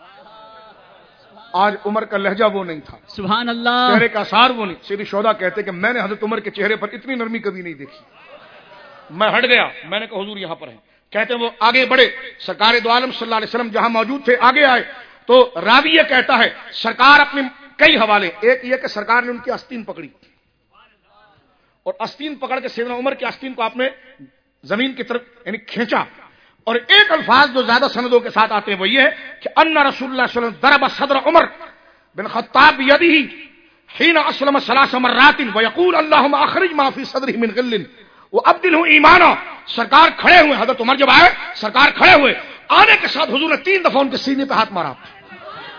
آج عمر کا لہجہ وہ نہیں تھا، سبحان اللہ، چہرے کا اثار وہ نہیں۔ سید الشہداء کہتے کہ میں نے حضرت عمر کے چہرے پر اتنی نرمی کبھی نہیں دیکھی، میں ہٹ گیا، میں نے کہا حضور یہاں پر ہیں۔ کہتے ہیں وہ آگے بڑھے، سرکار دو عالم صلی اللہ علیہ وسلم جہاں موجود تھے آگے آئے، تو راوی یہ کہتا ہے سرکار اپنے کئی حوالے، ایک یہ کہ سرکار نے ان کی آستین پکڑی، اور آستین پکڑ کے سیدنا عمر کی آستین کو آپ نے زمین کی طرف یعنی کھینچا، اور ایک الفاظ جو زیادہ سندوں کے ساتھ آتے ہیں وہ یہ ہے کہ ان رسول اللہ صلی اللہ علیہ وسلم ضرب صدر عمر بن خطاب بیدہ حين اسلم 3 مرات ويقول اللهم اخرج ما في صدره من غل وابدله ایمانا۔ سرکار کھڑے ہوئے، حضرت عمر جب آئے سرکار کھڑے ہوئے، آنے کے ساتھ حضور نے 3 دفعہ ان کے سینے پہ ہاتھ مارا،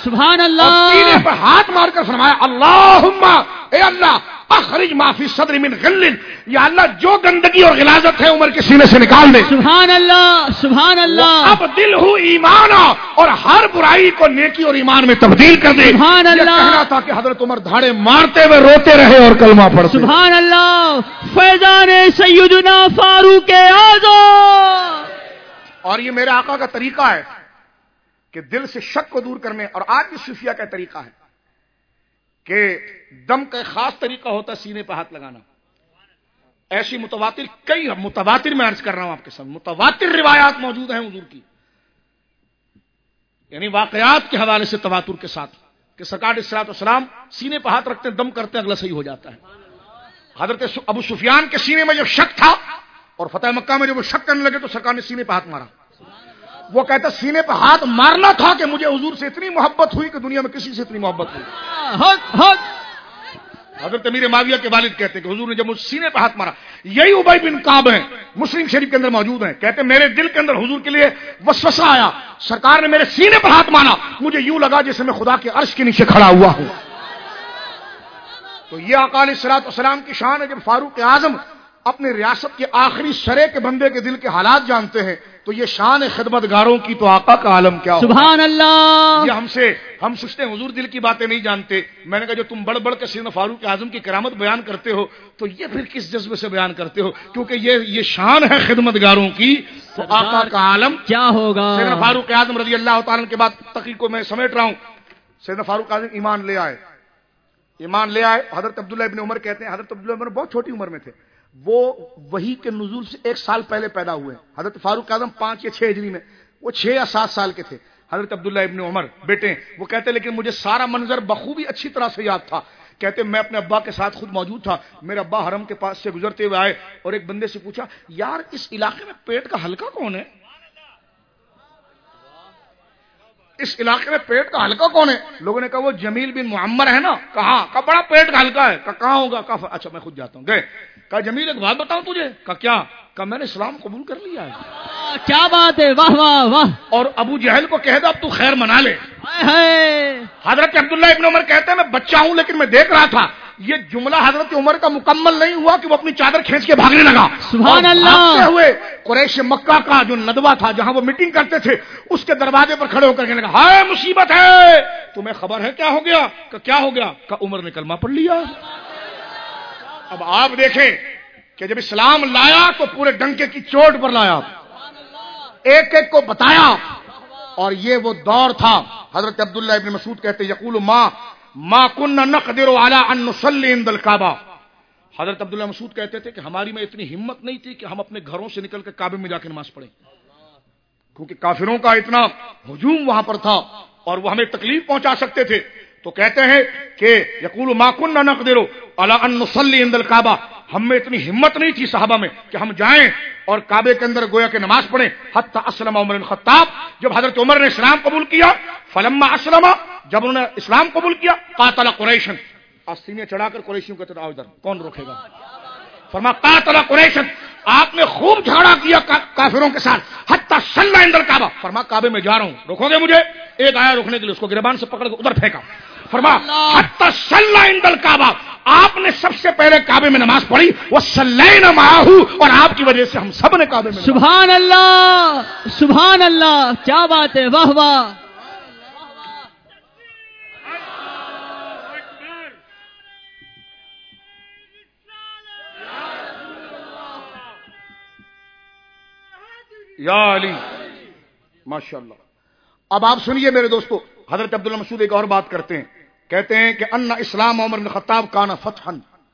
سبحان اور اللہ. سینے پر ہاتھ مار کر فرمایا اللہم اے اللہ اخرج ما فی صدر من غل، یا اللہ جو گندگی اور غلاظت ہے عمر کے سینے سے نکال دے. سبحان اللہ. سبحان اللہ. اب دل ہو ایمانا، اور ہر برائی کو نیکی اور ایمان میں تبدیل کر دے. سبحان اللہ. یہ کہنا تھا کہ حضرت عمر دھاڑے مارتے ہوئے روتے رہے اور کلمہ پڑھتے. سبحان اللہ. فیضان سیدنا فاروق اعظم. اور یہ میرے آقا کا طریقہ ہے کہ دل سے شک کو دور کرنے، اور آج بھی صوفیہ کا طریقہ ہے کہ دم کا ایک خاص طریقہ ہوتا ہے سینے پہ ہاتھ لگانا. ایسی متواتر میں عرض کر رہا ہوں آپ کے سامنے، متواتر روایات موجود ہیں حضور کی، یعنی واقعات کے حوالے سے تواتر کے ساتھ، کہ سرکار علیہ الصلوۃ والسلام سینے پہ ہاتھ رکھتے ہیں، دم کرتے ہیں، اگلا صحیح ہو جاتا ہے. حضرت ابو سفیان کے سینے میں جب شک تھا اور فتح مکہ میں جب وہ شک کرنے لگے تو سرکار نے سینے پہ ہاتھ مارا. وہ کہتا سینے پہ ہاتھ مارنا تھا کہ مجھے حضور سے اتنی محبت ہوئی کہ دنیا میں کسی سے اتنی محبت ہوئی. حضرت امیر معاویہ کے والد کہتے ہیں کہ حضور نے جب مجھ سینے پہ ہاتھ مارا، یہی ابی بن کعب ہیں، مسلم شریف کے اندر موجود ہیں، کہتے ہیں میرے دل کے اندر حضور کے لیے وسوسہ آیا، سرکار نے میرے سینے پر ہاتھ مارا، مجھے یوں لگا جیسے میں خدا کے عرش کے نیچے کھڑا ہوا ہوں. تو یہ آقا علیہ الصلوۃ والسلام کی شان ہے. جب فاروق اعظم اپنے ریاست کے آخری سرے کے بندے کے دل کے حالات جانتے ہیں تو یہ شان خدمت گاروں کی تو آقا کا عالم کیا ہوگا. سبحان اللہ. یہ ہم سوچتے ہیں حضور دل کی باتیں نہیں جانتے. میں نے کہا جو تم بڑھ بڑھ کے سیدنا فاروق اعظم کی کرامت بیان کرتے ہو تو یہ پھر کس جذبے سے بیان کرتے ہو؟ کیونکہ یہ شان ہے خدمت گاروں کی تو آقا کا عالم کیا ہوگا. سیدنا فاروق اعظم رضی اللہ تعالیٰ کے بعد تقریر کو میں سمیٹ رہا ہوں. سیدنا فاروق اعظم ایمان لے آئے. حضرت عبداللہ ابن عمر کہتے ہیں حضرت عبداللہ عمر بہت چھوٹی عمر میں تھے، وہ وحی کے نزول سے 1 سال پہلے پیدا ہوئے. حضرت فاروق اعظم 5 یا 6 ہجری میں، وہ 6 یا 7 سال کے تھے. حضرت عبداللہ ابن عمر بیٹے وہ کہتے ہیں لیکن مجھے سارا منظر بخوبی اچھی طرح سے یاد تھا. کہتے میں اپنے ابا کے ساتھ خود موجود تھا، میرے ابا حرم کے پاس سے گزرتے ہوئے آئے اور ایک بندے سے پوچھا یار اس علاقے میں پیٹ کا حلقہ کون ہے؟ اس علاقے میں پیٹ کا حلقہ کون ہے؟ لوگوں نے کہا وہ جمیل بن معمر ہے نا. کہاں؟ کہا بڑا پیٹ کا حلقہ ہے. کہاں ہوگا؟ کہا اچھا میں خود جاتا ہوں. گئے. کہا جمیل ایک بات بتاؤں تجھے. کہا کیا؟ کہا میں نے اسلام قبول کر لیا ہے. کیا بات ہے. واہ واہ واہ. اور ابو جہل کو کہہ دو اب تو خیر منا لے. حضرت عبداللہ ابن عمر کہتے ہیں میں بچہ ہوں لیکن میں دیکھ رہا تھا یہ جملہ حضرت عمر کا مکمل نہیں ہوا کہ وہ اپنی چادر کھینچ کے بھاگنے لگا. سبحان اللہ. بھاگتے ہوئے قریش مکہ کا جو ندوہ تھا جہاں وہ میٹنگ کرتے تھے اس کے دروازے پر کھڑے ہو کر کہنے لگا ہائے مصیبت ہے، تمہیں خبر ہے کیا ہو گیا؟ کہ کیا ہو گیا؟ کہ عمر نے کلمہ پڑھ لیا. اب آپ دیکھیں کہ جب اسلام لایا تو پورے ڈنکے کی چوٹ پر لایا، ایک ایک کو بتایا. اور یہ وہ دور تھا. حضرت عبداللہ ابن مسعود کہتے یقول ما كنا نقدر على ان نصلي عند الكعبہ. حضرت عبداللہ مسعود کہتے تھے کہ ہماری میں اتنی ہمت نہیں تھی کہ ہم اپنے گھروں سے نکل کر کعبے میں جا کے نماز پڑھیں، کیونکہ کافروں کا اتنا ہجوم وہاں پر تھا اور وہ ہمیں تکلیف پہنچا سکتے تھے. تو کہتے ہیں کہ یقول ما كنا نقدر على ان نصلي عند الكعبہ، ہم میں اتنی ہمت نہیں تھی صحابہ میں کہ ہم جائیں اور کعبے کے اندر گویا کہ نماز پڑھیں. حتی اسلم عمر بن الخطاب، جب حضرت عمر نے اسلام قبول کیا، فلما اسلم، جب انہوں نے اسلام قبول کیا، قاتل قریشن، سینے چڑھا کر قریشیوں کہتے آؤ ادھر کون روکے گا. فرما قاتل قریشن، آپ نے خوب جھگڑا کیا کافروں کے ساتھ. حتی صلی عند الکعبہ، فرما کعبے میں جا رہا ہوں روکو گے مجھے؟ ایک آیا روکنے کے لیے، اس کو گریبان سے پکڑ کے ادھر پھینکا. فرما حتی صلی عند الکعبہ، آپ نے سب سے پہلے کعبے میں نماز پڑھی. وصلینا معہ، اور آپ کی وجہ سے ہم سب نے کعبے میں. سبحان اللہ. سبحان اللہ. کیا بات ہے. واہ واہ. یا علی ماشاءاللہ. اب آپ سنیے میرے دوستو، حضرت عبداللہ مسعود ایک اور بات کرتے ہیں، کہتے ہیں کہ ان اسلام عمر بن خطاب کان فتحا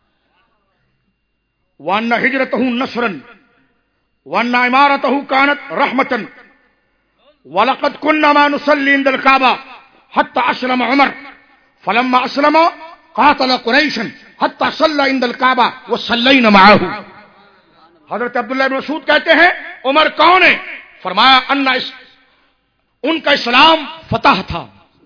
وان ہجرتہ نصرا وان امارتہ کانت رحمتا ولقد كنا ما نصلي عند الكعبہ حتى اسلم عمر فلما اسلم قاتل قریشا حتى صلى عند الكعبہ وصلينا معه. حضرت عبداللہ بن مسعود کہتے ہیں عمر کون ہے؟ فرمایا ان کا اسلام فتح تھا،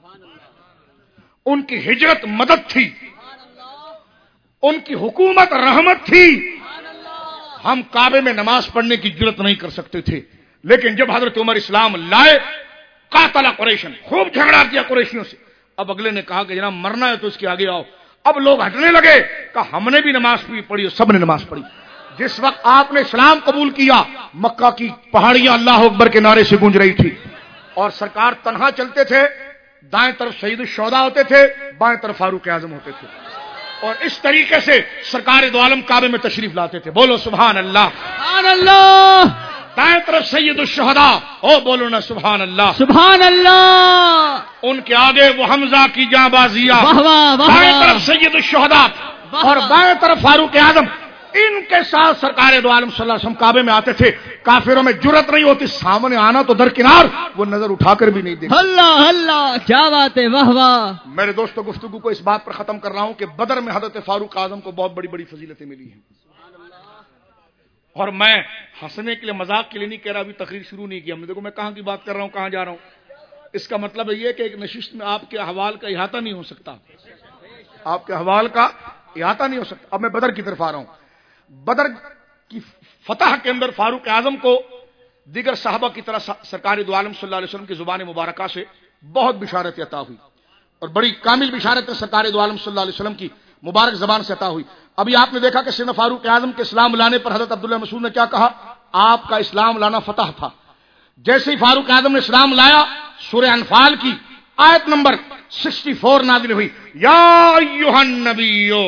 ان کی ہجرت مدد تھی، ان کی حکومت رحمت تھی. ہم کعبے میں نماز پڑھنے کی جرت نہیں کر سکتے تھے، لیکن جب حضرت عمر اسلام لائے، قاتل قریشن، خوب جھگڑا کیا قریشیوں سے. اب اگلے نے کہا کہ جناب مرنا ہے تو اس کے آگے آؤ. اب لوگ ہٹنے لگے. کہا ہم نے بھی نماز پڑھی, سب نے نماز پڑھی. جس وقت آپ نے اسلام قبول کیا مکہ کی پہاڑیاں اللہ اکبر کے نعرے سے گونج رہی تھی اور سرکار تنہا چلتے تھے. دائیں طرف سید الشہداء ہوتے تھے, بائیں طرف فاروق اعظم ہوتے تھے, اور اس طریقے سے سرکار دو عالم کعبے میں تشریف لاتے تھے. بولو سبحان اللہ. سبحان اللہ. دائیں طرف سید الشہداء, او بولو نا سبحان اللہ. سبحان اللہ. ان کے آگے وہ حمزہ کی جاں بازیاں, واہ دائیں طرف سید الشہداء اور بائیں طرف فاروق اعظم. ان کے ساتھ سرکار دو عالم صلی اللہ علیہ وسلم کعبے میں آتے تھے. کافروں میں جرت نہیں ہوتی سامنے آنا تو درکنار, وہ نظر اٹھا کر بھی نہیں دیکھتے. اللہ اللہ, کیا بات ہے, واہ واہ. میرے دوستو گفتگو کو اس بات پر ختم کر رہا ہوں کہ بدر میں حضرت فاروق اعظم کو بہت بڑی بڑی فضیلتیں ملی ہیں. اور میں ہنسنے کے لیے مذاق کے لیے نہیں کہہ رہا, ابھی تقریر شروع نہیں کی ہم نے. دیکھو میں کہاں کی بات کر رہا ہوں, کہاں جا رہا ہوں. اس کا مطلب یہ کہ ایک نشست میں آپ کے احوال کا احاطہ نہیں ہو سکتا, آپ کے احوال کا احاطہ نہیں ہو سکتا. اب میں بدر کی طرف آ رہا ہوں. بدر کی فتح کے اندر فاروق اعظم کو دیگر صحابہ کی طرح سرکار دو عالم صلی اللہ علیہ وسلم کی زبان مبارکہ سے بہت بشارت عطا ہوئی, اور بڑی کامل بشارت سرکار دو عالم صلی اللہ علیہ وسلم کی مبارک زبان سے عطا ہوئی. ابھی آپ نے دیکھا کہ سیدنا فاروق اعظم کے اسلام لانے پر حضرت عبداللہ مسعود نے کیا کہا, آپ کا اسلام لانا فتح تھا. جیسے ہی فاروق اعظم نے اسلام لایا, سورہ انفال کی آیت نمبر 64 نازل ہوئی, یا ایھا النبیو,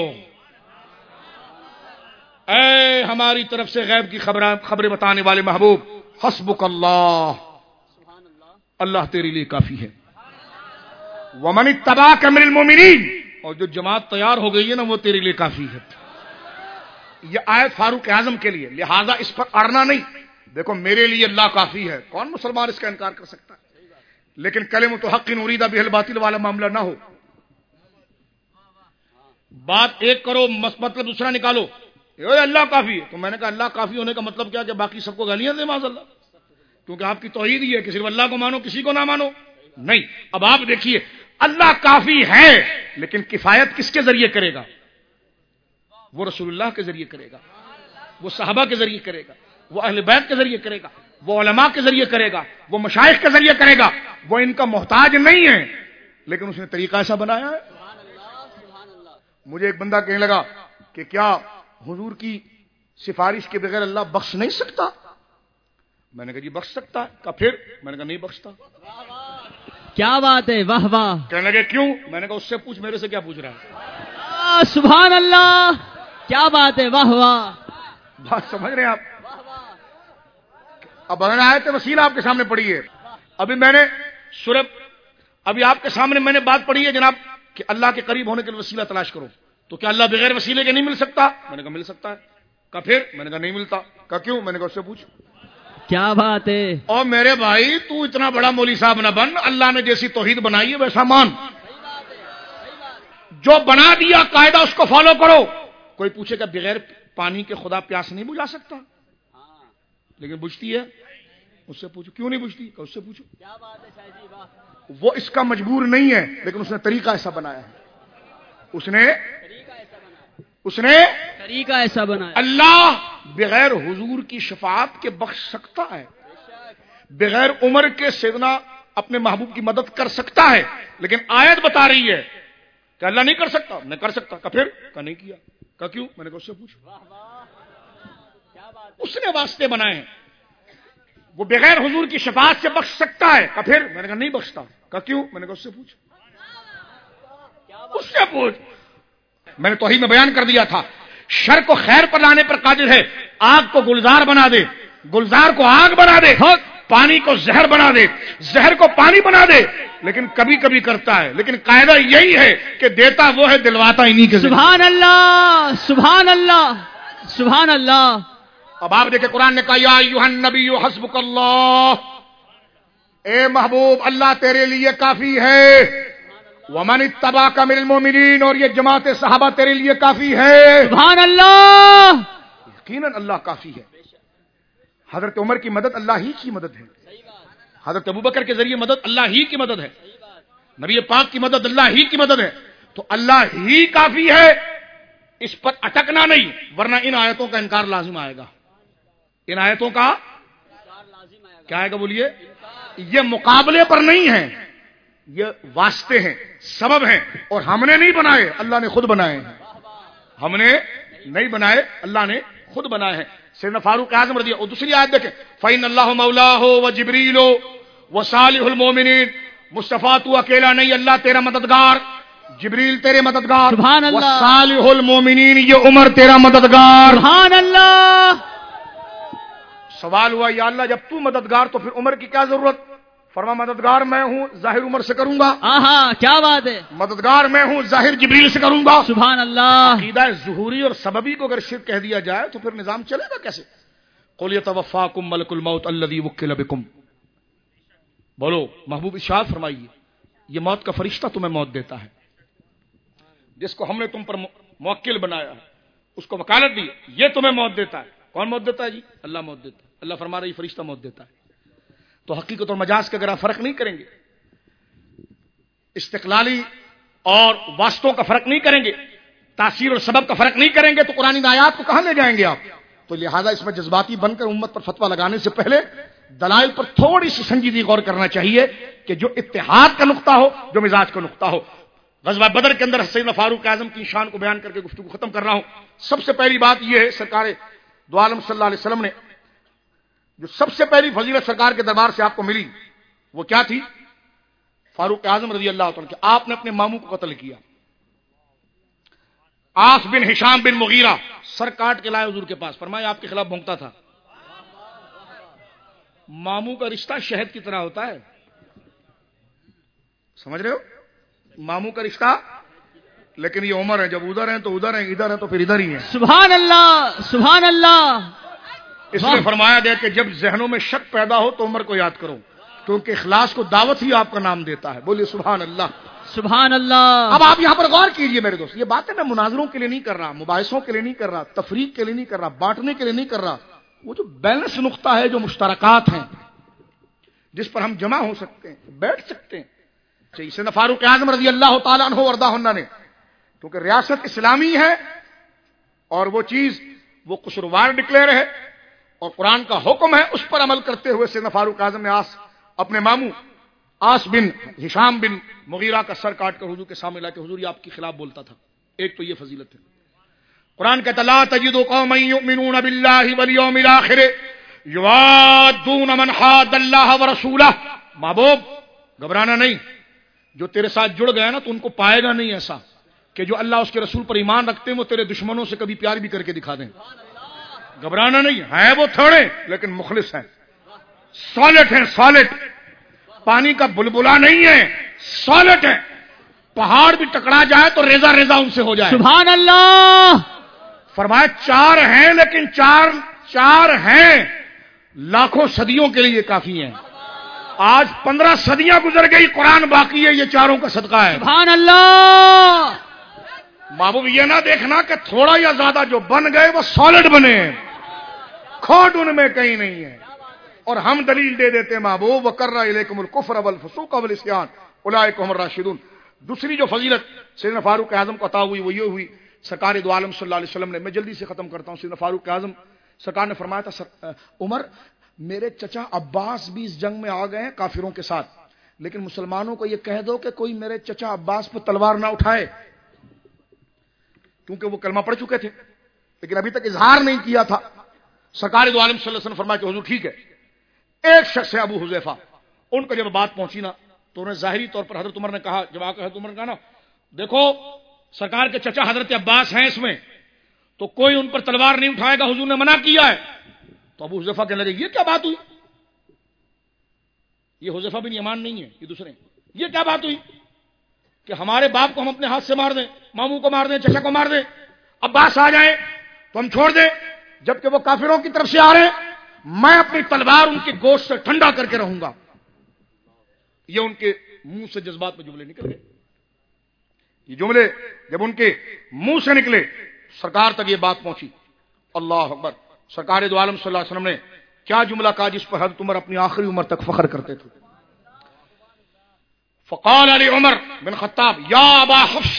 اے ہماری طرف سے غیب کی خبریں بتانے والے محبوب, حسبک اللہ, اللہ تیرے لیے کافی ہے. ومن اتبعک من المؤمنین, اور جو جماعت تیار ہو گئی ہے نا وہ تیرے لیے کافی ہے. یہ آیت فاروق اعظم کے لیے, لہذا اس پر اڑنا نہیں. دیکھو میرے لیے اللہ کافی ہے, کون مسلمان اس کا انکار کر سکتا ہے. لیکن کلمۃ حق ارید بہ الباطل والا معاملہ نہ ہو. بات ایک کرو مطلب دوسرا نکالو. اللہ کافی ہے, تو میں نے کہا اللہ کافی ہونے کا مطلب کیا کہ باقی سب کو گالیاں دیں معاذ اللہ, کیونکہ آپ کی توحید ہی ہے کہ صرف اللہ کو مانو کسی کو نہ مانو. نہیں, اب آپ دیکھیے اللہ کافی ہے, لیکن کفایت کس کے ذریعے کرے گا؟ وہ رسول اللہ کے ذریعے کرے گا, وہ صحابہ کے ذریعے کرے گا, وہ اہل بیت کے ذریعے کرے گا, وہ علماء کے ذریعے کرے گا, وہ مشائخ کے ذریعے کرے گا. وہ ان کا محتاج نہیں ہے, لیکن اس نے طریقہ ایسا بنایا ہے. مجھے ایک بندہ کہنے لگا کہ کیا حضور کی سفارش کے بغیر اللہ بخش نہیں سکتا؟ میں نے کہا جی بخش سکتا ہے. کہا پھر؟ میں نے کہا نہیں بخشتا. کیا بات ہے, واہ واہ. کہنے لگے کیوں؟ میں نے کہا اس سے پوچھ, میرے سے کیا پوچھ رہا ہے. سبحان اللہ, کیا بات ہے, واہ واہ. بات سمجھ رہے ہیں آپ؟ اب میں نے آیت وسیلہ آپ کے سامنے پڑھی ہے. ابھی میں نے ابھی آپ کے سامنے میں نے بات پڑھی ہے جناب کہ اللہ کے قریب ہونے کے لیے وسیلہ تلاش کرو. تو کیا اللہ بغیر وسیلے کے نہیں مل سکتا؟ میں نے کہا مل سکتا ہے. کہا پھر؟ میں نے کہا نہیں ملتا. کہا کیوں؟ میں نے کہا اس سے پوچھ. کیا بات ہے. اور میرے بھائی تو اتنا بڑا مولوی صاحب نہ بن, اللہ نے جیسی توحید بنائی ہے ویسا مان. جو بنا دیا قاعدہ اس کو فالو کرو. کوئی پوچھے کہ بغیر پانی کے خدا پیاس نہیں بجھا سکتا, لیکن بجھتی ہے, اس سے پوچھو. کیوں نہیں بجھتی؟ کہ اس سے پوچھو. وہ اس کا مجبور نہیں ہے, لیکن اس نے طریقہ ایسا بنایا ہے. اس نے طریقہ ایسا بنایا. اللہ بغیر حضور کی شفاعت کے بخش سکتا ہے, بغیر عمر کے سیدنا اپنے محبوب کی مدد کر سکتا ہے, لیکن آیت بتا رہی ہے کہ اللہ نہیں کر سکتا. نہیں کر سکتا. کہ پھر؟ کہ نہیں کیا. کہ کیوں؟ میں نے کہا اس سے پوچھ. اس نے واسطے بنائے ہیں. وہ بغیر حضور کی شفاعت سے بخش سکتا ہے. کہ پھر؟ میں نے کہا نہیں بخشتا. کہ کیوں؟ میں نے کہا اس سے پوچھ. اس سے پوچھ. میں نے توحید میں بیان کر دیا تھا, شر کو خیر پر لانے پر قادر ہے. آگ کو گلزار بنا دے, گلزار کو آگ بنا دے, پانی کو زہر بنا دے, زہر کو پانی بنا دے. لیکن کبھی کبھی کرتا ہے, لیکن قاعدہ یہی ہے کہ دیتا وہ ہے, دلواتا انہی کے. سبحان اللہ, سبحان اللہ, سبحان اللہ. اب آپ دیکھیں قرآن نے کہا یا ایھا النبی حسبک اللہ, اے محبوب اللہ تیرے لیے کافی ہے. ومن اتبعک من المؤمنین, اور یہ جماعت صحابہ تیرے لیے کافی ہے. سبحان اللہ. یقیناً اللہ کافی ہے. حضرت عمر کی مدد اللہ ہی کی مدد ہے, حضرت ابوبکر کے ذریعے مدد اللہ ہی کی مدد ہے, نبی پاک کی مدد اللہ ہی کی مدد ہے. تو اللہ ہی کافی ہے, اس پر اٹکنا نہیں, ورنہ ان آیتوں کا انکار لازم آئے گا. ان آیتوں کا کیا آئے گا؟ بولیے. یہ مقابلے پر نہیں ہے, یہ واسطے ہیں، سبب ہیں، اور ہم نے نہیں بنائے، اللہ نے خود بنائے ہیں. ہم نے نہیں بنائے، اللہ نے خود بنائے ہیں. سیدنا فاروق اعظم رضی اللہ. اور دوسری آیت دیکھیں، فَإِنَّ اللَّهُ مَوْلَاهُ وَجِبْرِيلُ وَصَالِحُ الْمُؤْمِنِينَ. مصطفیٰ تو اکیلا نہیں، اللہ تیرا مددگار، جبریل تیرے مددگار، سبحان اللہ. وصالح المومنین، یہ عمر تیرا مددگار. سبحان اللہ. سوال ہوا یا اللہ جب تو مددگار تو پھر عمر کی کیا ضرورت؟ فرما مددگار میں ہوں، ظاہر عمر سے کروں گا. آہا کیا بات ہے. مددگار میں ہوں، ظاہر جبریل سے کروں گا. سبحان اللہ. عقیدہ ظہوری اور سببی کو اگر شرک کہہ دیا جائے تو پھر نظام چلے گا کیسے؟ قل یتوفاکم ملک الموت الذی وکل بکم. بولو محبوب ارشاد فرمائیے، یہ موت کا فرشتہ تمہیں موت دیتا ہے، جس کو ہم نے تم پر موکل بنایا ہے، اس کو وکالت دی، یہ تمہیں موت دیتا ہے. کون موت دیتا ہے جی؟ اللہ موت دیتا ہے. اللہ فرما رہا ہے یہ فرشتہ موت دیتا ہے. تو حقیقت اور مجاز کا اگر آپ فرق نہیں کریں گے، استقلالی اور واسطوں کا فرق نہیں کریں گے، تاثیر اور سبب کا فرق نہیں کریں گے، تو قرآن آیات کو کہاں لے جائیں گے آپ؟ تو لہذا اس میں جذباتی بن کر امت پر فتویٰ لگانے سے پہلے دلائل پر تھوڑی سی سنجیدگی غور کرنا چاہیے کہ جو اتحاد کا نقطہ ہو، جو مزاج کا نقطہ ہو. غزوہ بدر کے اندر سیدنا فاروق اعظم کی شان کو بیان کر کے گفتگو ختم کر رہا ہوں. سب سے پہلی بات یہ ہے، سرکار دو عالم صلی اللہ علیہ وسلم نے جو سب سے پہلی فضیلت سرکار کے دربار سے آپ کو ملی وہ کیا تھی؟ فاروق اعظم رضی اللہ عنہ کہ آپ نے اپنے ماموں کو قتل کیا. عاص بن ہشام بن مغیرہ سر کاٹ کے لائے حضور کے پاس، فرمایا آپ کے خلاف بھونکتا تھا. ماموں کا رشتہ شہد کی طرح ہوتا ہے، سمجھ رہے ہو؟ ماموں کا رشتہ. لیکن یہ عمر ہے، جب ادھر ہیں تو ادھر ہیں، ادھر ہیں تو پھر ادھر ہی ہیں. سبحان اللہ. سبحان اللہ. اس لیے فرمایا گیا کہ جب ذہنوں میں شک پیدا ہو تو عمر کو یاد کرو، کیونکہ اخلاص کو دعوت ہی آپ کا نام دیتا ہے. بولیے سبحان اللہ. سبحان اللہ. اب آپ یہاں پر غور کیجئے میرے دوست، یہ باتیں میں مناظروں کے لیے نہیں کر رہا، مباحثوں کے لیے نہیں کر رہا، تفریق کے لیے نہیں کر رہا، بانٹنے کے لیے نہیں کر رہا. وہ جو بیلنس نقطہ ہے، جو مشترکات ہیں جس پر ہم جمع ہو سکتے ہیں، بیٹھ سکتے ہیں. سیدنا فاروق اعظم رضی اللہ تعالیٰ عنہ وارضاہ عنہ نے، کیونکہ ریاست اسلامی ہے اور وہ چیز وہ قصوروار ڈکلیئر ہے اور قرآن کا حکم ہے، اس پر عمل کرتے ہوئے سیدنا فاروق اعظم نے اپنے ماموں عاص بن ہشام بن مغیرہ کا سر کاٹ کر حضور کے سامنے لا کے حضور یہ آپ کے خلاف بولتا تھا. ایک تو یہ فضیلت ہے. قرآن کہتا لا تجد قوما یؤمنون باللہ والیوم الاخر یوادون من حاد اللہ ورسولہ. محبوب گھبرانا نہیں، جو تیرے ساتھ جڑ گیا نا تو ان کو پائے گا نہیں ایسا کہ جو اللہ اس کے رسول پر ایمان رکھتے ہیں وہ تیرے دشمنوں سے کبھی پیار بھی کر کے دکھا دیں. گھبرانا نہیں ہے، وہ تھوڑے لیکن مخلص ہیں، سالٹ ہیں، سالٹ. پانی کا بلبلا نہیں ہے، سالٹ ہے. پہاڑ بھی ٹکرا جائے تو ریزہ ریزہ ان سے ہو جائے. سبحان اللہ. فرمایا چار ہیں لیکن چار ہیں لاکھوں صدیوں کے لیے کافی ہیں. آج 15 صدیاں گزر گئی، قرآن باقی ہے، یہ چاروں کا صدقہ ہے. سبحان اللہ. محبوب یہ نہ دیکھنا کہ تھوڑا یا زیادہ جو بن گئے وہ سالڈ بنے، کھوٹ ان میں کہیں نہیں ہے. اور ہم دلیل دے دیتے ہیں محبوب وَقَرَّ إِلَيْكُمُ الْكُفْرَ وَالْفُسُوقَ وَالْعِصْيَانَ أُولَٰئِكَ هُمُ الرَّاشِدُونَ. دوسری جو فضیلت سیدنا فاروق اعظم کو عطا ہوئی وہ یہ ہوئی، سرکار دو عالم صلی اللہ علیہ وسلم نے، میں جلدی سے ختم کرتا ہوں، سیدنا فاروق اعظم سرکار نے فرمایا تھا عمر میرے چچا عباس بھی اس جنگ میں آ گئے ہیں کافروں کے ساتھ، لیکن مسلمانوں کو یہ کہہ دو کہ کوئی میرے چچا عباس پہ تلوار نہ اٹھائے، کیونکہ وہ کلمہ پڑھ چکے تھے لیکن ابھی تک اظہار نہیں کیا تھا. سرکار دو عالم صلی اللہ علیہ وسلم فرمایا کہ حضور ٹھیک ہے. ایک شخص ہے ابو حذیفہ، ان کو جب بات پہنچی نا تو انہیں ظاہری طور پر حضرت عمر نے کہا، جب آ کر حضرت عمر نے کہا نا دیکھو سرکار کے چچا حضرت عباس ہیں اس میں، تو کوئی ان پر تلوار نہیں اٹھائے گا، حضور نے منع کیا ہے. تو ابو حذیفہ کہنے لگے یہ کیا بات ہوئی؟ یہ حذیفہ بن یمان نہیں ہے، یہ دوسرے. یہ کیا بات ہوئی کہ ہمارے باپ کو ہم اپنے ہاتھ سے مار دیں، ماموں کو مار دیں، چچا کو مار دیں، عباس آ جائیں تو ہم چھوڑ دیں، جبکہ وہ کافروں کی طرف سے آ رہے ہیں، میں اپنی تلوار ان کے گوشت سے ٹھنڈا کر کے رہوں گا. یہ ان کے منہ سے جذبات میں جملے نکل گئے. یہ جملے جب ان کے منہ سے نکلے سرکار تک یہ بات پہنچی. اللہ اکبر. سرکار دو عالم صلی اللہ علیہ وسلم نے کیا جملہ کہا جس پر حضرت عمر اپنی آخری عمر تک فخر کرتے تھے. فقال علی عمر بن خطاب یا ابا حفص،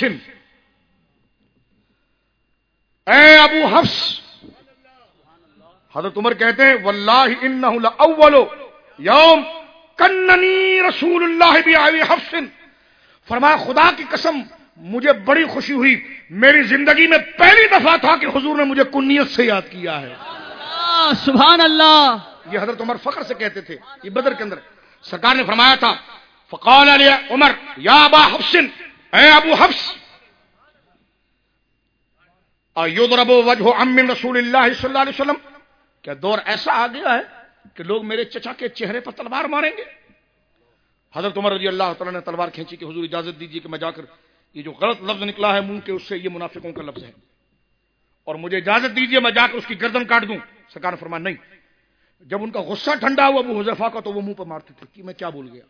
اے ابو حفص. حضرت عمر کہتے ہیں واللہ انہ لاول یوم کننی رسول اللہ بآبی حفص، فرمایا خدا کی قسم مجھے بڑی خوشی ہوئی، میری زندگی میں پہلی دفعہ تھا کہ حضور نے مجھے کنیت سے یاد کیا ہے۔ سبحان اللہ۔ یہ حضرت عمر فخر سے کہتے تھے، یہ بدر کے اندر سرکار نے فرمایا تھا فقال علی عمر یا ابا حفص، اے ابو حفص، ایضرب وجہ عم رسول اللہ صلی اللہ علیہ وسلم، کیا دور ایسا آ گیا ہے کہ لوگ میرے چچا کے چہرے پر تلوار ماریں گے؟ حضرت عمر رضی اللہ تعالیٰ نے تلوار کھینچی کہ حضور اجازت دیجیے کہ میں جا کر یہ جو غلط لفظ نکلا ہے منہ کے اس سے، یہ منافقوں کا لفظ ہے، اور مجھے اجازت دیجیے میں جا کر اس کی گردن کاٹ دوں۔ سرکار نے فرمایا نہیں۔ جب ان کا غصہ ٹھنڈا ہوا ابو حذیفہ کا تو وہ منہ پہ مارتے تھے کہ میں کیا بول گیا،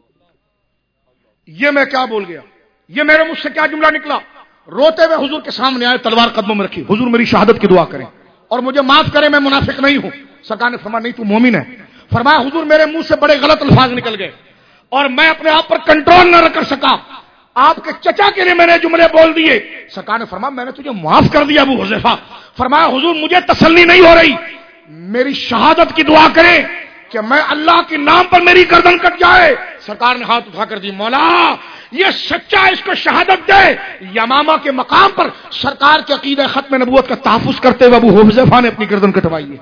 یہ میں کیا بول گیا، یہ میرے منہ سے کیا جملہ نکلا۔ روتے ہوئے حضور کے سامنے آئے، تلوار قدموں میں رکھی، حضور میری شہادت کی دعا کریں اور مجھے معاف کریں، میں منافق نہیں ہوں۔ سرکار نے فرمایا نہیں تو مومن ہے۔ فرمایا حضور میرے منہ سے بڑے غلط الفاظ نکل گئے اور میں اپنے آپ پر کنٹرول نہ کر سکا، آپ کے چچا کے لیے میں نے جملے بول دیے۔ سرکار نے فرمایا میں نے تجھے معاف کر دیا ابو حذیفہ۔ فرمایا حضور مجھے تسلی نہیں ہو رہی، میری شہادت کی دعا کریں کہ میں اللہ کے نام پر میری گردن کٹ جائے۔ سرکار نے ہاتھ اٹھا کر دی، مولا یہ سچا اس کو شہادت دے۔ یمامہ کے مقام پر سرکار کے عقیدہ ختم نبوت کا تحفظ کرتے ہوئے ابو حذیفہ نے اپنی گردن کٹوائی ہے۔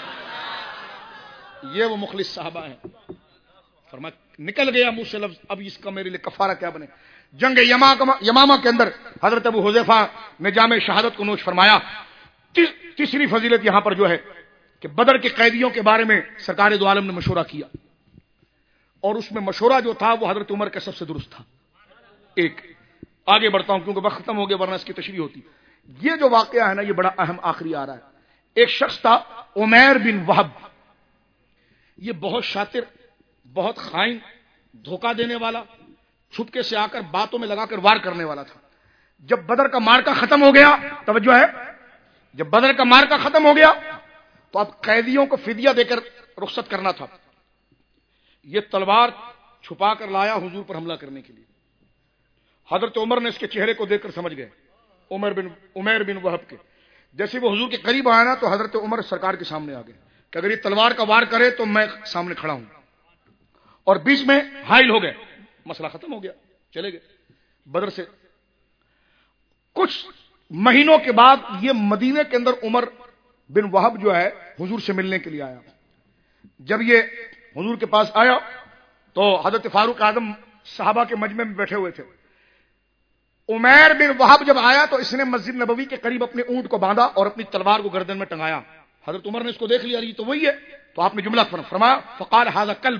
یہ وہ مخلص صحابہ ہیں۔ فرمایا نکل گیا منہ سے لفظ، اب اس کا میرے لیے کفارہ کیا بنے۔ جنگ یمامہ کے اندر حضرت ابو حذیفہ نے جام شہادت کو نوش فرمایا۔ تیسری فضیلت یہاں پر جو ہے کہ بدر کے قیدیوں کے بارے میں سرکار دو عالم نے مشورہ کیا، اور اس میں مشورہ جو تھا وہ حضرت عمر کا سب سے درست تھا۔ ایک آگے بڑھتا ہوں کیونکہ وقت ختم ہو گیا ورنہ اس کی تشریح ہوتی۔ یہ جو واقعہ ہے نا یہ بڑا اہم آخری آ رہا ہے۔ ایک شخص تھا عمیر بن وہب، یہ بہت شاطر، بہت خائن، دھوکہ دینے والا، چھپکے سے آ کر باتوں میں لگا کر وار کرنے والا تھا۔ جب بدر کا مارکا ختم ہو گیا، توجہ ہے، جب بدر کا مارکا ختم ہو گیا تو اب قیدیوں کو فدیہ دے کر رخصت کرنا تھا۔ یہ تلوار چھپا کر لایا حضور پر حملہ کرنے کے لیے۔ حضرت عمر نے اس کے چہرے کو دیکھ کر سمجھ گئے، عمیر بن وہب کے۔ جیسے وہ حضور کے قریب آیا نا تو حضرت عمر سرکار کے سامنے آ گئے کہ اگر یہ تلوار کا وار کرے تو میں سامنے کھڑا ہوں، اور بیچ میں حائل ہو گئے، مسئلہ ختم ہو گیا، چلے گئے بدر سے۔ کچھ مہینوں کے بعد یہ مدینے کے اندر عمر بن وہب جو ہے حضور سے ملنے کے لیے آیا۔ جب یہ حضور کے پاس آیا تو حضرت فاروق اعظم صحابہ کے مجمع میں بیٹھے ہوئے تھے۔ عمیر بن وہب جب آیا تو اس نے مسجد نبوی کے قریب اپنے اونٹ کو باندھا اور اپنی تلوار کو گردن میں ٹنگایا۔ حضرت عمر نے اس کو دیکھ لیا، یہ تو وہی ہے، تو آپ نے جملہ فرمایا فقال ھذا کلب،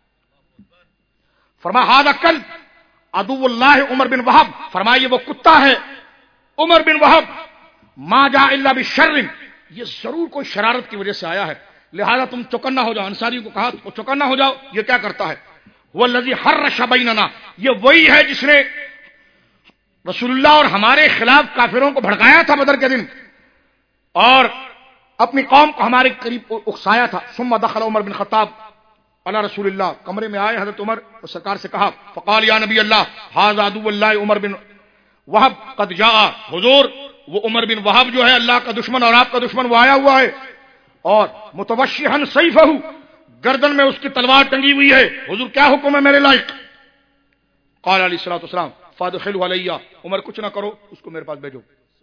فرمایا ھذا کلب عدو اللہ عمر بن وہب، فرمایا یہ وہ کتا ہے عمر بن وہب، ما جاء الا بشر، یہ ضرور کوئی شرارت کی وجہ سے آیا ہے، لہذا تم چوکنا ہو جاؤ۔ انصاریوں کو کہا چوکنا ہو جاؤ، یہ کیا کرتا ہے؟ وہ الذی حرش بیننا، یہ وہی ہے جس نے رسول اللہ اور ہمارے خلاف کافروں کو بھڑکایا تھا بدر کے دن اور اپنی قوم کو ہمارے قریب اکسایا تھا۔ ثم دخل عمر بن خطاب علی رسول اللہ، کمرے میں آئے حضرت عمر اور سرکار سے کہا فقال یا نبی اللہ ھذا عدو اللہ عمر بن وہب قد جاء، حضور وہ عمر بن وہب جو ہے اللہ کا دشمن اور آپ کا دشمن وہ آیا ہوا ہے، اور متوشحا سیفہ، گردن میں اس کی تلوار ٹنگی ہوئی ہے، حضور کیا حکم ہے میرے لائق؟ قال علیہ الصلوۃ والسلام فادخلوا علیہ، عمر کچھ نہ کرو، اس کو میرے پاس بھیجو،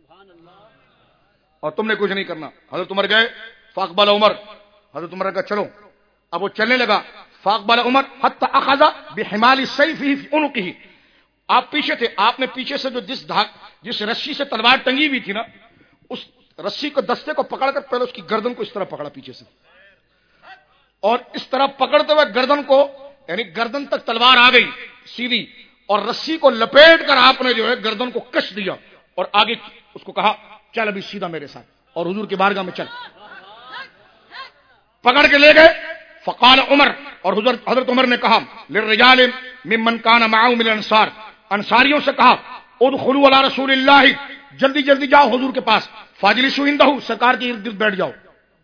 اور تم نے کچھ نہیں کرنا۔ حضرت عمر گئے، فاقبل عمر، حضرت عمر کا چلو، اب وہ چلنے لگا، فاقبل عمر حتی اخذ بحمال السیف فی عنقہ، آپ پیچھے تھے، آپ نے پیچھے سے جو جس رسی سے تلوار ٹنگی ہوئی تھی نا، اس رسی کو دستے کو پکڑ کر پہلے اس کی گردن کو اس طرح پکڑا پیچھے سے، اور اس طرح پکڑتے ہوئے گردن کو، یعنی گردن تک تلوار آ گئی سیدھی، اور رسی کو لپیٹ کر آپ نے جو ہے گردن کو کش دیا اور آگے اس کو کہا چل ابھی سیدھا میرے ساتھ، اور حضور کی بارگاہ میں چل، پکڑ کے لے گئے۔ فقال عمر، اور حضرت عمر نے کہا للرجال ممن کان معه من الانصار، انصاریوں سے کہا ادخلوا علی رسول اللہ، جلدی جلدی جاؤ حضور کے پاس، فاجلسوا عنده، سرکار کے ارد گرد بیٹھ جاؤ،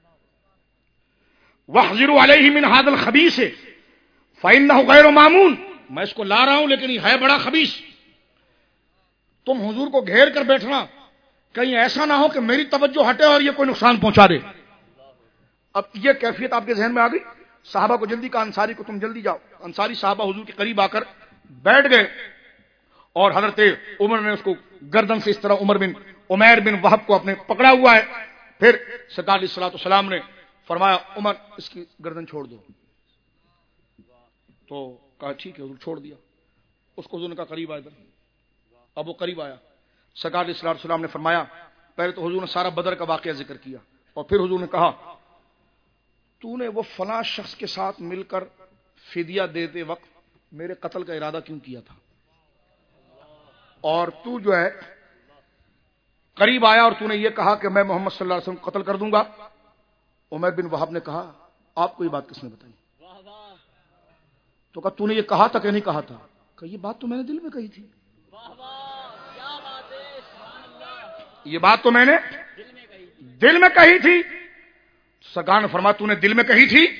واحذروا علیہ من هذا الخبیث فانه غیر مامون، میں اس کو لا رہا ہوں لیکن یہ ہے بڑا خبیث، تم حضور کو گھیر کر بیٹھنا، کہیں ایسا نہ ہو کہ میری توجہ ہٹے اور یہ کوئی نقصان پہنچا دے۔ اب یہ کیفیت آپ کے ذہن میں آ گئی، صحابہ کو جلدی کہا انصاری کو تم جلدی جاؤ. انصاری صحابہ حضور کے قریب آ کر بیٹھ گئے اور حضرت عمر نے اس کو گردن سے اس طرح عمیر بن وہب کو اپنے پکڑا ہوا ہے. پھر سرکار علیہ الصلوۃ والسلام نے فرمایا عمر اس کی گردن چھوڑ دو. تو کہا ٹھیک ہے حضور چھوڑ دیا. اس کو حضور نے کہا قریب آ ادھر. اب وہ قریب آیا. سرکار علیہ الصلوۃ والسلام نے فرمایا پہلے تو حضور نے سارا بدر کا واقعہ ذکر کیا اور پھر حضور نے کہا تو نے وہ فلاں شخص کے ساتھ مل کر فدیہ دیتے وقت میرے قتل کا ارادہ کیوں کیا تھا؟ اور تو جو ہے قریب آیا اور تو نے یہ کہا کہ میں محمد صلی اللہ علیہ وسلم قتل کر دوں گا. عمر بن وہب نے کہا آپ کو یہ بات کس نے بتائی؟ تو کہا تو نے یہ کہا تھا کہ نہیں کہا تھا؟ کہ یہ بات تو میں نے دل میں کہی تھی. یہ بات تو میں نے دل میں کہی تھی. سرکار نے فرمایا تو نے دل میں کہی تھی.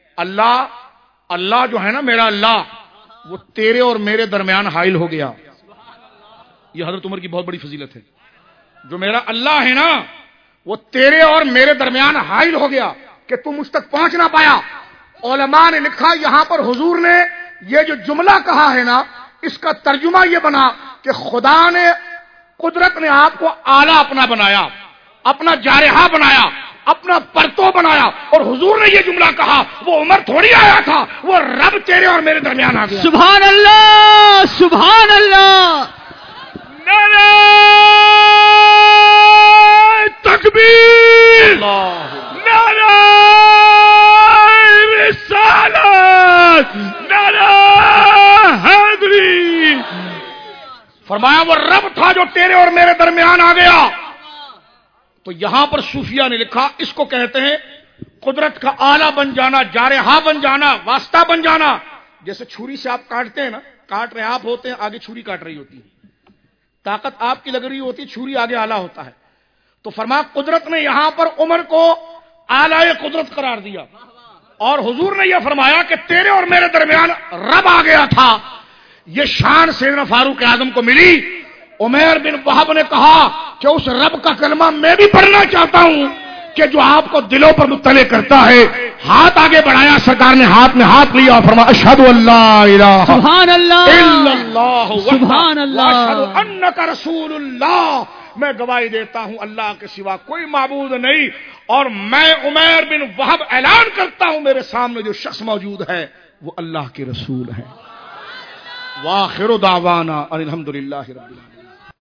اللہ جو ہے نا میرا اللہ وہ تیرے اور میرے درمیان حائل ہو گیا. یہ حضرت عمر کی بہت بڑی فضیلت ہے. جو میرا اللہ ہے نا وہ تیرے اور میرے درمیان حائل ہو گیا کہ تم مجھ تک پہنچ نہ پایا. علماء نے لکھا یہاں پر حضور نے یہ جو جملہ کہا ہے نا اس کا ترجمہ یہ بنا کہ خدا نے قدرت نے آپ کو آلہ اپنا بنایا, اپنا جارحہ بنایا, اپنا پرتو بنایا اور حضور نے یہ جملہ کہا وہ عمر تھوڑی آیا تھا, وہ رب تیرے اور میرے درمیان آ گیا. سبحان اللہ سبحان اللہ. نعرہ تکبیر, نعرہ رسالت, نعرہ حیدری. فرمایا وہ رب تھا جو تیرے اور میرے درمیان آ گیا. تو یہاں پر صوفیہ نے لکھا اس کو کہتے ہیں قدرت کا آلہ بن جانا, جارحہ بن جانا, واسطہ بن جانا. جیسے چھری سے آپ کاٹتے ہیں نا, کاٹ رہے آپ ہوتے ہیں, آگے چھری کاٹ رہی ہوتی ہے, طاقت آپ کی لگ رہی ہوتی ہے, چھری آگے آلہ ہوتا ہے. تو فرمایا قدرت نے یہاں پر عمر کو آلہ قدرت قرار دیا اور حضور نے یہ فرمایا کہ تیرے اور میرے درمیان رب آ گیا تھا. یہ شان سیدنا فاروق اعظم کو ملی. عمیر بن وہب نے کہا کہ اس رب کا کلمہ میں بھی پڑھنا چاہتا ہوں کہ جو آپ کو دلوں پر مطلع کرتا ہے. ہاتھ آگے بڑھایا, سرکار نے ہاتھ میں ہاتھ لیا اور فرمایا اشہد ان لا الہ سبحان اللہ الا اللہ سبحان اللہ واشہد انک رسول اللہ. میں گواہی دیتا ہوں اللہ کے سوا کوئی معبود نہیں اور میں عمیر بن وہب اعلان کرتا ہوں میرے سامنے جو شخص موجود ہے وہ اللہ کے رسول ہے. وآخر دعوانا ان الحمد للہ رب العالمین.